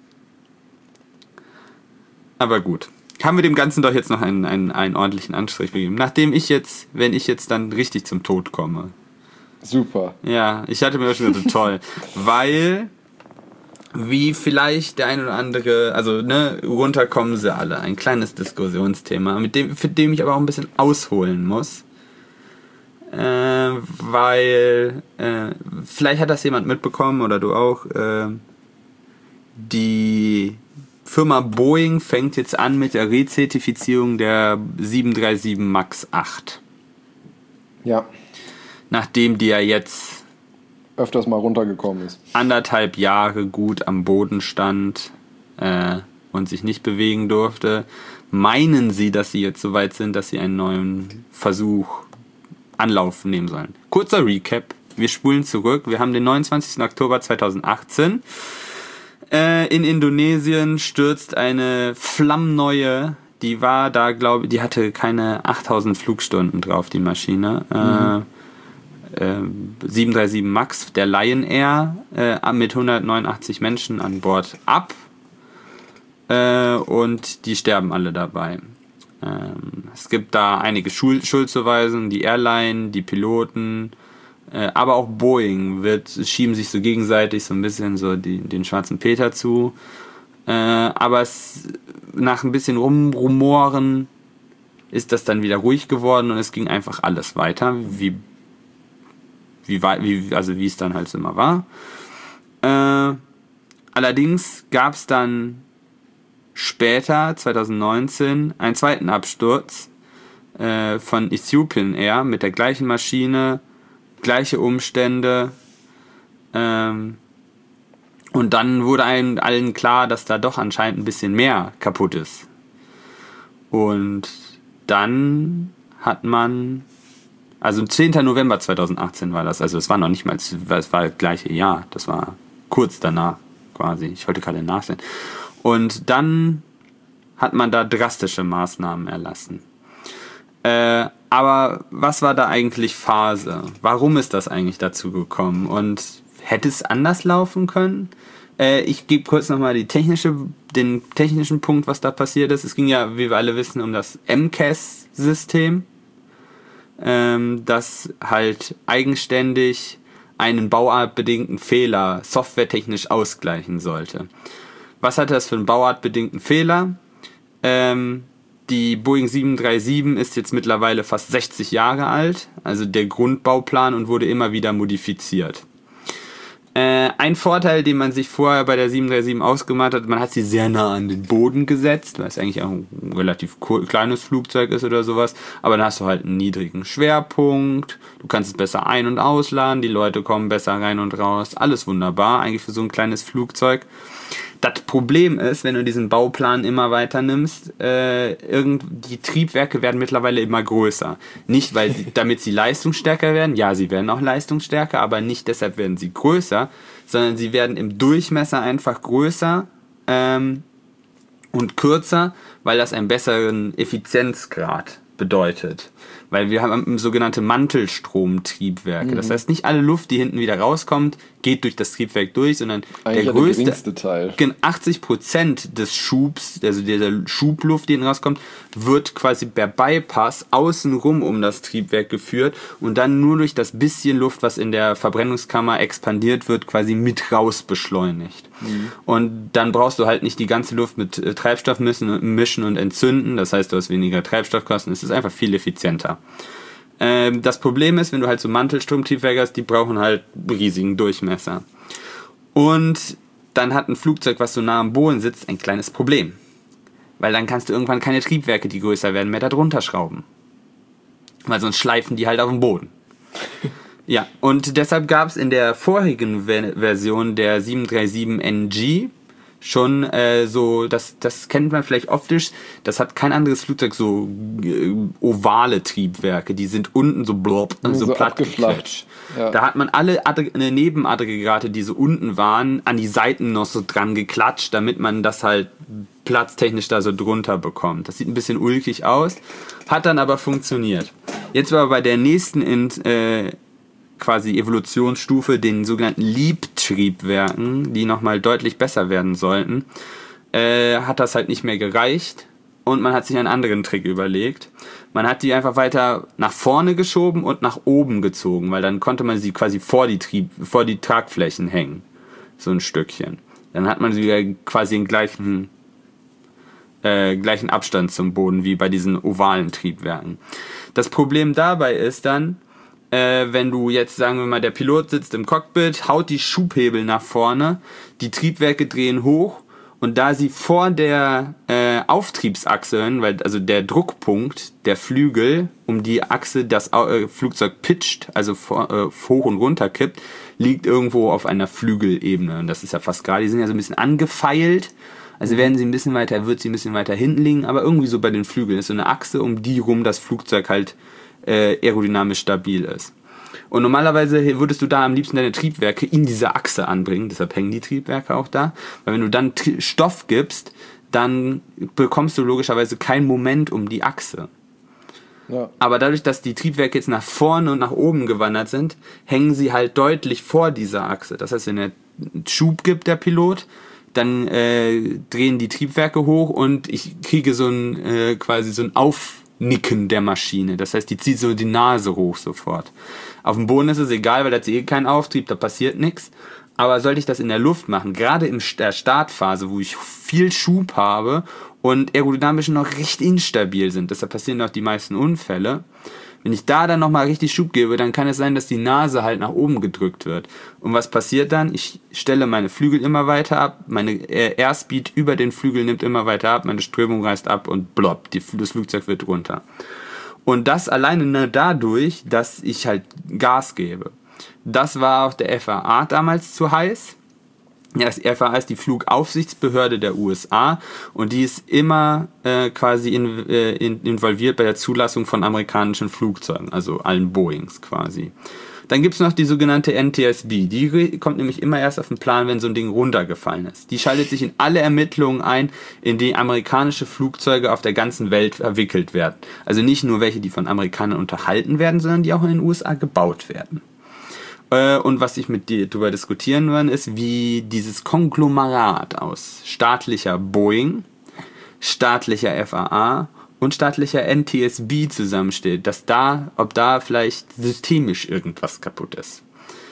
Aber gut. Haben wir dem Ganzen doch jetzt noch einen, einen, einen ordentlichen Anstrich gegeben. Nachdem ich jetzt, wenn ich jetzt dann richtig zum Tod komme. Super. Ja, ich hatte mir auch schon gedacht, toll. Weil, wie vielleicht der ein oder andere, also ne, runter kommen sie alle. Ein kleines Diskussionsthema, mit dem, für dem ich aber auch ein bisschen ausholen muss. Äh, weil, äh, vielleicht hat das jemand mitbekommen oder du auch, äh, die Firma Boeing fängt jetzt an mit der Rezertifizierung der sieben drei sieben Max acht. Ja, Nachdem die ja jetzt öfters mal runtergekommen ist. anderthalb Jahre gut am Boden stand äh, und sich nicht bewegen durfte, meinen sie, dass sie jetzt so weit sind, dass sie einen neuen Versuch Anlauf nehmen sollen. Kurzer Recap. Wir spulen zurück. Wir haben den neunundzwanzigsten Oktober zweitausendachtzehn. In Indonesien stürzt eine flammneue, die war da, glaube ich, die hatte keine achttausend Flugstunden drauf, die Maschine. Mhm. Äh, äh, sieben drei sieben Max, der Lion Air, äh, mit hundertneunundachtzig Menschen an Bord ab. Äh, und die sterben alle dabei. Ähm, es gibt da einige Schuld- Schuldzuweisungen, die Airline, die Piloten, aber auch Boeing wird, schieben sich so gegenseitig so ein bisschen so die, den schwarzen Peter zu. Äh, aber es, nach ein bisschen Rumrumoren ist das dann wieder ruhig geworden und es ging einfach alles weiter, wie, wie, wie, also wie es dann halt immer war. Äh, allerdings gab es dann später, zweitausendneunzehn, einen zweiten Absturz äh, von Ethiopian Air mit der gleichen Maschine, gleiche Umstände, ähm, und dann wurde einem allen klar, dass da doch anscheinend ein bisschen mehr kaputt ist. Und dann hat man, also zehnten November zweitausendachtzehn war das, also es war noch nicht mal, es war das gleiche Jahr, das war kurz danach quasi, ich wollte gerade nachsehen. Und dann hat man da drastische Maßnahmen erlassen. Äh, aber was war da eigentlich Phase? Warum ist das eigentlich dazu gekommen? Und hätte es anders laufen können? Äh, ich gebe kurz nochmal die technische, den technischen Punkt, was da passiert ist. Es ging ja, wie wir alle wissen, um das M C A S-System, ähm, das halt eigenständig einen bauartbedingten Fehler softwaretechnisch ausgleichen sollte. Was hatte das für einen bauartbedingten Fehler? Ähm, Die Boeing sieben drei sieben ist jetzt mittlerweile fast sechzig Jahre alt, also der Grundbauplan, und wurde immer wieder modifiziert. Äh, ein Vorteil, den man sich vorher bei der sieben drei sieben ausgemacht hat, man hat sie sehr nah an den Boden gesetzt, weil es eigentlich auch ein relativ kleines Flugzeug ist oder sowas, aber dann hast du halt einen niedrigen Schwerpunkt, du kannst es besser ein- und ausladen, die Leute kommen besser rein und raus, alles wunderbar, eigentlich für so ein kleines Flugzeug. Das Problem ist, wenn du diesen Bauplan immer weiter nimmst, äh, irgend, die Triebwerke werden mittlerweile immer größer. Nicht, weil sie, damit sie leistungsstärker werden, ja, sie werden auch leistungsstärker, aber nicht deshalb werden sie größer, sondern sie werden im Durchmesser einfach größer ähm, und kürzer, weil das einen besseren Effizienzgrad bedeutet. Weil wir haben sogenannte Mantelstromtriebwerke. Mhm. Das heißt, nicht alle Luft, die hinten wieder rauskommt, geht durch das Triebwerk durch, sondern eigentlich der größte, der geringste Teil. achtzig Prozent des Schubs, also der Schubluft, die hinten rauskommt, wird quasi per Bypass außenrum um das Triebwerk geführt und dann nur durch das bisschen Luft, was in der Verbrennungskammer expandiert wird, quasi mit raus beschleunigt. Mhm. Und dann brauchst du halt nicht die ganze Luft mit äh, Treibstoff mischen, mischen und entzünden. Das heißt, du hast weniger Treibstoffkosten. Es ist einfach viel effizienter. Ähm, das Problem ist, wenn du halt so Mantelstromtriebwerke hast, die brauchen halt riesigen Durchmesser. Und dann hat ein Flugzeug, was so nah am Boden sitzt, ein kleines Problem. Weil dann kannst du irgendwann keine Triebwerke, die größer werden, mehr da drunter schrauben. Weil sonst schleifen die halt auf dem Boden. Ja, und deshalb gab es in der vorigen Ver- Version der sieben drei sieben N G schon äh, so, das, das kennt man vielleicht optisch, das hat kein anderes Flugzeug so äh, ovale Triebwerke, die sind unten so blob, so, so platt geklatscht. Ja. Da hat man alle Aggr- äh, Nebenaggregate, die so unten waren, an die Seiten noch so dran geklatscht, damit man das halt platztechnisch da so drunter bekommt. Das sieht ein bisschen ulkig aus, hat dann aber funktioniert. Jetzt war bei der nächsten in, äh, quasi Evolutionsstufe, den sogenannten Liebtriebwerken, die nochmal deutlich besser werden sollten, äh, hat das halt nicht mehr gereicht und man hat sich einen anderen Trick überlegt. Man hat die einfach weiter nach vorne geschoben und nach oben gezogen, weil dann konnte man sie quasi vor die, Trieb, vor die Tragflächen hängen. So ein Stückchen. Dann hat man sie quasi den gleichen, äh, gleichen Abstand zum Boden wie bei diesen ovalen Triebwerken. Das Problem dabei ist dann, Äh, wenn du jetzt, sagen wir mal, der Pilot sitzt im Cockpit, haut die Schubhebel nach vorne, die Triebwerke drehen hoch und da sie vor der äh, Auftriebsachse, weil also der Druckpunkt der Flügel um die Achse das äh, Flugzeug pitcht, also vor, äh, hoch und runter kippt, liegt irgendwo auf einer Flügelebene und das ist ja fast gerade, die sind ja so ein bisschen angefeilt, also werden sie ein bisschen weiter, wird sie ein bisschen weiter hinten liegen, aber irgendwie so bei den Flügeln ist so eine Achse, um die rum das Flugzeug halt Äh, aerodynamisch stabil ist. Und normalerweise würdest du da am liebsten deine Triebwerke in diese Achse anbringen, deshalb hängen die Triebwerke auch da, weil wenn du dann Tri- Stoff gibst, dann bekommst du logischerweise kein Moment um die Achse. Ja. Aber dadurch, dass die Triebwerke jetzt nach vorne und nach oben gewandert sind, hängen sie halt deutlich vor dieser Achse. Das heißt, wenn er Schub gibt, der Pilot, dann äh, drehen die Triebwerke hoch und ich kriege so ein äh, quasi so ein Auf Nicken der Maschine. Das heißt, die zieht so die Nase hoch sofort. Auf dem Boden ist es egal, weil da ist eh kein Auftrieb, da passiert nichts. Aber sollte ich das in der Luft machen, gerade in der Startphase, wo ich viel Schub habe und aerodynamisch noch recht instabil sind, deshalb passieren auch die meisten Unfälle, wenn ich da dann nochmal richtig Schub gebe, dann kann es sein, dass die Nase halt nach oben gedrückt wird. Und was passiert dann? Ich stelle meine Flügel immer weiter ab, meine Airspeed über den Flügel nimmt immer weiter ab, meine Strömung reißt ab und blopp, die, das Flugzeug wird runter. Und das alleine nur dadurch, dass ich halt Gas gebe. Das war auch der F A A damals zu heiß. Ja, das F A A ist die Flugaufsichtsbehörde der U S A und die ist immer äh, quasi in, äh, in, involviert bei der Zulassung von amerikanischen Flugzeugen, also allen Boeings quasi. Dann gibt's noch die sogenannte N T S B, die kommt nämlich immer erst auf den Plan, wenn so ein Ding runtergefallen ist. Die schaltet sich in alle Ermittlungen ein, in die amerikanische Flugzeuge auf der ganzen Welt verwickelt werden. Also nicht nur welche, die von Amerikanern unterhalten werden, sondern die auch in den U S A gebaut werden. Und was ich mit dir darüber diskutieren will, ist, wie dieses Konglomerat aus staatlicher Boeing, staatlicher F A A und staatlicher N T S B zusammensteht, dass da, ob da vielleicht systemisch irgendwas kaputt ist.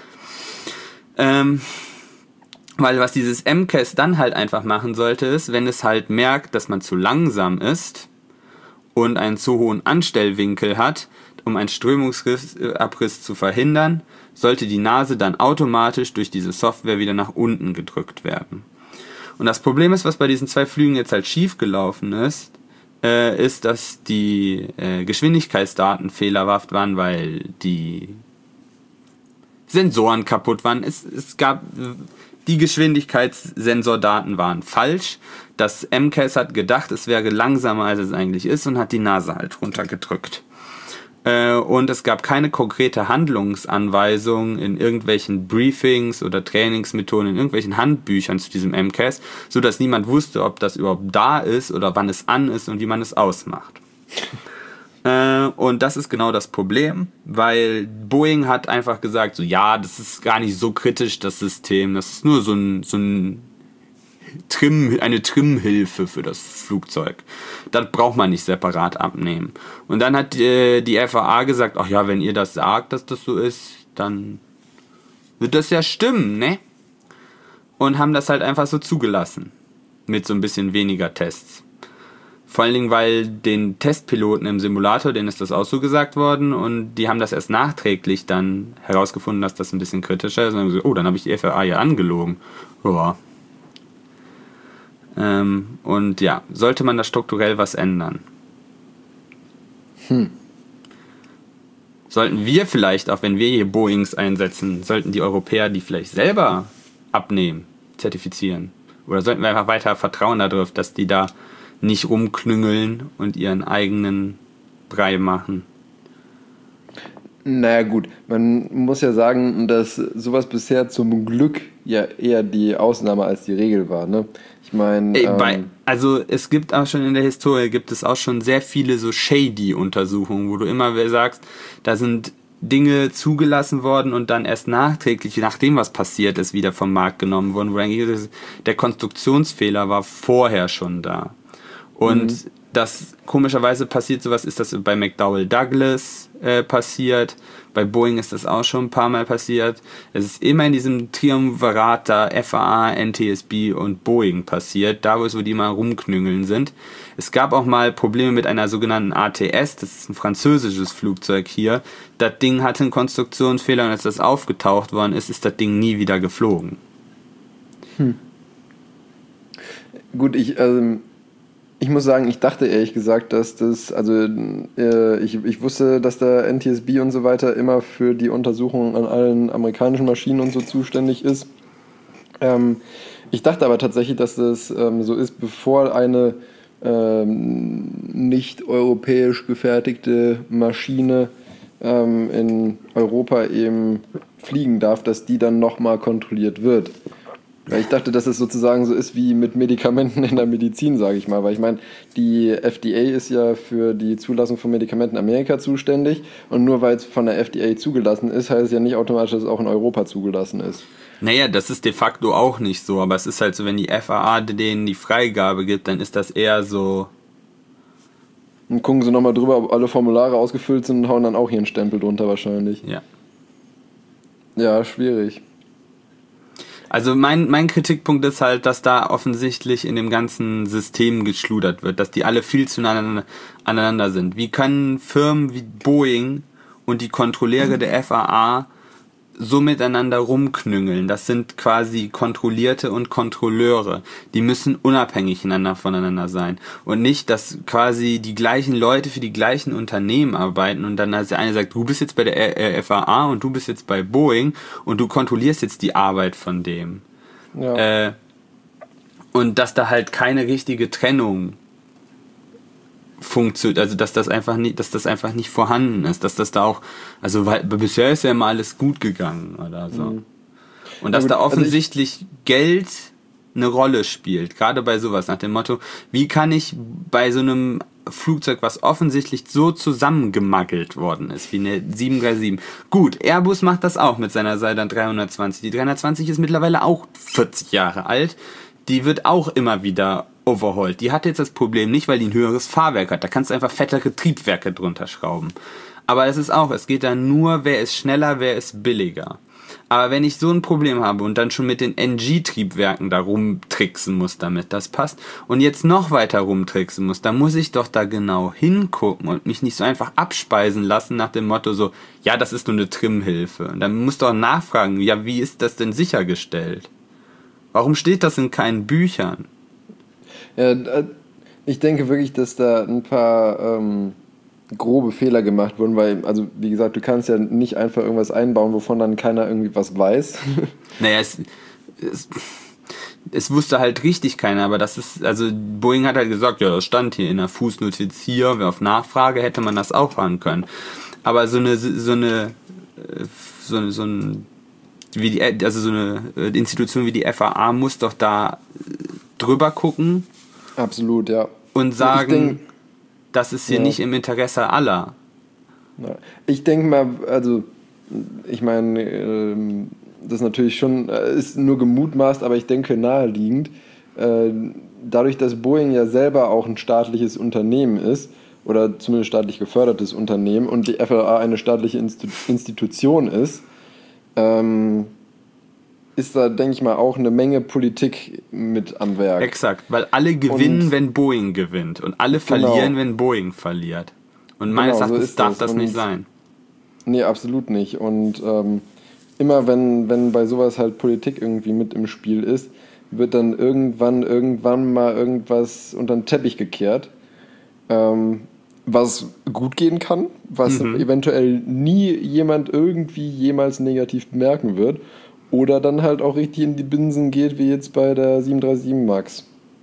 Ähm, weil was dieses M C A S dann halt einfach machen sollte, ist, wenn es halt merkt, dass man zu langsam ist und einen zu hohen Anstellwinkel hat, um einen Strömungsabriss zu verhindern, sollte die Nase dann automatisch durch diese Software wieder nach unten gedrückt werden. Und das Problem ist, was bei diesen zwei Flügen jetzt halt schief gelaufen ist, äh, ist, dass die äh, Geschwindigkeitsdaten fehlerhaft waren, weil die Sensoren kaputt waren. Es, es gab, die Geschwindigkeitssensordaten waren falsch. Das M C A S hat gedacht, es wäre langsamer, als es eigentlich ist, und hat die Nase halt runtergedrückt. Äh, und es gab keine konkrete Handlungsanweisung in irgendwelchen Briefings oder Trainingsmethoden, in irgendwelchen Handbüchern zu diesem M C A S, sodass niemand wusste, ob das überhaupt da ist oder wann es an ist und wie man es ausmacht. Äh, und das ist genau das Problem, weil Boeing hat einfach gesagt, so ja, das ist gar nicht so kritisch, das System, das ist nur so ein, so ein Trim, eine Trimhilfe für das Flugzeug. Das braucht man nicht separat abnehmen. Und dann hat äh, die F A A gesagt, ach ja, wenn ihr das sagt, dass das so ist, dann wird das ja stimmen, ne? Und haben das halt einfach so zugelassen. Mit so ein bisschen weniger Tests. Vor allen Dingen, weil den Testpiloten im Simulator, denen ist das auch so gesagt worden, und die haben das erst nachträglich dann herausgefunden, dass das ein bisschen kritischer ist. Und dann haben sie gesagt, oh, dann habe ich die F A A ja angelogen. Ja. Ähm, und ja, sollte man da strukturell was ändern? Hm. Sollten wir vielleicht, auch wenn wir hier Boeings einsetzen, sollten die Europäer die vielleicht selber abnehmen, zertifizieren? Oder sollten wir einfach weiter vertrauen darauf, dass die da nicht rumklüngeln und ihren eigenen Brei machen? Naja gut, man muss ja sagen, dass sowas bisher zum Glück ja eher die Ausnahme als die Regel war, ne? Ich meine... Ähm, also es gibt auch schon in der Historie, gibt es auch schon sehr viele so Shady-Untersuchungen, wo du immer sagst, da sind Dinge zugelassen worden und dann erst nachträglich, nachdem was passiert ist, wieder vom Markt genommen worden, wo eigentlich der Konstruktionsfehler war vorher schon da. Und mhm. das komischerweise passiert sowas, ist das bei McDonnell Douglas äh, passiert, bei Boeing ist das auch schon ein paar Mal passiert. Es ist immer in diesem Triumvirat da F A A, N T S B und Boeing passiert, da wo es, wo die mal rumknüngeln sind. Es gab auch mal Probleme mit einer sogenannten A T S, das ist ein französisches Flugzeug hier. Das Ding hatte einen Konstruktionsfehler und als das aufgetaucht worden ist, ist das Ding nie wieder geflogen. Hm. Gut, ich... Ähm Ich muss sagen, ich dachte ehrlich gesagt, dass das, also äh, ich, ich wusste, dass der N T S B und so weiter immer für die Untersuchung an allen amerikanischen Maschinen und so zuständig ist. Ähm, ich dachte aber tatsächlich, dass das ähm, so ist, bevor eine ähm, nicht europäisch gefertigte Maschine ähm, in Europa eben fliegen darf, dass die dann nochmal kontrolliert wird. Weil ich dachte, dass es sozusagen so ist wie mit Medikamenten in der Medizin, sage ich mal. Weil ich meine, die F D A ist ja für die Zulassung von Medikamenten in Amerika zuständig. Und nur weil es von der F D A zugelassen ist, heißt es ja nicht automatisch, dass es auch in Europa zugelassen ist. Naja, das ist de facto auch nicht so. Aber es ist halt so, wenn die F A A denen die Freigabe gibt, dann ist das eher so... Und gucken sie nochmal drüber, ob alle Formulare ausgefüllt sind und hauen dann auch hier einen Stempel drunter wahrscheinlich. Ja. Ja, schwierig. Also mein, mein Kritikpunkt ist halt, dass da offensichtlich in dem ganzen System geschludert wird, dass die alle viel zueinander aneinander sind. Wie können Firmen wie Boeing und die Kontrolleure der F A A so miteinander rumknüngeln? Das sind quasi Kontrollierte und Kontrolleure. Die müssen unabhängig voneinander sein. Und nicht, dass quasi die gleichen Leute für die gleichen Unternehmen arbeiten und dann als der eine sagt, du bist jetzt bei der F A A und du bist jetzt bei Boeing und du kontrollierst jetzt die Arbeit von dem. Ja. Äh, und dass da halt keine richtige Trennung funktioniert, also dass das einfach nicht, dass das einfach nicht vorhanden ist, dass das da auch, also weil bisher ist ja immer alles gut gegangen oder so. Mhm. Und dass ja, da offensichtlich also Geld eine Rolle spielt, gerade bei sowas, nach dem Motto, wie kann ich bei so einem Flugzeug, was offensichtlich so zusammengemaggelt worden ist, wie eine sieben drei sieben. Gut, Airbus macht das auch mit seiner Ceylan dreihundertzwanzig. Die dreihundertzwanzig ist mittlerweile auch vierzig Jahre alt. Die wird auch immer wieder overhauled. Die hat jetzt das Problem nicht, weil die ein höheres Fahrwerk hat. Da kannst du einfach fettere Triebwerke drunter schrauben. Aber es ist auch, es geht dann nur, wer ist schneller, wer ist billiger. Aber wenn ich so ein Problem habe und dann schon mit den N G-Triebwerken da rumtricksen muss damit, das passt, und jetzt noch weiter rumtricksen muss, dann muss ich doch da genau hingucken und mich nicht so einfach abspeisen lassen nach dem Motto so, ja, das ist nur eine Trimmhilfe. Und dann musst du auch nachfragen, ja, wie ist das denn sichergestellt? Warum steht das in keinen Büchern? Ja, ich denke wirklich, dass da ein paar ähm, grobe Fehler gemacht wurden, weil, also wie gesagt, du kannst ja nicht einfach irgendwas einbauen, wovon dann keiner irgendwie was weiß. Naja, es, es, es wusste halt richtig keiner, aber das ist, also Boeing hat halt gesagt, ja, das stand hier in der Fußnotiz hier, auf Nachfrage hätte man das auch fahren können. Aber so eine, so eine, so eine, so ein, wie die, also so eine Institution wie die F A A muss doch da drüber gucken. Absolut, ja. Und sagen, denk, das ist hier ja. nicht im Interesse aller. Ja. Ich denke mal, also ich meine, ähm, das ist natürlich schon, ist nur gemutmaßt, aber ich denke naheliegend, äh, dadurch, dass Boeing ja selber auch ein staatliches Unternehmen ist, oder zumindest staatlich gefördertes Unternehmen, und die F A A eine staatliche Institu- Institution ist, ähm, ist da, denke ich mal, auch eine Menge Politik mit am Werk. Exakt, weil alle gewinnen, und, wenn Boeing gewinnt und alle genau. verlieren, wenn Boeing verliert. Und meines genau, Erachtens so darf das, das und, nicht sein. Nee, absolut nicht. Und ähm, immer wenn, wenn bei sowas halt Politik irgendwie mit im Spiel ist, wird dann irgendwann, irgendwann mal irgendwas unter den Teppich gekehrt, ähm, was gut gehen kann, was mhm. eventuell nie jemand irgendwie jemals negativ bemerken wird. Oder dann halt auch richtig in die Binsen geht, wie jetzt bei der sieben drei sieben Max.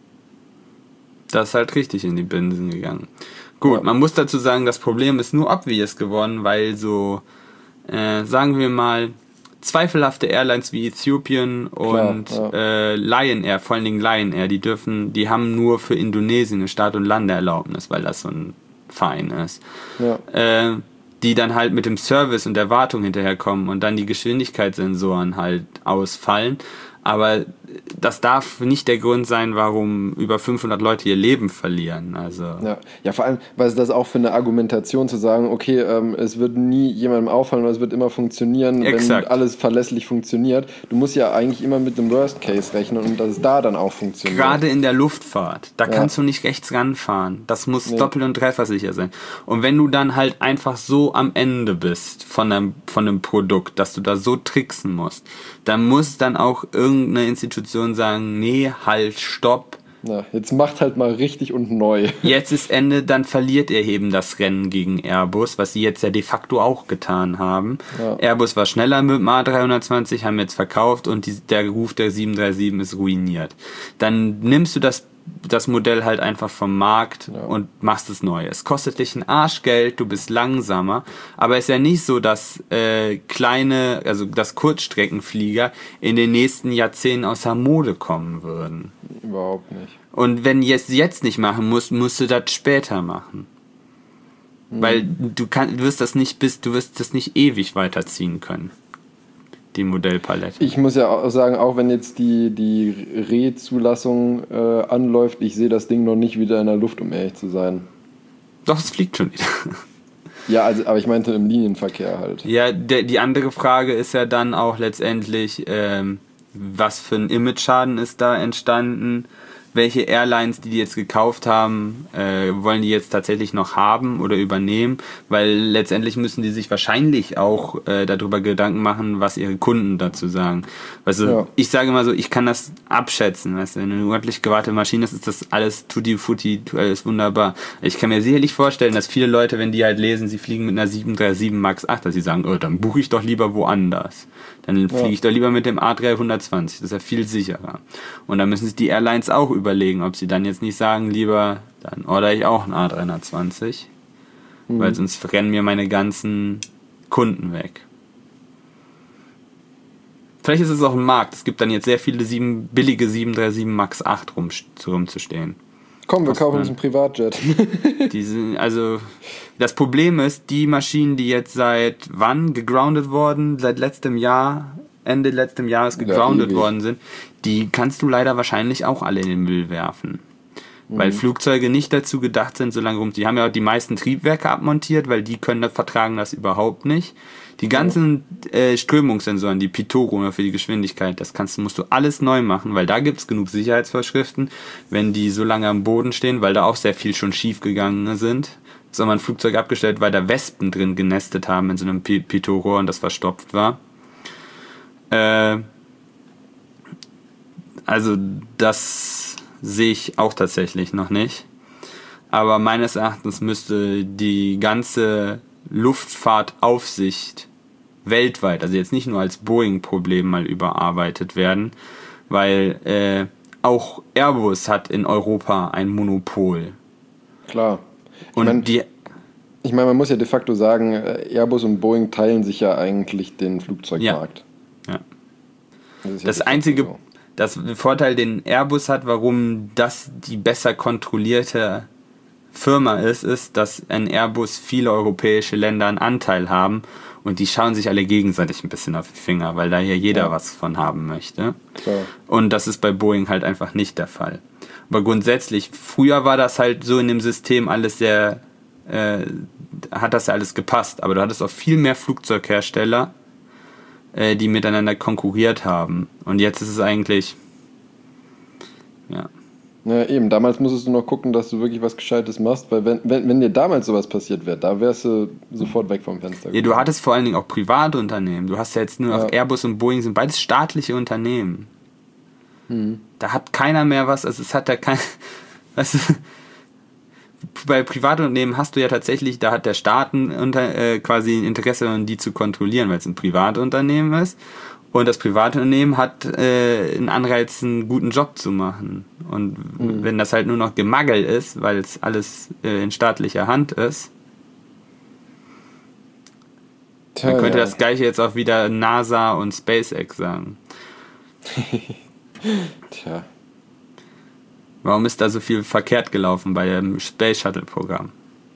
Das ist halt richtig in die Binsen gegangen. Gut, ja. Man muss dazu sagen, das Problem ist nur obvious geworden, weil so, äh, sagen wir mal, zweifelhafte Airlines wie Ethiopian und Klar, ja. äh, Lion Air, vor allen Dingen Lion Air, die dürfen, die haben nur für Indonesien eine Start- und Landeerlaubnis, weil das so ein Verein ist. Ja. Äh, die dann halt mit dem Service und der Wartung hinterherkommen und dann die Geschwindigkeitssensoren halt ausfallen. Aber das darf nicht der Grund sein, warum über fünfhundert Leute ihr Leben verlieren. Also ja. ja, vor allem, was ist das auch für eine Argumentation zu sagen, okay, ähm, es wird nie jemandem auffallen oder es wird immer funktionieren, Exakt. wenn alles verlässlich funktioniert. Du musst ja eigentlich immer mit dem Worst Case rechnen und dass es da dann auch funktioniert. Gerade in der Luftfahrt, da ja. kannst du nicht rechts ranfahren. Das muss nee. doppelt und dreifach sicher sein. Und wenn du dann halt einfach so am Ende bist von einem, von einem Produkt, dass du da so tricksen musst, dann muss dann auch irgendeine Institution sagen, nee, halt, stopp. Na, jetzt macht halt mal richtig und neu. Jetzt ist Ende, dann verliert er eben das Rennen gegen Airbus, was sie jetzt ja de facto auch getan haben. Ja. Airbus war schneller mit dem A drei zwanzig, haben jetzt verkauft und die, der Ruf der sieben drei sieben ist ruiniert. Dann nimmst du das das Modell halt einfach vom Markt ja. und machst es neu. Es kostet dich ein Arschgeld, du bist langsamer, aber es ist ja nicht so, dass äh, kleine, also dass Kurzstreckenflieger in den nächsten Jahrzehnten außer Mode kommen würden. Überhaupt nicht. Und wenn du es jetzt nicht machen musst, musst du das später machen. Mhm. Weil du, kann, du wirst das nicht bis, du wirst das nicht ewig weiterziehen können. Die Modellpalette. Ich muss ja auch sagen, auch wenn jetzt die, die Re-Zulassung äh, anläuft, ich sehe das Ding noch nicht wieder in der Luft, um ehrlich zu sein. Doch, es fliegt schon wieder. Ja, also, aber ich meinte im Linienverkehr halt. Ja, der, die andere Frage ist ja dann auch letztendlich, ähm, was für ein Image-Schaden ist da entstanden? Welche Airlines, die die jetzt gekauft haben, äh, wollen die jetzt tatsächlich noch haben oder übernehmen? Weil letztendlich müssen die sich wahrscheinlich auch äh, darüber Gedanken machen, was ihre Kunden dazu sagen. Also ja. Ich sage immer so, ich kann das abschätzen. Weißt du, wenn du eine ordentlich gewartete Maschine hast, ist das alles tutti-futti, alles wunderbar. Ich kann mir sicherlich vorstellen, dass viele Leute, wenn die halt lesen, sie fliegen mit einer sieben drei sieben Max acht, dass sie sagen, oh, dann buche ich doch lieber woanders. Dann fliege ja. ich doch lieber mit dem A drei zwanzig. Das ist ja viel sicherer. Und dann müssen sich die Airlines auch überlegen, ob sie dann jetzt nicht sagen, lieber, dann ordere ich auch einen A drei zwanzig. Mhm. Weil sonst rennen mir meine ganzen Kunden weg. Vielleicht ist es auch ein Markt. Es gibt dann jetzt sehr viele sieben, billige sieben drei sieben Max acht rum, rumzustehen. Komm, wir kaufen uns einen Privatjet. Diese, also das Problem ist, die Maschinen, die jetzt seit wann gegroundet worden, seit letztem Jahr, Ende letztem Jahres gegroundet ja, worden sind, die kannst du leider wahrscheinlich auch alle in den Müll werfen. Weil Flugzeuge nicht dazu gedacht sind, so lange rum. Die haben ja auch die meisten Triebwerke abmontiert, weil die können das, vertragen das überhaupt nicht. Die ganzen äh, Strömungssensoren, die Pitot-Rohre für die Geschwindigkeit, das kannst, musst du alles neu machen, weil da gibt es genug Sicherheitsvorschriften, wenn die so lange am Boden stehen, weil da auch sehr viel schon schief gegangen sind. So haben wir ein Flugzeug abgestellt, weil da Wespen drin genestet haben in so einem Pitot-Rohr und das verstopft war. Äh, also das sehe ich auch tatsächlich noch nicht. Aber meines Erachtens müsste die ganze Luftfahrtaufsicht weltweit, also jetzt nicht nur als Boeing-Problem mal überarbeitet werden, weil äh, auch Airbus hat in Europa ein Monopol. Klar. Ich Und mein, die... Ich meine, man muss ja de facto sagen, Airbus und Boeing teilen sich ja eigentlich den Flugzeugmarkt. Ja. ja. Das, ist ja das einzige... So. Das Vorteil, den Airbus hat, warum das die besser kontrollierte Firma ist, ist, dass ein Airbus viele europäische Länder einen Anteil haben und die schauen sich alle gegenseitig ein bisschen auf die Finger, weil da hier jeder ja. was von haben möchte. Klar. Und das ist bei Boeing halt einfach nicht der Fall. Aber grundsätzlich, früher war das halt so in dem System alles sehr, äh, hat das ja alles gepasst, aber du hattest auch viel mehr Flugzeughersteller, die miteinander konkurriert haben. Und jetzt ist es eigentlich, ja. Ja, eben. Damals musstest du noch gucken, dass du wirklich was Gescheites machst, weil wenn, wenn, wenn dir damals sowas passiert wäre, da wärst du sofort weg vom Fenster. Ja, du hattest vor allen Dingen auch Privatunternehmen. Du hast ja jetzt nur noch ja. Airbus und Boeing, sind beides staatliche Unternehmen. Hm. Da hat keiner mehr was, also es hat ja kein, weißt du, bei Privatunternehmen hast du ja tatsächlich, da hat der Staat ein, unter, äh, quasi ein Interesse daran, die zu kontrollieren, weil es ein Privatunternehmen ist. Und das Privatunternehmen hat äh, einen Anreiz, einen guten Job zu machen. Und mhm. wenn das halt nur noch Gemangel ist, weil es alles äh, in staatlicher Hand ist, Tja, dann könnte ja. das Gleiche jetzt auch wieder NASA und SpaceX sagen. Tja. Warum ist da so viel verkehrt gelaufen bei dem Space Shuttle Programm?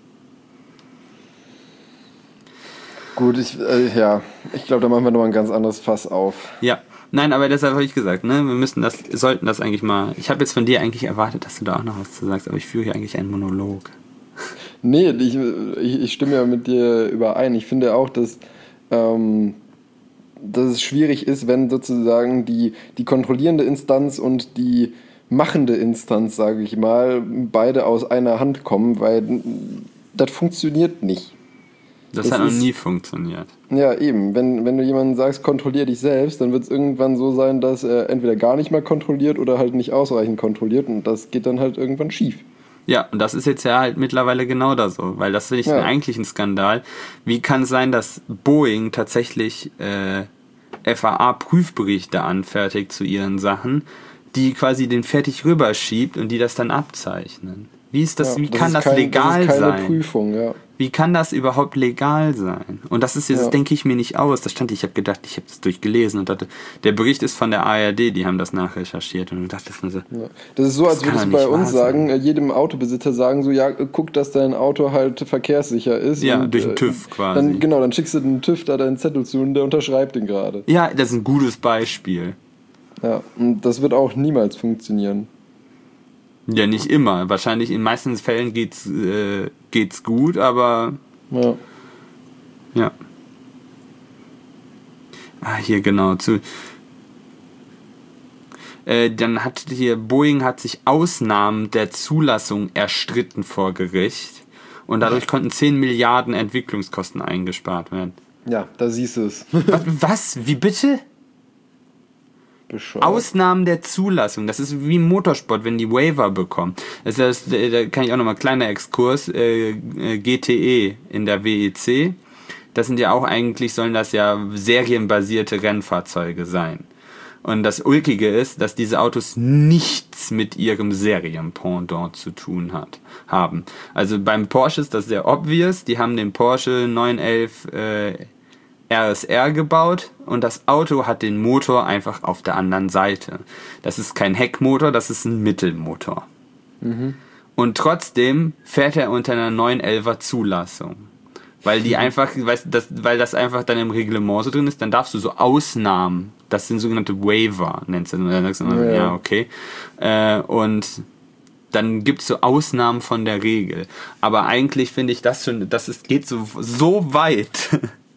Gut, ich, äh, ja, ich glaube, da machen wir nochmal ein ganz anderes Fass auf. Ja, nein, aber deshalb habe ich gesagt, ne, wir müssen das, sollten das eigentlich mal, ich habe jetzt von dir eigentlich erwartet, dass du da auch noch was zu sagst, aber ich führe hier eigentlich einen Monolog. Nee, ich, ich, ich stimme ja mit dir überein. Ich finde auch, dass, ähm, dass es schwierig ist, wenn sozusagen die, die kontrollierende Instanz und die machende Instanz, sage ich mal, beide aus einer Hand kommen, weil das funktioniert nicht. Das, das hat noch nie funktioniert. Ja, eben. Wenn, wenn du jemandem sagst, kontrollier dich selbst, dann wird es irgendwann so sein, dass er entweder gar nicht mehr kontrolliert oder halt nicht ausreichend kontrolliert und das geht dann halt irgendwann schief. Ja, und das ist jetzt ja halt mittlerweile genau da so, weil das finde ich ja. eigentlich ein Skandal. Wie kann es sein, dass Boeing tatsächlich äh, F A A-Prüfberichte anfertigt zu ihren Sachen, die quasi den fertig rüberschiebt und die das dann abzeichnen? Wie ist das, ja, wie das kann das kein, legal das ist keine sein? Prüfung, ja. Wie kann das überhaupt legal sein? Und das ist jetzt, ja. denke ich mir nicht aus. Das stand, ich habe gedacht, ich habe das durchgelesen und dachte, der Bericht ist von der A R D, die haben das nachrecherchiert und ich dachte mir so. Ja. Das ist so, als würdest du bei uns sagen, sein. jedem Autobesitzer sagen, so, ja, guck, dass dein Auto halt verkehrssicher ist. Ja, und, durch den äh, TÜV quasi. Dann, genau, dann schickst du den TÜV da deinen Zettel zu und der unterschreibt den gerade. Ja, das ist ein gutes Beispiel. Ja, und das wird auch niemals funktionieren. Ja, nicht immer. Wahrscheinlich in den meisten Fällen geht's, äh, geht's gut, aber... Ja. Ja. Ah, hier genau. Zu, äh, dann hat hier Boeing hat sich Ausnahmen der Zulassung erstritten vor Gericht und dadurch konnten zehn Milliarden Entwicklungskosten eingespart werden. Ja, da siehst du es. Was? Was? Wie bitte? Bescheuert. Ausnahmen der Zulassung. Das ist wie im Motorsport, wenn die Waiver bekommen. Das ist, da kann ich auch nochmal kleiner Exkurs. Äh, G T E in der W E C. Das sind ja auch eigentlich, sollen das ja serienbasierte Rennfahrzeuge sein. Und das Ulkige ist, dass diese Autos nichts mit ihrem Serienpendant zu tun hat, haben. Also beim Porsche ist das sehr obvious. Die haben den Porsche neun elf äh, R S R gebaut und das Auto hat den Motor einfach auf der anderen Seite. Das ist kein Heckmotor, das ist ein Mittelmotor. Mhm. Und trotzdem fährt er unter einer neun elfer Zulassung. Weil die einfach, weißt, das, weil das einfach dann im Reglement so drin ist, dann darfst du so Ausnahmen, das sind sogenannte Waiver, nennst du, dann sagst du, ja, ja okay. Äh, und dann gibt es so Ausnahmen von der Regel. Aber eigentlich finde ich das schon, das ist, geht so, so weit.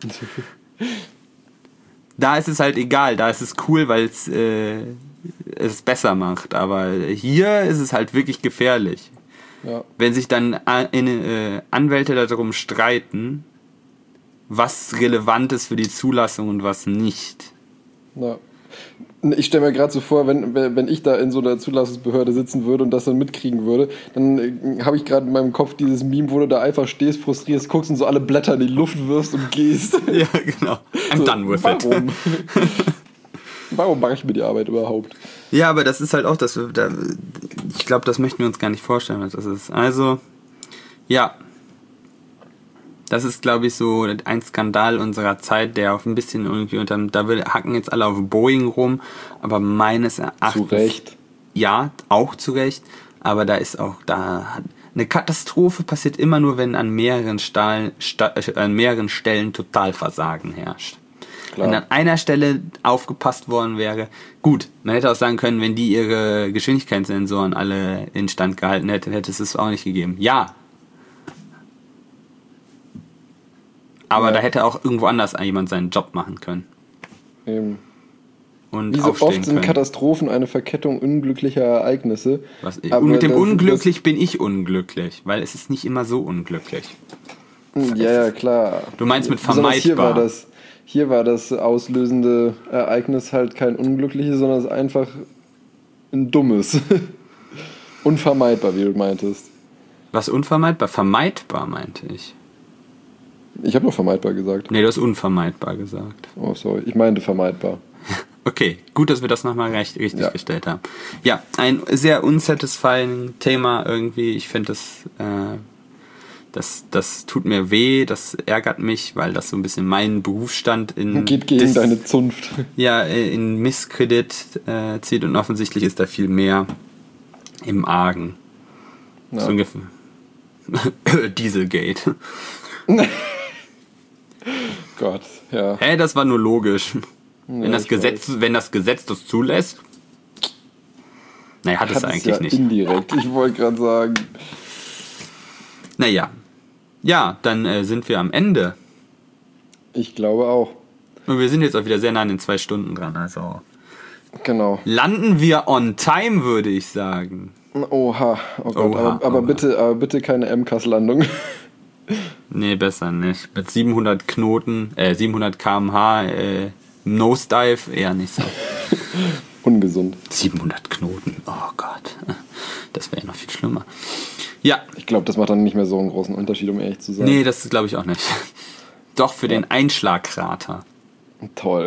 Da ist es halt egal, da ist es cool, weil es äh, es besser macht. Aber hier ist es halt wirklich gefährlich. Ja. Wenn sich dann äh, äh, Anwälte darum streiten, was relevant ist für die Zulassung und was nicht. Ja. Ich stelle mir gerade so vor, wenn, wenn ich da in so einer Zulassungsbehörde sitzen würde und das dann mitkriegen würde, dann äh, habe ich gerade in meinem Kopf dieses Meme, wo du da einfach stehst, frustrierst, guckst und so alle Blätter in die Luft wirfst und gehst. Ja, genau. I'm so, done with warum? it. Warum mache ich mir die Arbeit überhaupt? Ja, aber das ist halt auch das. Da, ich glaube, das möchten wir uns gar nicht vorstellen, was das ist. Also, ja. Das ist, glaube ich, so ein Skandal unserer Zeit, der auch ein bisschen irgendwie unter. Da will, hacken jetzt alle auf Boeing rum, aber meines Erachtens. Zu Recht. Ja, auch zu Recht. Aber da ist auch. da Eine Katastrophe passiert immer nur, wenn an mehreren, Stahl, Sta, äh, an mehreren Stellen Totalversagen herrscht. Klar. Wenn an einer Stelle aufgepasst worden wäre, gut, man hätte auch sagen können, wenn die ihre Geschwindigkeitssensoren alle instand gehalten hätten, hätte es es auch nicht gegeben. Ja. Aber ja. Da hätte auch irgendwo anders jemand seinen Job machen können. Eben. Und Wie so aufstehen oft sind können. Katastrophen eine Verkettung unglücklicher Ereignisse. Was, und mit dem Unglücklich bin ich unglücklich, weil es ist nicht immer so unglücklich. Ja, ja, klar. Du meinst mit vermeidbar. Hier war das Hier war das auslösende Ereignis halt kein unglückliches, sondern es ist einfach ein dummes. Unvermeidbar, wie du meintest. Was unvermeidbar? Vermeidbar, meinte ich. Ich habe noch vermeidbar gesagt. Nee, du hast unvermeidbar gesagt. Oh, sorry. Ich meinte vermeidbar. Okay, gut, dass wir das nochmal recht, richtig ja. gestellt haben. Ja, ein sehr unsatisfying Thema irgendwie. Ich finde das... Äh, Das, das tut mir weh, das ärgert mich, weil das so ein bisschen meinen Berufsstand in... Geht gegen Dis- deine Zunft. Ja, in Misskredit äh, zieht und offensichtlich ist da viel mehr im Argen. Ja. So ungefähr. Dieselgate. Gott, ja. Hä, hey, das war nur logisch. Ja, wenn, das Gesetz, wenn das Gesetz das zulässt... Naja, hat, hat es eigentlich ja nicht. Indirekt, ich wollte gerade sagen... Naja. Ja, dann äh, sind wir am Ende. Ich glaube auch. Und wir sind jetzt auch wieder sehr nah an den zwei Stunden dran, also... Genau. Landen wir on time, würde ich sagen. Oha, oh Gott, Oha, aber, aber, oha. Bitte, aber bitte keine M K S-Landung. Nee, besser nicht. Mit siebenhundert Knoten, äh, siebenhundert Kilometer pro Stunde, äh, Nosedive, eher nicht so. Ungesund. siebenhundert Knoten, oh Gott. Das wäre ja noch viel schlimmer. Ja. Ich glaube, das macht dann nicht mehr so einen großen Unterschied, um ehrlich zu sein. Nee, das glaube ich auch nicht. Doch, für ja. den Einschlagkrater. Toll.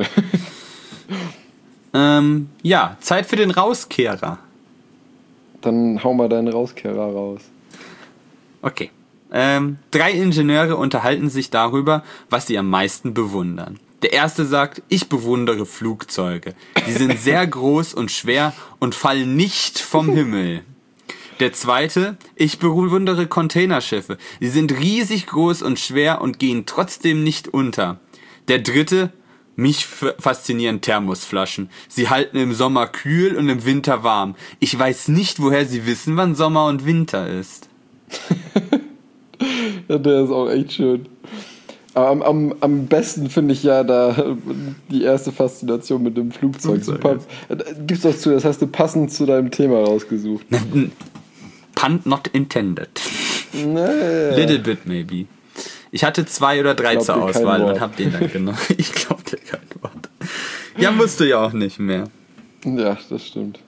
ähm, ja, Zeit für den Rauskehrer. Dann hau mal deinen Rauskehrer raus. Okay. Ähm, drei Ingenieure unterhalten sich darüber, was sie am meisten bewundern. Der erste sagt, ich bewundere Flugzeuge. Die sind sehr groß und schwer und fallen nicht vom Himmel. Der zweite, ich bewundere Containerschiffe. Sie sind riesig groß und schwer und gehen trotzdem nicht unter. Der dritte, mich faszinieren Thermosflaschen. Sie halten im Sommer kühl und im Winter warm. Ich weiß nicht, woher sie wissen, wann Sommer und Winter ist. Ja, der ist auch echt schön. Am, am, am besten finde ich ja da die erste Faszination mit dem Flugzeug. Super. Gib's doch zu, das hast du passend zu deinem Thema rausgesucht. Pun not intended. Naja. Little bit maybe. Ich hatte zwei oder drei zur Auswahl und hab den dann genommen. Ich glaub dir kein Wort. Ja, musst du ja auch nicht mehr. Ja, das stimmt.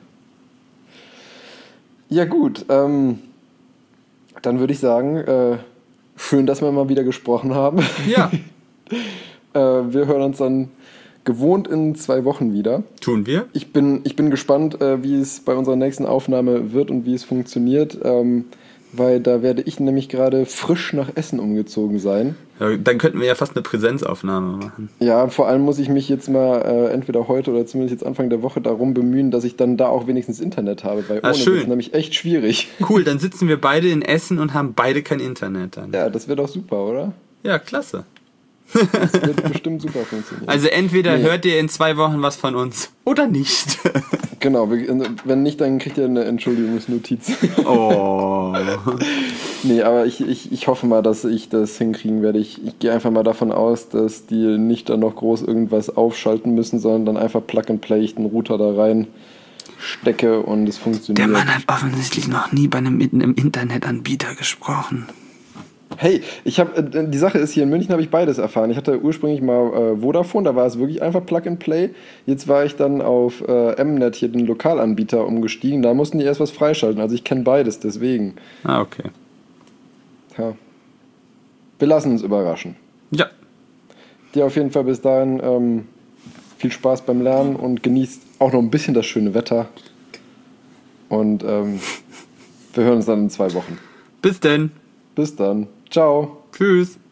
Ja gut, ähm, dann würde ich sagen, äh, schön, dass wir mal wieder gesprochen haben. Ja. äh, wir hören uns dann gewohnt in zwei Wochen wieder. Tun wir. Ich bin, ich bin gespannt, äh, wie es bei unserer nächsten Aufnahme wird und wie es funktioniert, ähm, weil da werde ich nämlich gerade frisch nach Essen umgezogen sein. Ja, dann könnten wir ja fast eine Präsenzaufnahme machen. Ja, vor allem muss ich mich jetzt mal äh, entweder heute oder zumindest jetzt Anfang der Woche darum bemühen, dass ich dann da auch wenigstens Internet habe, weil ah, ohne schön. ist es nämlich echt schwierig. Cool, dann sitzen wir beide in Essen und haben beide kein Internet dann. Ja, das wäre doch super, oder? Ja, klasse. Das wird bestimmt super funktionieren. Also entweder nee. hört ihr in zwei Wochen was von uns oder nicht. Genau, wenn nicht, dann kriegt ihr eine Entschuldigungsnotiz. Oh. Nee, aber ich, ich, ich hoffe mal, dass ich das hinkriegen werde. Ich, ich gehe einfach mal davon aus, dass die nicht dann noch groß irgendwas aufschalten müssen, sondern dann einfach Plug and Play ich den Router da rein stecke und es funktioniert. Der Mann hat offensichtlich noch nie bei einem, einem Internetanbieter gesprochen. Hey, ich habe äh, die Sache ist, hier in München habe ich beides erfahren. Ich hatte ursprünglich mal äh, Vodafone, da war es wirklich einfach Plug and Play. Jetzt war ich dann auf äh, Mnet, hier den Lokalanbieter, umgestiegen. Da mussten die erst was freischalten. Also ich kenne beides, deswegen. Ah, okay. Ja. Wir lassen uns überraschen. Ja. Dir auf jeden Fall bis dahin ähm, viel Spaß beim Lernen und genießt auch noch ein bisschen das schöne Wetter. Und ähm, wir hören uns dann in zwei Wochen. Bis denn. Bis dann. Ciao. Tschüss.